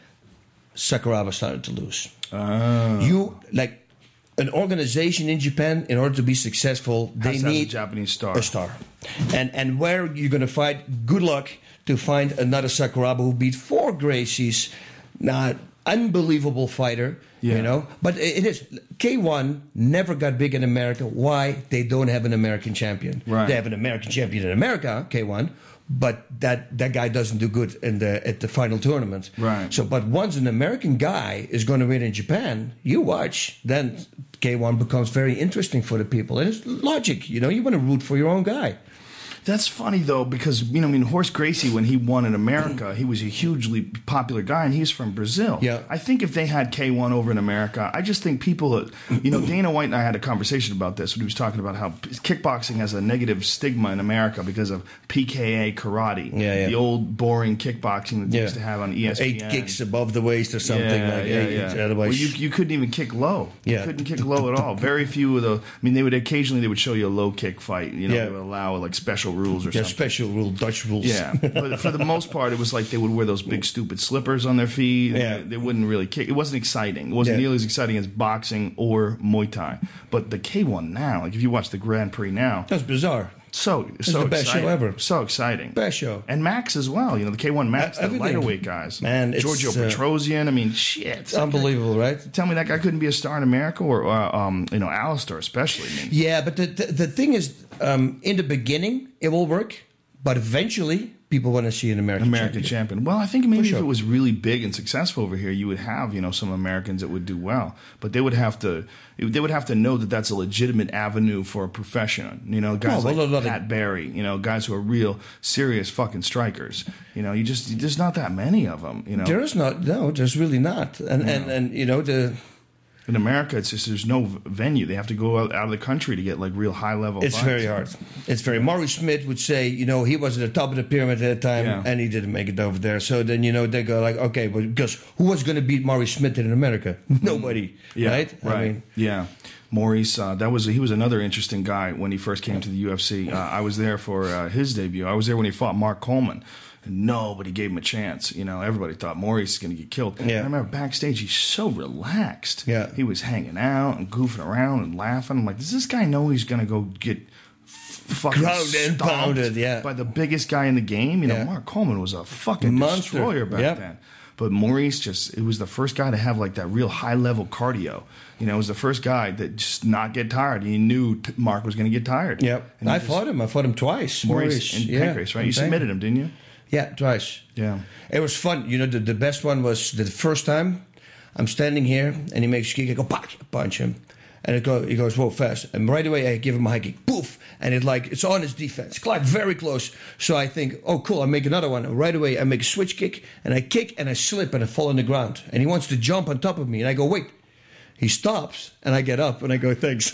Sakuraba started to lose. Oh. You like an organization in Japan, in order to be successful, they Has to have a need Japanese star. A star, and and where you're going to fight? Good luck to find another Sakuraba who beat four Gracies. Now, unbelievable fighter, Yeah. you know. But it it is K one never got big in America. Why? They don't have an American champion. Right. They have an American champion in America, K one. But that, that guy doesn't do good in the at the final tournament. Right. So, but once an American guy is going to win in Japan, you watch, then K one becomes very interesting for the people. And it's logic, you know, you want to root for your own guy. That's funny though, because you know, I mean, Horace Gracie, when he won in America, he was a hugely popular guy, and he's from Brazil. Yeah. I think if they had K one over in America, I just think people, you know, Dana White and I had a conversation about this when he was talking about how kickboxing has a negative stigma in America because of P K A karate, Yeah, yeah. the old boring kickboxing that they Yeah. used to have on E S P N. Eight kicks above the waist or something Yeah, like yeah, that. yeah. Otherwise, Well, you, you couldn't even kick low. Yeah. You couldn't kick low at all. Very few of the. I mean, they would occasionally they would show you a low kick fight. You know, Yeah. they would allow like special rules or yeah, something. special rule, Dutch rules. Yeah, but for the most part, it was like they would wear those big stupid slippers on their feet. Yeah. They, they wouldn't really kick. It wasn't exciting. It wasn't Yeah. nearly as exciting as boxing or Muay Thai. But the K one now, like if you watch the Grand Prix now, That's bizarre. so so the best show exciting. ever. So exciting. Best show. And Max as well. You know the K one Max, Uh, the everything. lighter weight guys. Man, it's, Giorgio uh, Petrosian. I mean, shit. It's unbelievable, right? Tell me that guy couldn't be a star in America, or uh, um, you know, Alistair especially. I mean, Yeah, but the, the, the thing is, um, in the beginning, it will work, but eventually, people want to see an American, American champion. champion. Well, I think maybe sure. if it was really big and successful over here, you would have you know some Americans that would do well, but they would have to they would have to know that that's a legitimate avenue for a profession. You know, guys Well, well, like well, Pat Barry. You know, guys who are real serious fucking strikers. You know, you just there's not that many of them. You know, There is not, no, there's really not. And, and, and you know, the in America, it's just there's no v- venue. They have to go out, out of the country to get like real high level. it's fights. very hard. It's very, Maurice Smith would say, you know, he was at the top of the pyramid at the time, Yeah. and he didn't make it over there. So then, you know, they go like, okay, but because who was going to beat Maurice Smith in America? Nobody, Yeah, right? Right. I mean, yeah. Maurice, uh, that was he was another interesting guy when he first came to the U F C. Uh, I was there for uh, his debut. I was there when he fought Mark Coleman. And nobody gave him a chance. You know, everybody thought Maurice is going to get killed. And I remember backstage, he's so relaxed. Yeah. He was hanging out and goofing around and laughing. I'm like, does this guy know he's going to go get f- fucking Ground and stomped pounded, yeah. by the biggest guy in the game? You know, Yeah. Mark Coleman was a fucking Monster. destroyer back Yep. then. But Maurice just, it was the first guy to have like that real high level cardio. You know, it was the first guy that just not get tired. He knew t- Mark was going to get tired. Yep. And he I just- fought him. I fought him twice. Maurice in yeah. Pancrase, right? You in submitted him, didn't you? Yeah, twice. Yeah. It was fun. You know, the, the best one was the first time I'm standing here and he makes a kick. I go, "Pak," punch him. And it go, he goes, whoa, fast. And right away, I give him a high kick. Poof. And it like, it's on his defense. Clark, very close. So I think, oh, cool, I make another one. And right away, I make a switch kick. And I kick and I slip and I fall on the ground. And he wants to jump on top of me. And I go, wait. He stops and I get up and I go, thanks.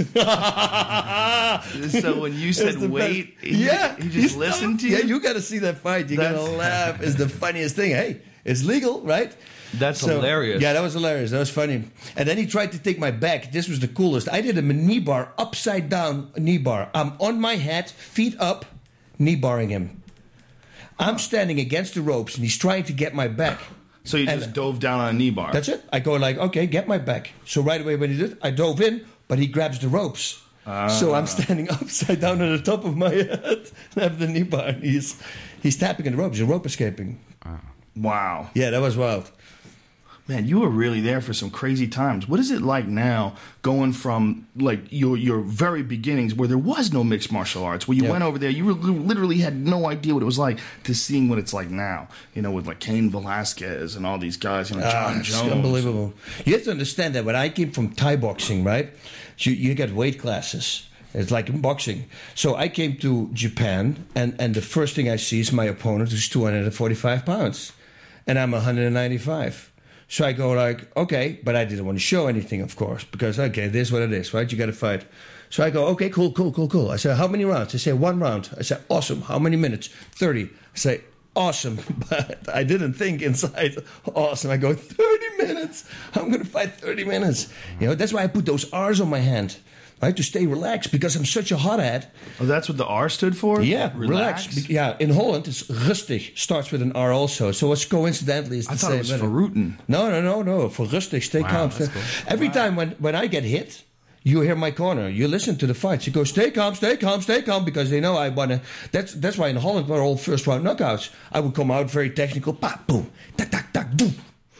So when you said It's the wait, best. he, yeah, he just listened to you? Yeah, you got to see that fight. You're That's- gonna laugh. It's the funniest thing. Hey, it's legal, right? That's hilarious. Yeah, that was hilarious. That was funny. And then he tried to take my back. This was the coolest. I did a knee bar, upside down knee bar. I'm on my head, feet up, knee barring him. I'm standing against the ropes, and he's trying to get my back. So you And- just dove down on a knee bar. That's it. I go like, okay, get my back. So right away when he did, I dove in, but he grabs the ropes. So I'm standing upside down on the top of my head and have the knee bar. And he's he's tapping on the ropes. He's rope escaping. Wow. Yeah, that was wild. man, you were really there for some crazy times. What is it like now, going from like your your very beginnings, where there was no mixed martial arts, where you Yeah. went over there, you were, literally had no idea what it was like, to seeing what it's like now? You know, with like Cain Velasquez and all these guys, you know, John Ah, it's Jones. unbelievable. You have to understand that when I came from Thai boxing, right? You, you get weight classes. It's like in boxing. So I came to Japan, and, and the first thing I see is my opponent who's two hundred forty-five pounds, and I'm one hundred ninety-five. So I go like, okay, but I didn't want to show anything, of course, because, okay, this is what it is, right? You got to fight. So I go, okay, cool, cool, cool, cool. I say, how many rounds? I say, one round. I say, awesome. How many minutes? thirty. I say, awesome. But I didn't think inside, awesome. I go, thirty minutes. I'm going to fight thirty minutes. You know, that's why I put those R's on my hand, right, to stay relaxed, because I'm such a hothead. Oh, that's what the R stood for? Yeah, Relax? relax. Be- Yeah, in Holland, it's rustig. Starts with an R also. So it's coincidentally is the I thought same it was letter. verroten. No, no, no, no. For rustig, stay calm. that's Stay- cool. Every time when, when I get hit, you hear my corner. You listen to the fights. You go, stay calm, stay calm, stay calm, because they know I want to. That's that's why in Holland we're all first round knockouts. I would come out very technical. Pa, boom, tak, tak, tak, boom.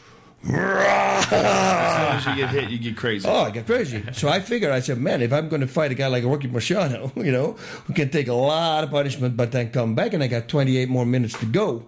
As soon as you get hit, you get crazy. Oh, I get crazy. So I figured, I said, man, if I'm going to fight a guy like Rocky Marciano, you know, who can take a lot of punishment but then come back, and I got twenty-eight more minutes to go.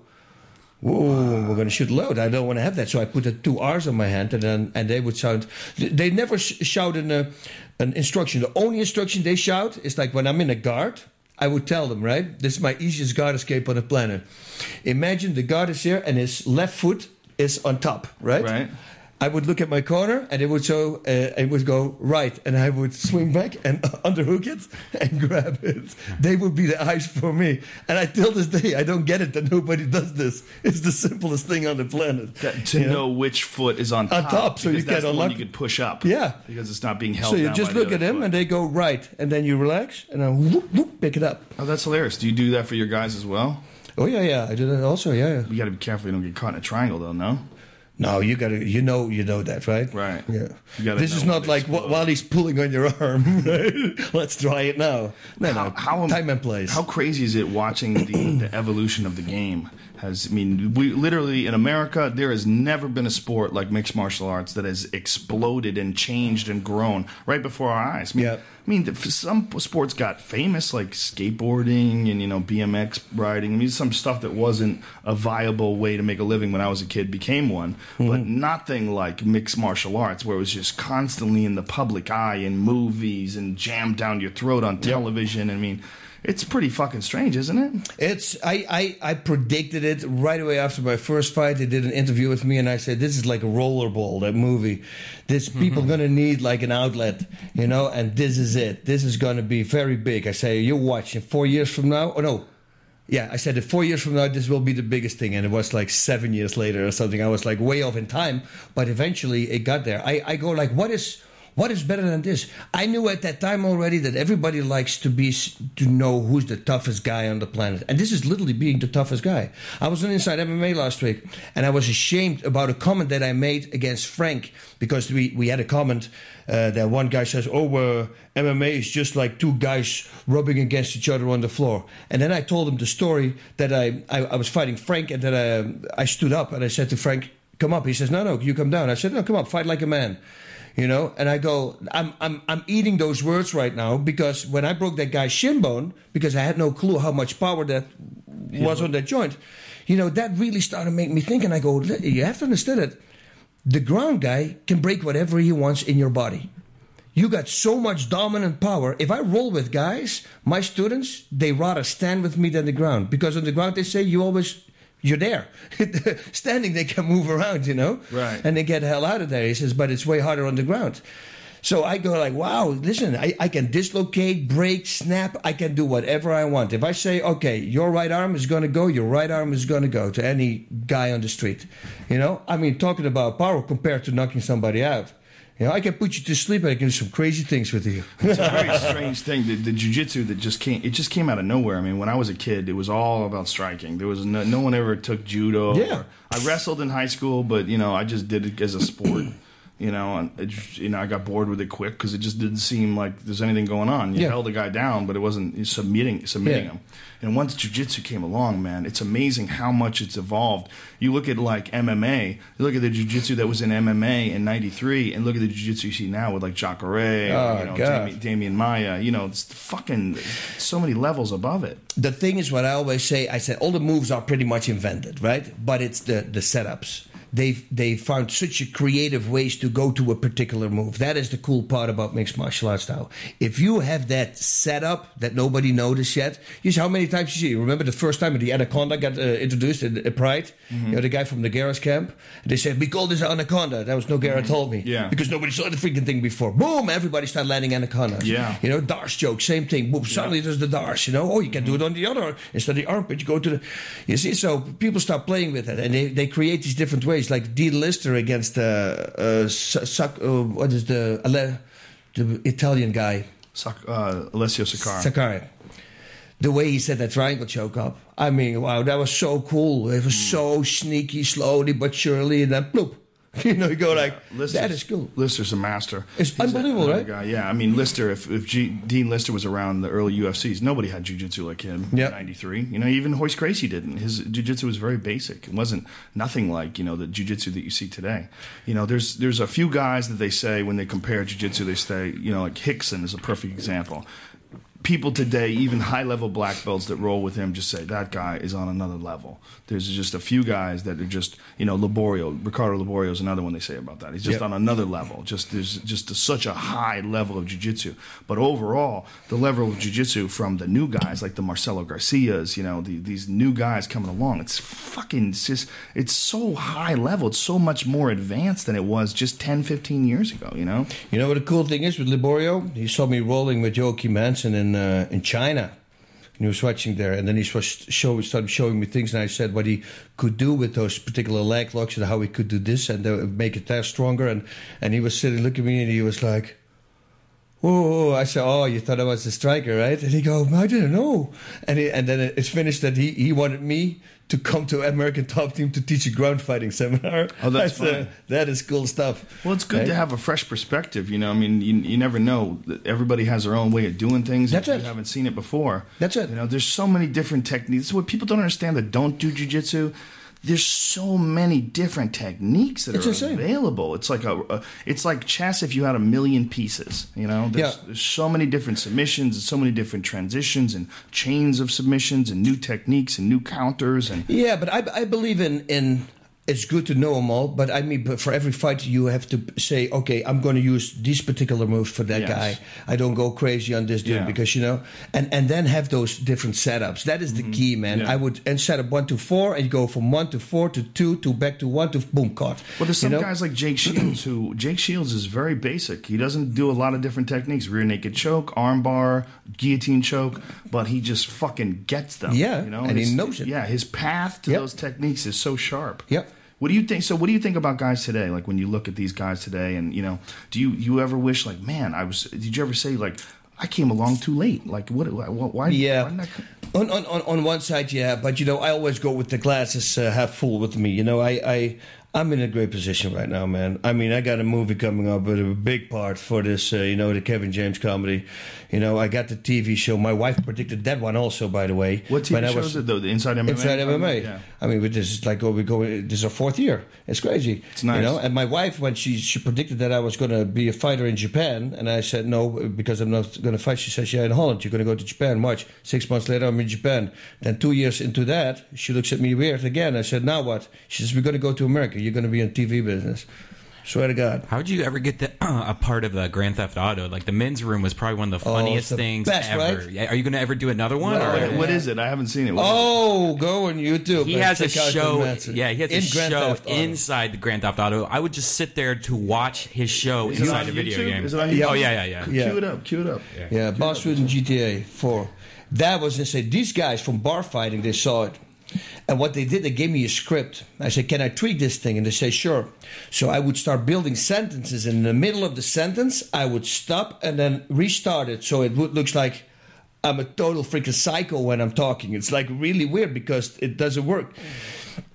Whoa, we're going to shoot load. I don't want to have that. So I put the two R's on my hand, and then and they would shout. They never sh- shout an, uh, an instruction. The only instruction they shout is like when I'm in a guard, I would tell them, right? This is my easiest guard escape on the planet. Imagine the guard is here and his left foot is on top, right? Right. I would look at my corner, and it would so uh, it would go right, and I would swing back and underhook it and grab it. They would be the eyes for me, and I till this day I don't get it that nobody does this. It's the simplest thing on the planet. That- to You know which foot is on On top, top, so you because that's can the one unlock- you could push up. Yeah. because it's not being held. So you down just by look the at other them, foot. and they go right, and then you relax, and then whoop, whoop, pick it up. Oh, that's hilarious. Do you do that for your guys as well? Oh yeah, yeah, I do that also. Yeah, yeah. You got to be careful you don't get caught in a triangle, though. No. No, you gotta, you know, you know that, right? Right. Yeah. You gotta This know is when not they like wh- explode. while he's pulling on your arm. Right? Let's try it now. No, no. How, Time and place. How crazy is it watching the, the evolution of the game? Has I mean, we literally in America there has never been a sport like mixed martial arts that has exploded and changed and grown right before our eyes. I mean, Yeah. I mean, the- some sports got famous like skateboarding and you know B M X riding. I mean, some stuff that wasn't a viable way to make a living when I was a kid became one, but nothing like mixed martial arts where it was just constantly in the public eye in movies and jammed down your throat on television. I mean. It's pretty fucking strange, isn't it? It's I, I, I predicted it right away after my first fight. They did an interview with me, and I said, "This is like a rollerball, that movie. This people gonna need like an outlet, you know, and this is it. This is gonna be very big." I say, "You watch in four years from now." Oh no, yeah, I said, "In four years from now, this will be the biggest thing." And it was like seven years later or something. I was like way off in time, but eventually it got there. I, I go like, what is What is better than this? I knew at that time already that everybody likes to be to know who's the toughest guy on the planet, and this is literally being the toughest guy. I was on Inside M M A last week, and I was ashamed about a comment that I made against Frank because we we had a comment uh, that one guy says, "Oh, uh, M M A is just like two guys rubbing against each other on the floor." And then I told him the story that I I, I was fighting Frank, and that I, I stood up and I said to Frank, "Come up." He says, "No, no, you come down." I said, "No, come up, fight like a man." You know, and I go, I'm I'm I'm eating those words right now because when I broke that guy's shin bone, because I had no clue how much power that was on that joint, you know, that really started to make me think. And I go, you have to understand it. The ground guy can break whatever he wants in your body. You got so much dominant power. If I roll with guys, my students, they rather stand with me than the ground, because on the ground they say you always. You're there. Standing, they can move around, you know? Right. And they get the hell out of there. He says, but it's way harder on the ground. So I go like, wow, listen, I, I can dislocate, break, snap. I can do whatever I want. If I say, okay, your right arm is going to go, your right arm is going to go to any guy on the street. You know? I mean, talking about power compared to knocking somebody out. You know, I can put you to sleep and I can do some crazy things with you. It's a very strange thing. The, the jiu-jitsu that just came, it just came out of nowhere. I mean, when I was a kid, it was all about striking. There was no, no one ever took judo. Yeah. Or, I wrestled in high school, but, you know, I just did it as a sport. you know, and it, just- you know, I got bored with it quick because it just didn't seem like there's anything going on. You Yeah. held the guy down, but it wasn't you submitting submitting Yeah. him. And once jiu-jitsu came along, man, it's amazing how much it's evolved. You look at like M M A, you look at the jiu-jitsu that was in M M A in ninety-three, and look at the jiu-jitsu you see now with like Jacare, Oh, you know, God. Damian, Damian Maya. You know, it's fucking so many levels above it. The thing is, what I always say, I said all the moves are pretty much invented, right? But it's the the setups. They've they found such a creative ways to go to a particular move. That is the cool part about mixed martial arts now. If you have that setup that nobody noticed yet, you see how many times you see. Remember the first time the Anaconda got uh, introduced in, in Pride? Mm-hmm. You know, the guy from the Garris camp? And they said, we call this Anaconda. That was Nogueira told me. Mm-hmm. Yeah. Because nobody saw the freaking thing before. Boom, everybody started landing Anacondas. Yeah. You know, Darce joke, same thing. Boom, suddenly there's the Darce, you know. Oh, you can do it on the other. Instead of the armpit, you go to the... You see, so people start playing with it. And they, they create these different ways. Like Dean Lister against uh, uh, Sac- uh, what is the, Ale- the Italian guy? Sak- uh, Alessio Sakara. Sakari. The way he set that triangle choke up. I mean, wow, that was so cool. It was so sneaky, slowly but surely, and then bloop. You know, you go like, Lister's- that is cool. Lister's a master. It's He's unbelievable, another right? Guy. Yeah, I mean, Lister, if, if G, Dean Lister was around the early U F Cs, nobody had jiu-jitsu like him Yep. in ninety-three. You know, even Hoist Gracie didn't. His jiu-jitsu was very basic. It wasn't nothing like, you know, the jiu-jitsu that you see today. You know, there's there's a few guys that they say when they compare jiu-jitsu, they say, you know, like Hickson is a perfect example. People today, even high-level black belts that roll with him, just say that guy is on another level. There's just a few guys that are just, you know, Laborio, Ricardo Laborio is another one they say about that. He's just Yep. on another level. Just there's just a, such a high level of jiu-jitsu. But overall, the level of jiu-jitsu from the new guys like the Marcelo Garcias, you know, the, these new guys coming along, it's fucking it's just it's so high level. It's so much more advanced than it was just ten, fifteen years ago. You know. You know what the cool thing is with Liborio? He saw me rolling with Joachim Manson in uh, in China. And he was watching there, and then he was show, started showing me things, and I said what he could do with those particular leg locks and how he could do this and uh, make it that stronger. And, and he was sitting looking at me, and he was like, whoa. I said, oh, you thought I was a striker, right? And he go, I didn't know. And he, and then it's finished that he, he wanted me to come to American Top Team to teach a ground fighting seminar. Oh, that's I said, fun. that is cool stuff. Well, it's good Right? to have a fresh perspective. You know, I mean, you, you never know. Everybody has their own way of doing things. That's if it. You haven't seen it before. That's it. You know, there's so many different techniques. What people don't understand that don't do jiu-jitsu, there's so many different techniques that It's are insane. available. It's like a, a, it's like chess if you had a million pieces. You know, there's, Yeah. there's so many different submissions and so many different transitions and chains of submissions and new techniques and new counters and. Yeah, but I, I believe in, in it's good to know them all. But I mean, but for every fight, you have to say, okay, I'm going to use these particular moves for that Yes. guy. I don't go crazy on this dude Yeah. because you know, and and then have those different setups. That is the key, man. Yeah. I would and set up one to four, and you go from one to four to two to back to one to boom caught. Well, there's You some know? guys like Jake Shields who Jake Shields is very basic. He doesn't do a lot of different techniques: rear naked choke, arm bar, guillotine choke, but he just fucking gets them. Yeah, you know, and he His- knows it. Yeah, his path to Yep. those techniques is so sharp. Yep. What do you think? So, what do you think about guys today? Like when you look at these guys today, and you know, do you you ever wish like, man, I was? Did you ever say like, I came along too late? Like, what? what why? Yeah. why didn't I come- On, on on on one side, yeah, but you know, I always go with the glasses uh, half full with me. You know, I I I'm in a great position right now, man. I mean, I got a movie coming up with a big part for this. Uh, you know, the Kevin James comedy. You know, I got the T V show. My wife predicted that one also, by the way. What T V When I show was- is it though? The Inside M M A. Inside M M A. Yeah. I mean, this is like, oh, we go. This is our fourth year. It's crazy. It's nice. You know, and my wife, when she she predicted that I was going to be a fighter in Japan, and I said no because I'm not going to fight. She says, yeah, in Holland, you're going to go to Japan. March. Six months later, I'm in Japan. Then two years into that, she looks at me weird again. I said, now what? She says, we're going to go to America. You're going to be in T V business. Swear to God. How would you ever get the, uh, a part of the Grand Theft Auto? Like the men's room was probably one of the Oh, funniest it's the things best, ever. right? Yeah, are you going to ever do another one? No, or? What- what is it? I haven't seen it. What is it? Oh, go on YouTube. He and has a check out show. the Manson. Yeah, he has a In Grand show Theft Auto. inside the Grand Theft Auto. I would just sit there to watch his show Is it inside on the video YouTube? game. Is it on Yeah. YouTube? Oh yeah, yeah, yeah. Yeah. Cue it up. Cue it up. Yeah, Bosswood and G T A four. That was insane. These guys from bar fighting, they saw it. And what they did, they gave me a script. I said, can I tweak this thing? And they say, sure. So I would start building sentences. And in the middle of the sentence, I would stop and then restart it. So it would, looks like I'm a total freaking psycho when I'm talking. It's like really weird because it doesn't work.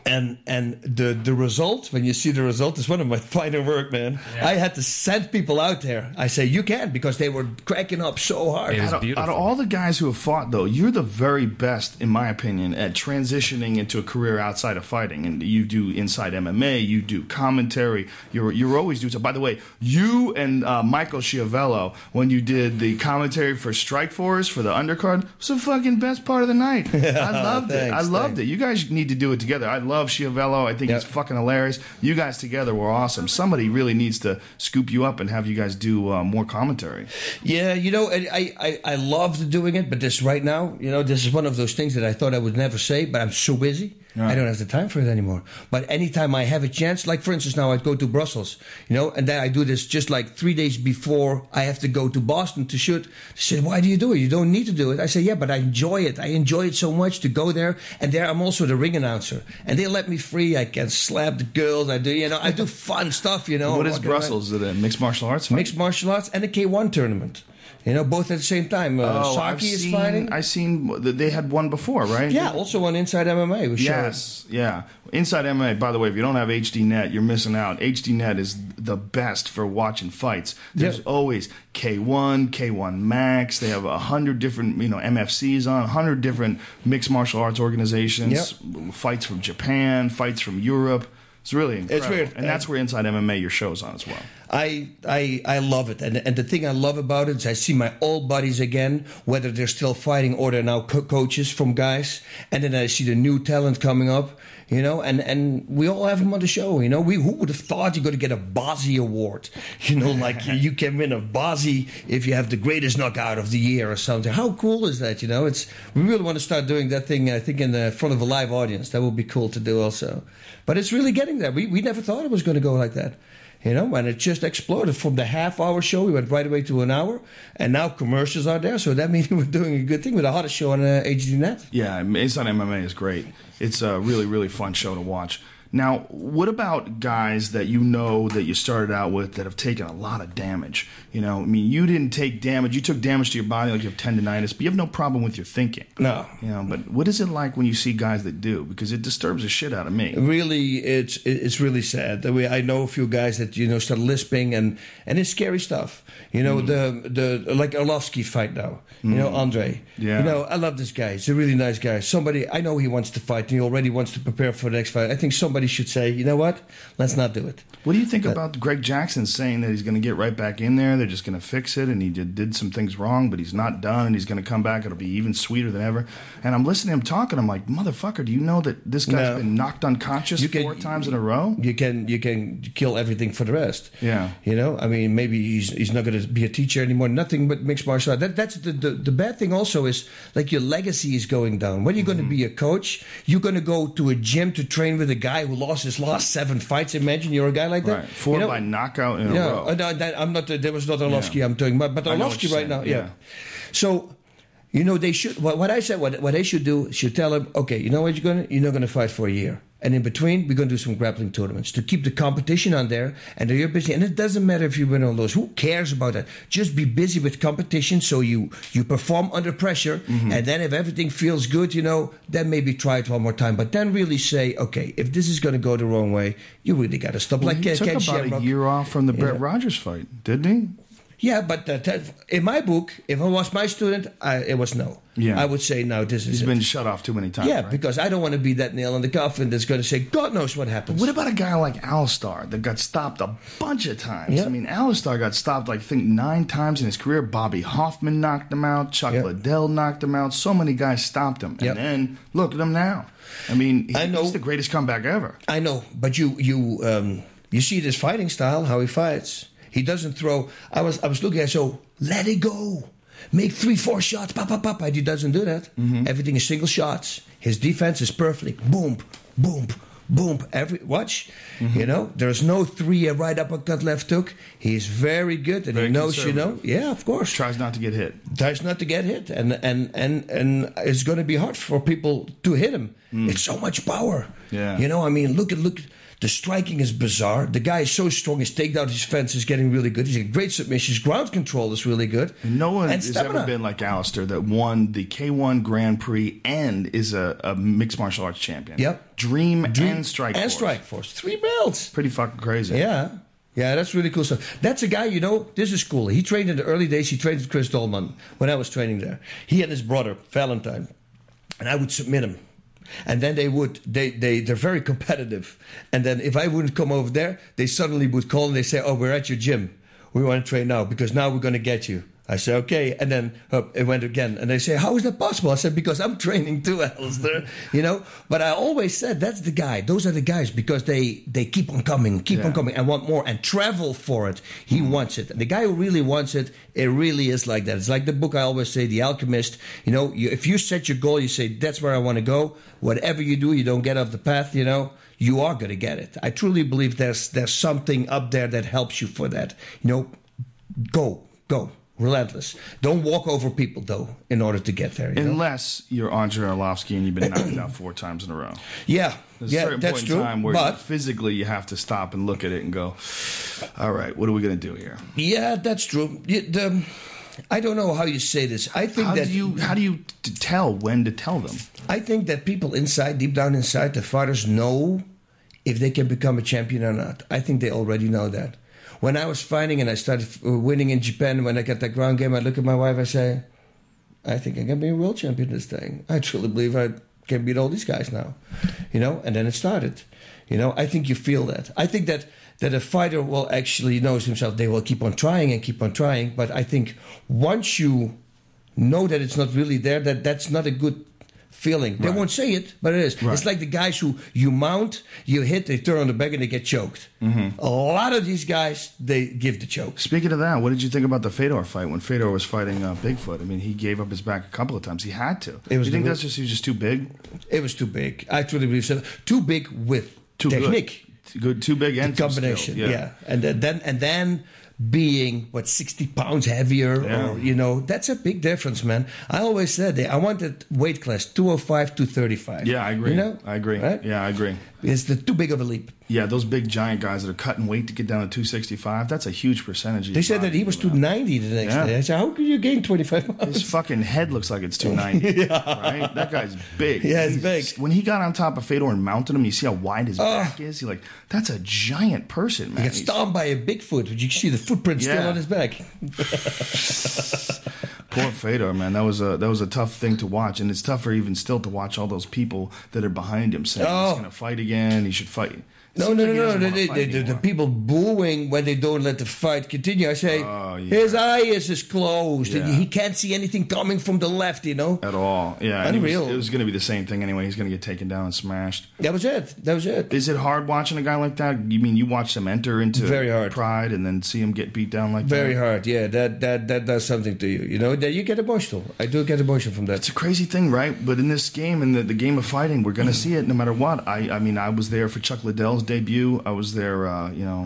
And and the the result, when you see the result, is one of my finer work, man. Yeah. I had to send people out there. I say, you can, because they were cracking up so hard. It was Out of, beautiful. out of all the guys who have fought, though, you're the very best, in my opinion, at transitioning into a career outside of fighting. And you do inside M M A, you do commentary. You're you're always doing so. By the way, you and uh, Michael Schiavello, when you did the commentary for Strikeforce for the undercard, was the fucking best part of the night. I loved it. I Thanks, loved thanks. it. You guys need to do it together. I love Schiavello. I think Yep. he's fucking hilarious. You guys together were awesome. Somebody really needs to scoop you up and have you guys do uh, more commentary. Yeah, you know, I, I, I loved doing it, but this right now, you know, this is one of those things that I thought I would never say, but I'm so busy. Right. I don't have the time for it anymore. But anytime I have a chance, like for instance, now I go to Brussels, you know, and then I do this just like three days before I have to go to Boston to shoot. They said, why do you do it? You don't need to do it. I say, yeah, but I enjoy it. I enjoy it so much to go there. And there I'm also the ring announcer. And they let me free. I can slap the girls. I do, you know, I do fun stuff, you know. What is Walking around. Brussels? Is it a mixed martial arts fight? Mixed martial arts and a K one tournament. You know, both at the same time. Uh, Oh, I've Saki is seen, fighting. I've seen that they had one before, right? Yeah, also on Inside M M A. We showed- Yes, yeah. Inside M M A, by the way, if you don't have H D Net, you're missing out. H D Net is the best for watching fights. There's Yeah. always K one, K one Max. They have a hundred different, you know, M F Cs on, a hundred different mixed martial arts organizations. Fights from Japan, fights from Europe. It's really incredible. weird. And that's where Inside M M A, your show's on as well. I, I I love it, and and the thing I love about it is I see my old buddies again, whether they're still fighting or they're now co- coaches from guys, and then I see the new talent coming up, you know, and, and we all have them on the show, you know. We who would have thought you're going to get a Bozzy award, you know, like you, you can win a Bozzy if you have the greatest knockout of the year or something. How cool is that, you know? It's we really want to start doing that thing. I think in the front of a live audience, that would be cool to do also. But it's really getting there. We we never thought it was going to go like that. You know, and it just exploded from the half-hour show. We went right away to an hour, and now commercials are there. So that means we're doing a good thing with the hottest show on uh, H D Net. Yeah, Inside M M A is great. It's a really, really fun show to watch. Now, what about guys that you know that you started out with that have taken a lot of damage? You know, I mean, you didn't take damage. You took damage to your body like you have tendonitis, but you have no problem with your thinking. No. You know, but what is it like when you see guys that do? Because it disturbs the shit out of me. Really, it's it's really sad. The way I know a few guys that you know start lisping, and and it's scary stuff. You know, the the like Arlovsky fight now. You know, Andre. Yeah. You know, I love this guy. He's a really nice guy. Somebody I know he wants to fight. And he already wants to prepare for the next fight. I think somebody should say, you know what? Let's not do it. What do you think about Greg Jackson saying that he's going to get right back in there? They're just going to fix it, and he did, did some things wrong, but he's not done, and he's going to come back. It'll be even sweeter than ever. And I'm listening to him talking. I'm like, motherfucker, do you know that this guy's No. been knocked unconscious You can- four times in a row? You can you can kill everything for the rest. Yeah. You know, I mean, maybe he's he's not going to be a teacher anymore. Nothing but mixed martial art. That, that's the, the the bad thing. Also, is like your legacy is going down. When you're going to be a coach, you're going to go to a gym to train with a guy who lost his last seven fights. Imagine you're a guy like that. Right. Four You know, by knockout in a yeah, row. uh, no, that, I'm not. There was not Arlovsky. Yeah. I'm talking about, but I know what Arlovsky you're right now. saying, Yeah. yeah. So, you know, they should. What, what I said, what what they should do, should tell him, okay, you know what you're going to, you're not going to fight for a year, and in between, we're going to do some grappling tournaments to keep the competition on there, and then you're busy. And it doesn't matter if you win all those. Who cares about that? Just be busy with competition, so you you perform under pressure, Mm-hmm. and then if everything feels good, you know, then maybe try it one more time. But then really say, okay, if this is going to go the wrong way, you really got to stop. Well, like he uh, took Ken about Shamrock. a year off from the Brett Yeah. Rogers fight, didn't he? Yeah, but uh, t- in my book, if I was my student, I, it was no. Yeah. I would say, no, this is He's it. been shut off too many times. Yeah, right? because I don't want to be that nail in the coffin that's going to say, God knows what happens. What about a guy like Alistar that got stopped a bunch of times? Yeah. I mean, Alistar got stopped, like, I think, nine times in his career. Bobby Hoffman knocked him out. Chuck Yeah. Liddell knocked him out. So many guys stopped him. And Yep. then, look at him now. I mean, he- I know. he's the greatest comeback ever. I know, but you you um, you see this fighting style, how he fights. He doesn't throw. I was I was looking at so let it go, make three four shots, pop pop pop. But he doesn't do that. Mm-hmm. Everything is single shots. His defense is perfect. Boom, boom, boom. Every watch, Mm-hmm. you know. There's no three a right uppercut left hook. He's very good, and Very he knows, you know. conservative. Yeah, of course. Tries not to get hit. Tries not to get hit, and and and and it's going to be hard for people to hit him. It's so much power. Yeah. You know, I mean, look at look The striking is bizarre. The guy is so strong. His takedown, his defense is getting really good. He's got great submissions. Ground control is really good. No one And has stamina. ever been like Alistair that won the K one Grand Prix and is a, a mixed martial arts champion. Yep. Dream, and Strike And Force. Strike Force. Three belts. Pretty fucking crazy. Yeah. Yeah, that's really cool stuff. That's a guy, you know, this is cool. He trained in the early days. He trained with Chris Dolman when I was training there. He and his brother, Valentine. And I would submit him. And then they would, they, they, they're very competitive. And then if I wouldn't come over there, they suddenly would call and they say, oh, we're at your gym. We want to train now because now we're going to get you. I said, okay. And then uh, it went again. And they say, how is that possible? I said, because I'm training too, Alistair. You know? But I always said, that's the guy. Those are the guys because they, they keep on coming, keep Yeah. on coming and want more and travel for it. He Mm-hmm. wants it. And the guy who really wants it, it really is like that. It's like the book I always say, The Alchemist. You know, you, if you set your goal, you say, that's where I want to go. Whatever you do, you don't get off the path, you know, you are going to get it. I truly believe there's there's something up there that helps you for that. You know, go, go. Relentless. Don't walk over people, though, in order to get there. You know? Unless you're Andrei Arlovsky and you've been knocked out four times in a row. Yeah, There's a yeah, certain that's point true. in time where But physically you have to stop and look at it and go, all right, what are we going to do here? yeah, that's true. You- the- I don't know how you say this. I think How that do you how do you t- tell when to tell them? I think that people inside, deep down inside, the fighters know if they can become a champion or not. I think they already know that. When I was fighting and I started uh, winning in Japan, when I got that ground game, I look at my wife, I say, I think I can be a world champion this thing. I truly believe I can beat all these guys now. You know, and then it started. You know, I think you feel that. I think that, that a fighter will actually knows himself, they will keep on trying and keep on trying. But I think once you know that it's not really there, that that's not a good feeling. They Right. won't say it, but it is. Right. It's like the guys who you mount, you hit, they turn on the back and they get choked. Mm-hmm. A lot of these guys, they give the chokes. Speaking of that, what did you think about the Fedor fight when Fedor was fighting uh, Bigfoot? I mean, he gave up his back a couple of times. He had to. It was you think the- that's just he was just too big, It was too big. I truly believe so. Too big with too technique. good, too, good, too big, and too Combination, skilled. yeah. And then- then and then being what sixty pounds heavier, Yeah. or you know, that's a big difference, man. I always said that I wanted weight class two oh five, two thirty-five. Yeah, I agree. You know, I agree. Right? Yeah, I agree. It's the too big of a leap. Yeah, those big giant guys that are cutting weight to get down to two sixty-five, that's a huge percentage. Of They your said that body he was two moving up. ninety the next Yeah. day. I said, how could you gain twenty-five His pounds? fucking head looks like it's two ninety. Right? That guy's big. Yeah, it's He's- big. When he got on top of Fedor and mounted him, you see how wide his back is? You're like, that's a giant person, man. He got He's- stomped by a Bigfoot. You see the footprint still Yeah. on his back. Poor Fedor, man. That was a that was a tough thing to watch, and it's tougher even still to watch all those people that are behind him saying Oh. he's going to fight again. He should fight. No, Seems no, like he no, no. doesn't The, wanna the, fight the, the anymore. people booing when they don't let the fight continue. I say, Oh, yeah. his eye is is closed. Yeah. He can't see anything coming from the left, you know? At all, yeah. and it was- Unreal. It was, going to be the same thing anyway. He's going to get taken down and smashed. That was it. That was it. Is it hard watching a guy like that? You mean you watch him enter into Very hard. pride and then see him get beat down like Very that? hard. Yeah, that, that, that does something to you. You know, that you get emotional. I do get emotional from that. It's a crazy thing, right? But in this game, in the, the game of fighting, we're going to see it no matter what. I, I mean, I was there for Chuck Liddell's debut. I was there, uh, you know,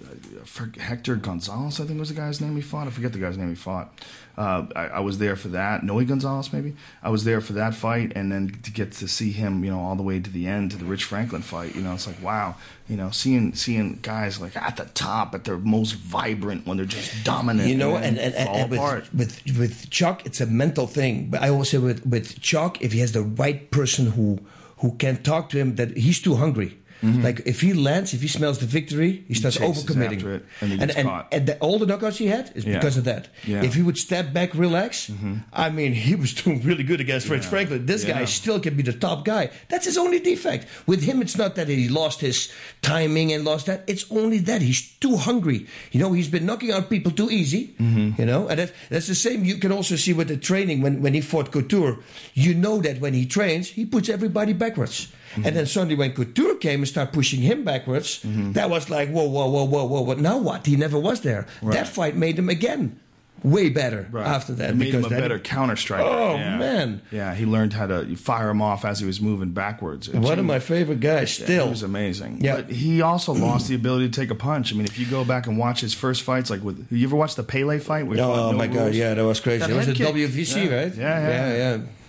for Hector Gonzalez, I think was the guy's name he fought. I forget the guy's name he fought. Uh, I, I was there for that. Noe Gonzalez, maybe. I was there for that fight, and then to get to see him, you know, all the way to the end, to the Rich Franklin fight. You know, it's like, wow. You know, seeing seeing guys like at the top, at their most vibrant, when they're just dominant. You know, and, and, then and, fall and, apart. with, with with Chuck, it's a mental thing. But I always say with, with Chuck, if he has the right person who who can talk to him, that he's too hungry. Like if he lands, if he smells the victory, he starts chases overcommitting. after it, and he and, gets and, caught. and the, all the knockouts he had is Yeah. because of that. Yeah. If he would step back, relax, I mean, he was doing really good against Rich Franklin. This Yeah. guy still can be the top guy. That's his only defect. With him, it's not that he lost his timing and lost that. It's only that he's too hungry. You know, he's been knocking out people too easy. You know, and that, that's the same. You can also see with the training when, when he fought Couture. You know that when he trains, he puts everybody backwards. And then suddenly when Couture came and started pushing him backwards, that was like, whoa, whoa, whoa, whoa, whoa, whoa. Now what? He never was there. That fight made him again way better Right. after that. It made him a that- better counter striker. Oh, yeah. man. Yeah, he learned how to fire him off as he was moving backwards. It One of changed- my favorite guys Yeah, still. he was amazing. Yeah. But he also lost the ability to take a punch. I mean, if you go back and watch his first fights, like with you ever watch the Pele fight? Where he fought Oh no my God! rules? Yeah, that was crazy. That That was head a kick. W B C, Yeah. right? Yeah, yeah. yeah, yeah.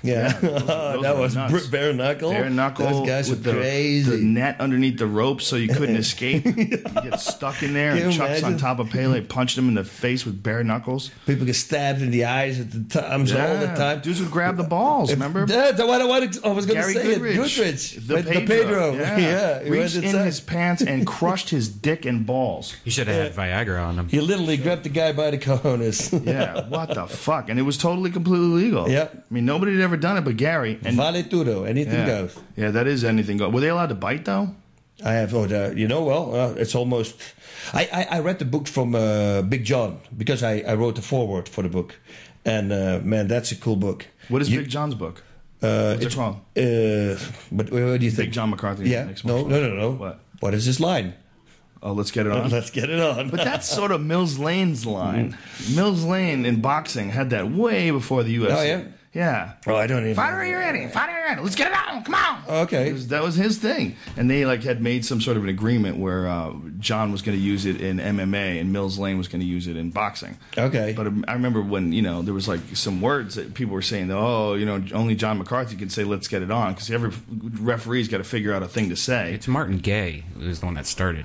Yeah, those- those that were was nuts. br- bare knuckle. Bare knuckle Those guys with are the, crazy. the net underneath the rope so you couldn't escape. You get stuck in there, Can and you Chuck's imagine? on top of Pele, punched him in the face with bare knuckles. People get stabbed in the eyes at the times all the Yeah, time. dudes would grab the balls. Remember? Yeah, the one I, wanted, I was going to Gary say Goodrich, it. Goodrich. the With Pedro, the Pedro. yeah, Yeah, he reached went in inside. his pants and crushed his dick and balls. You should have had Viagra on him. He literally grabbed the guy by the cojones. Yeah, what the fuck? And it was totally, completely legal. Yeah. I mean, nobody had ever done it but Gary. And Vale tudo. Anything yeah, goes. yeah, that is anything go. Were they allowed to bite though? I have, oh, the, you know, well, uh, it's almost. I, I, I read the book from uh, Big John because I, I wrote the foreword for the book. And uh, man, that's a cool book. What is You- Big John's book? Uh, What's it it's called? Uh, but what do you think? Big John McCarthy. Yeah. Mixed No, martial no, arts. no, no. What? What is this line? Oh, let's get it on. Let's get it on. But that's sort of Mills Lane's line. Mills Lane in boxing had that way before the U F C. Oh, yeah? Yeah. Oh, I don't even. Fight where you're ready. Fight where you're ready. Let's get it on. Come on. Okay. It was- that was his thing. And they like had made some sort of an agreement where uh, John was going to use it in M M A and Mills Lane was going to use it in boxing. Okay. But I remember when, you know, there was like some words that people were saying, oh, you know, only John McCarthy can say, let's get it on. Because every referee's got to figure out a thing to say. It's Martin Gaye who was the one that started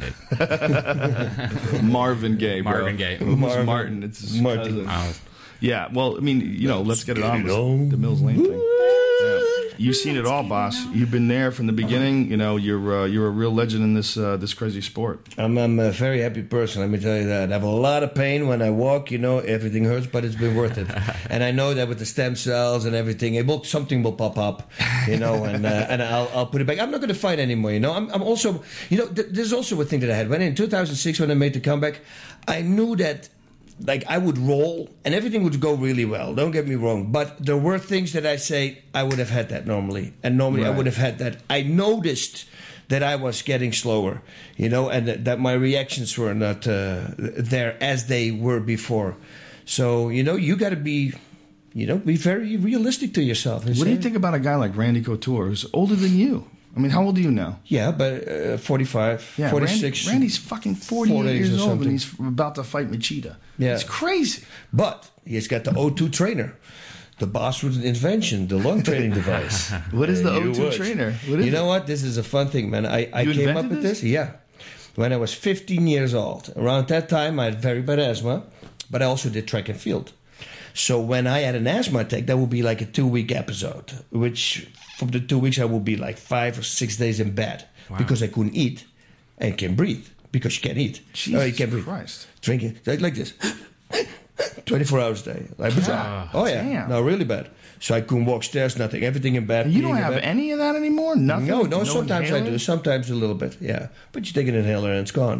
it. Marvin Gaye, bro. Marvin Gaye. Who's Marvin. Martin? It's his Martin. cousin. Uh, Yeah, well, I mean, you know, let's, get, it on it was on. the Mills Lane thing. Yeah. You've seen it all, boss. You've been there from the beginning. You know, you're uh, you're a real legend in this uh, this crazy sport. I'm, I'm a very happy person, let me tell you that. I have a lot of pain when I walk, you know, everything hurts, but it's been worth it. And I know that with the stem cells and everything, it will, something will pop up, you know, and uh, and I'll, I'll put it back. I'm not going to fight anymore, you know. I'm, I'm also, you know, th- there's also a thing that I had. When in two thousand six, when I made the comeback, I knew that like I would roll and everything would go really well. Don't get me wrong, but there were things that I say I would have had that normally, and normally I Right. would have had that. I noticed that I was getting slower, you know, and that, that my reactions were not uh, there as they were before. So you know, you got to be, you know, be very realistic to yourself. and What do you say, think about a guy like Randy Couture, who's older than you? I mean, how old are you now? Yeah, but uh, forty-five, Yeah, forty-six. Randy, Randy's fucking forty forty years or old something. and he's about to fight Machida. Yeah. It's crazy. But he's got the O two trainer, the Basswood invention, the lung training device. What is the You O two would. trainer? What is you know it? what? This is a fun thing, man. I, I You came up invented with this? this? Yeah. When I was fifteen years old. Around that time, I had very bad asthma, but I also did track and field. So when I had an asthma attack, that would be like a two-week episode, which from the two weeks, I would be like five or six days in bed Wow. because I couldn't eat and can't breathe because you can't eat. Jesus Oh, you can't breathe. Christ. Drinking like, like this. twenty-four hours a day. Like, Ah, oh, yeah. damn. No, really bad. So I couldn't walk stairs, nothing. Everything in bed. And you peeing don't in have bed. any of that anymore? Nothing? No, no, sometimes I inhaler? do. Sometimes a little bit, yeah. But you take an inhaler and it's gone.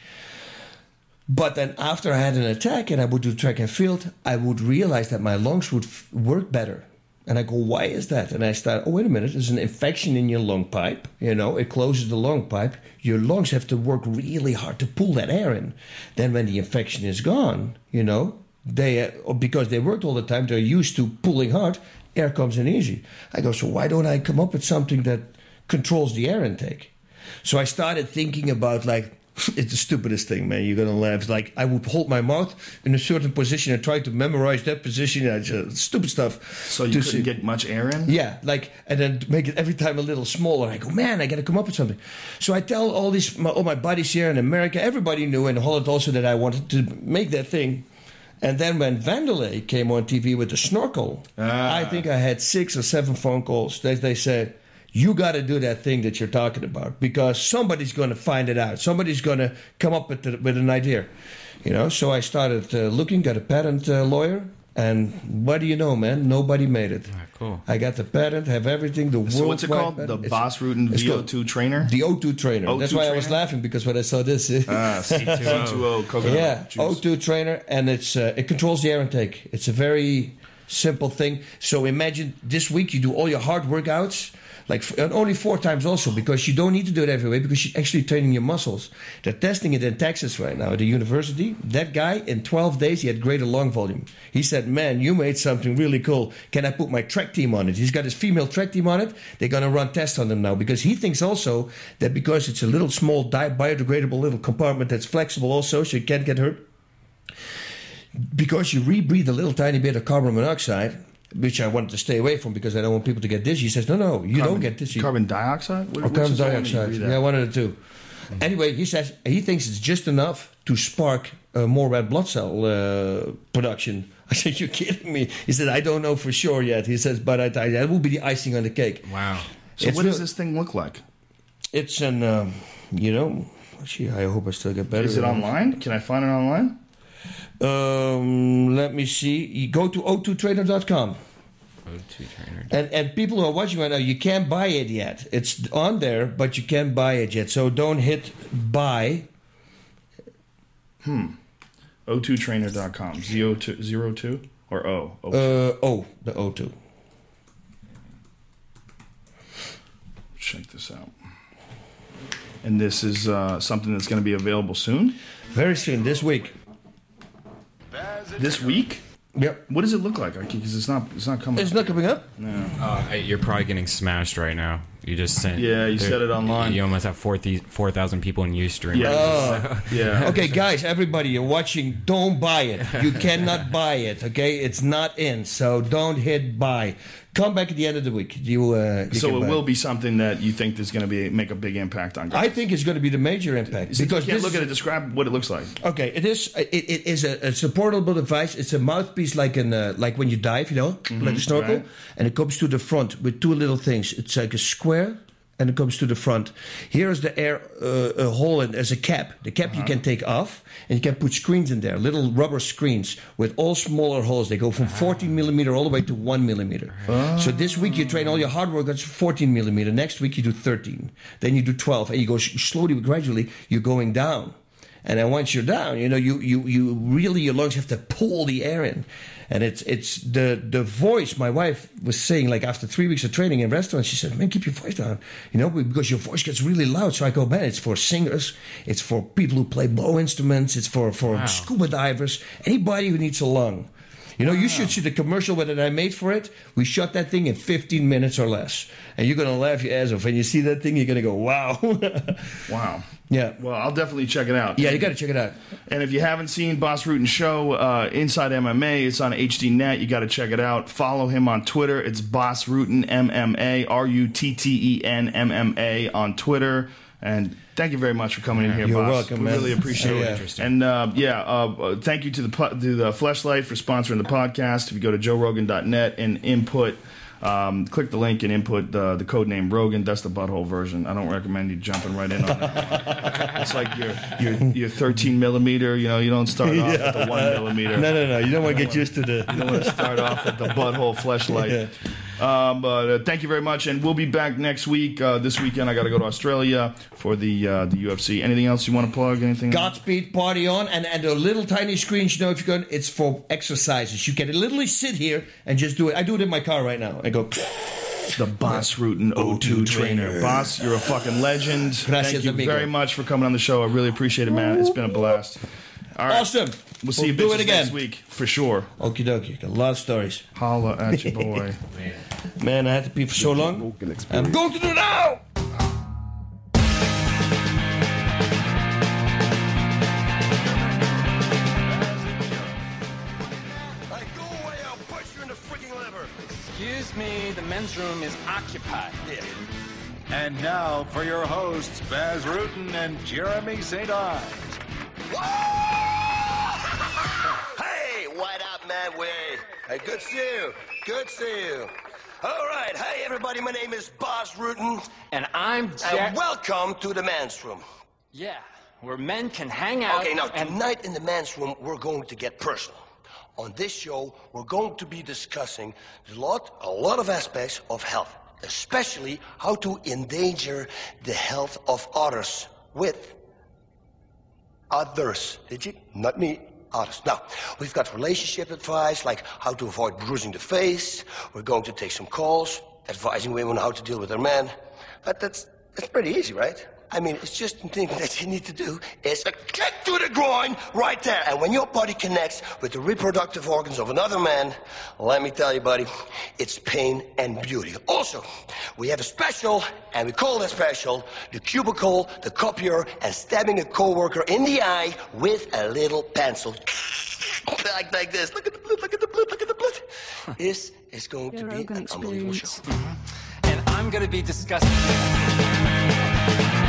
But then after I had an attack and I would do track and field, I would realize that my lungs would f- work better. And I go, why is that? And I start, oh, wait a minute, there's an infection in your lung pipe. You know, it closes the lung pipe. Your lungs have to work really hard to pull that air in. Then when the infection is gone, you know, they uh, because they worked all the time, they're used to pulling hard, air comes in easy. I go, so why don't I come up with something that controls the air intake? So I started thinking about like, it's the stupidest thing, man. You're gonna laugh. Like I would hold my mouth in a certain position and try to memorize that position. Uh, just stupid stuff. So you to couldn't see- get much air in? yeah, like, and then make it every time a little smaller. I go, man, I got to come up with something. So I tell all these, my, all my buddies here in America, everybody knew in Holland also that I wanted to make that thing. And then when Vanderlei came on T V with the snorkel, Ah. I think I had six or seven phone calls. They, they said, you got to do that thing that you're talking about because somebody's going to find it out. Somebody's going to come up with, the, with an idea. You know, so I started uh, looking, got a patent uh, lawyer. And what do you know, man? Nobody made it. Ah, cool. I got the patent, have everything. The So what's it worldwide called? The patent. Boss Rudin it's V O called two trainer? The O two trainer. O two That's why I was trainer? laughing because when I saw this, Ah, C two O coconut yeah, juice. O two trainer, and it's uh, it controls the air intake. It's a very simple thing. So imagine this week you do all your hard workouts. Like f- and only four times also because you don't need to do it every way because you're actually training your muscles. They're testing it in Texas right now at the university. That guy in twelve days he had greater lung volume. He said, "Man, you made something really cool. Can I put my track team on it?" He's got his female track team on it. They're gonna run tests on them now because he thinks also that because it's a little small di- biodegradable little compartment that's flexible also, so you can't get hurt. Because you rebreathe a little tiny bit of carbon monoxide. which I wanted to stay away from because I don't want people to get dizzy. He says, no, no, you Carbon- don't get dizzy. Carbon dioxide? What, Or which carbon is the one that you dioxide. breathe out? Yeah, one of the two. Anyway, he says he thinks it's just enough to spark uh, more red blood cell uh, production. I said, you're kidding me. He said, I don't know for sure yet. He says, but I, I, that will be the icing on the cake. Wow. So It's what does real- this thing look like? It's an, um, you know, gee, I hope I still get better. Is it online? Can I find it online? Um, let me see. You go to o two trainer dot com. O two trainer. And, and people who are watching right now, you can't buy it yet. It's on there, but you can't buy it yet. So don't hit buy. o two trainer dot com. Zero two, zero two or O? O two. Uh, oh, the O two. Check this out. And this is uh, something that's going to be available soon? Very soon, this week. This week? Yep. What does it look like? Because it's not, it's not coming. It's not coming up. Uh, you're probably getting smashed right now. You just sent. Yeah, you there- said it online. You almost have four thousand people in Ustream. Yeah. Oh. Yeah. Okay, guys, everybody, you're watching. Don't buy it. You cannot buy it. Okay, it's not in. So don't hit buy. Come back at the end of the week. You. Uh, you So can it buy will be something that you think is going to be make a big impact on guys. I think it's going to be the major impact because you because can't this look at it. Describe what it looks like. Okay, it is. It, it is a, it's a portable device. It's a mouthpiece, like in uh, like when you dive, you know, like a snorkel, right. and it comes to the front with two little things. It's like a square, and it comes to the front. Here is the air uh, a hole in as a cap. The cap you can take off, and you can put screens in there, little rubber screens with all smaller holes. They go from fourteen millimeter all the way to one millimeter. So this week you train all your hard work at fourteen millimeter. Next week you do thirteen. Then you do twelve, and you go sh- slowly but gradually. You're going down. And then once you're down, you know, you, you, you really, your lungs have to pull the air in. And it's it's the the voice. My wife was saying, like, after three weeks of training in restaurants, she said, man, keep your voice down, you know, because your voice gets really loud. So I go, man, it's for singers, it's for people who play blow instruments, it's for, for Wow. scuba divers, anybody who needs a lung. You know, you should see the commercial that I made for it. We shot that thing in fifteen minutes or less. And you're going to laugh your ass off. When you see that thing, you're going to go, wow. Wow. Yeah. Well, I'll definitely check it out. Yeah, you got to check it out. And if you haven't seen Boss Rutten Show, uh, Inside M M A, it's on H D Net. You got to check it out. Follow him on Twitter. It's Boss Rutten M M A, R U T T E N M M A on Twitter. And thank you very much for coming in here, You're Boss. welcome, we man. really appreciate Yeah. it. And uh, yeah, uh, thank you to the po- to the Fleshlight for sponsoring the podcast. If you go to joe rogan dot net and input, um, click the link and input the, the code name Rogan. That's the butthole version. I don't recommend you jumping right in on it. It's like your your your thirteen millimeter. You know, you don't start off at the one millimeter. No, no, no. You don't want to get used to the. You don't want to start off at the butthole fleshlight. Um, but uh, thank you very much, and we'll be back next week. Uh, this weekend, I got to go to Australia for the uh, the U F C. Anything else you want to plug? Anything? Godspeed, party on, and and the little tiny screens. You know, if you're going, it's for exercises. You can literally sit here and just do it. I do it in my car right now. I go. The Boss Rutten O two trainer. Boss, you're a fucking legend. Gracias, Thank you amigo. very much for coming on the show. I really appreciate it, man. It's been a blast. All right. Awesome. We'll see you do bitches it again next week for sure. Okie dokie. Got a lot of stories. Holla at your boy. Man, I had to pee for so long. Rogan Experience. I'm going to do it now. Hey, go away, I'll punch you in the freaking liver. Excuse me, the men's room is occupied. And now for your hosts, Baz Rutten and Jeremy Saint Ives. Hey, what up, man? Way. Hey, good to see you. Good to see you. All right. Hey, everybody. My name is Boss Rutten, And I'm and Jack. welcome to the men's room. Yeah, where men can hang out. Okay, now and tonight in the men's room, we're going to get personal. On this show, we're going to be discussing a lot, a lot of aspects of health, especially how to endanger the health of others with others. Did you? Not me. Others. Now, we've got relationship advice, like how to avoid bruising the face. We're going to take some calls, advising women how to deal with their men. But that's that's pretty easy, right? I mean, it's just the thing that you need to do is a kick to the groin right there. And when your body connects with the reproductive organs of another man, let me tell you, buddy, it's pain and beauty. Also, we have a special, and we call that special the cubicle, the copier, and stabbing a coworker in the eye with a little pencil. like, like this. Look at the blood, look at the blood, look at the blood. This is going to Joe be Rogan an unbelievable show. Experience. And I'm gonna be discussing.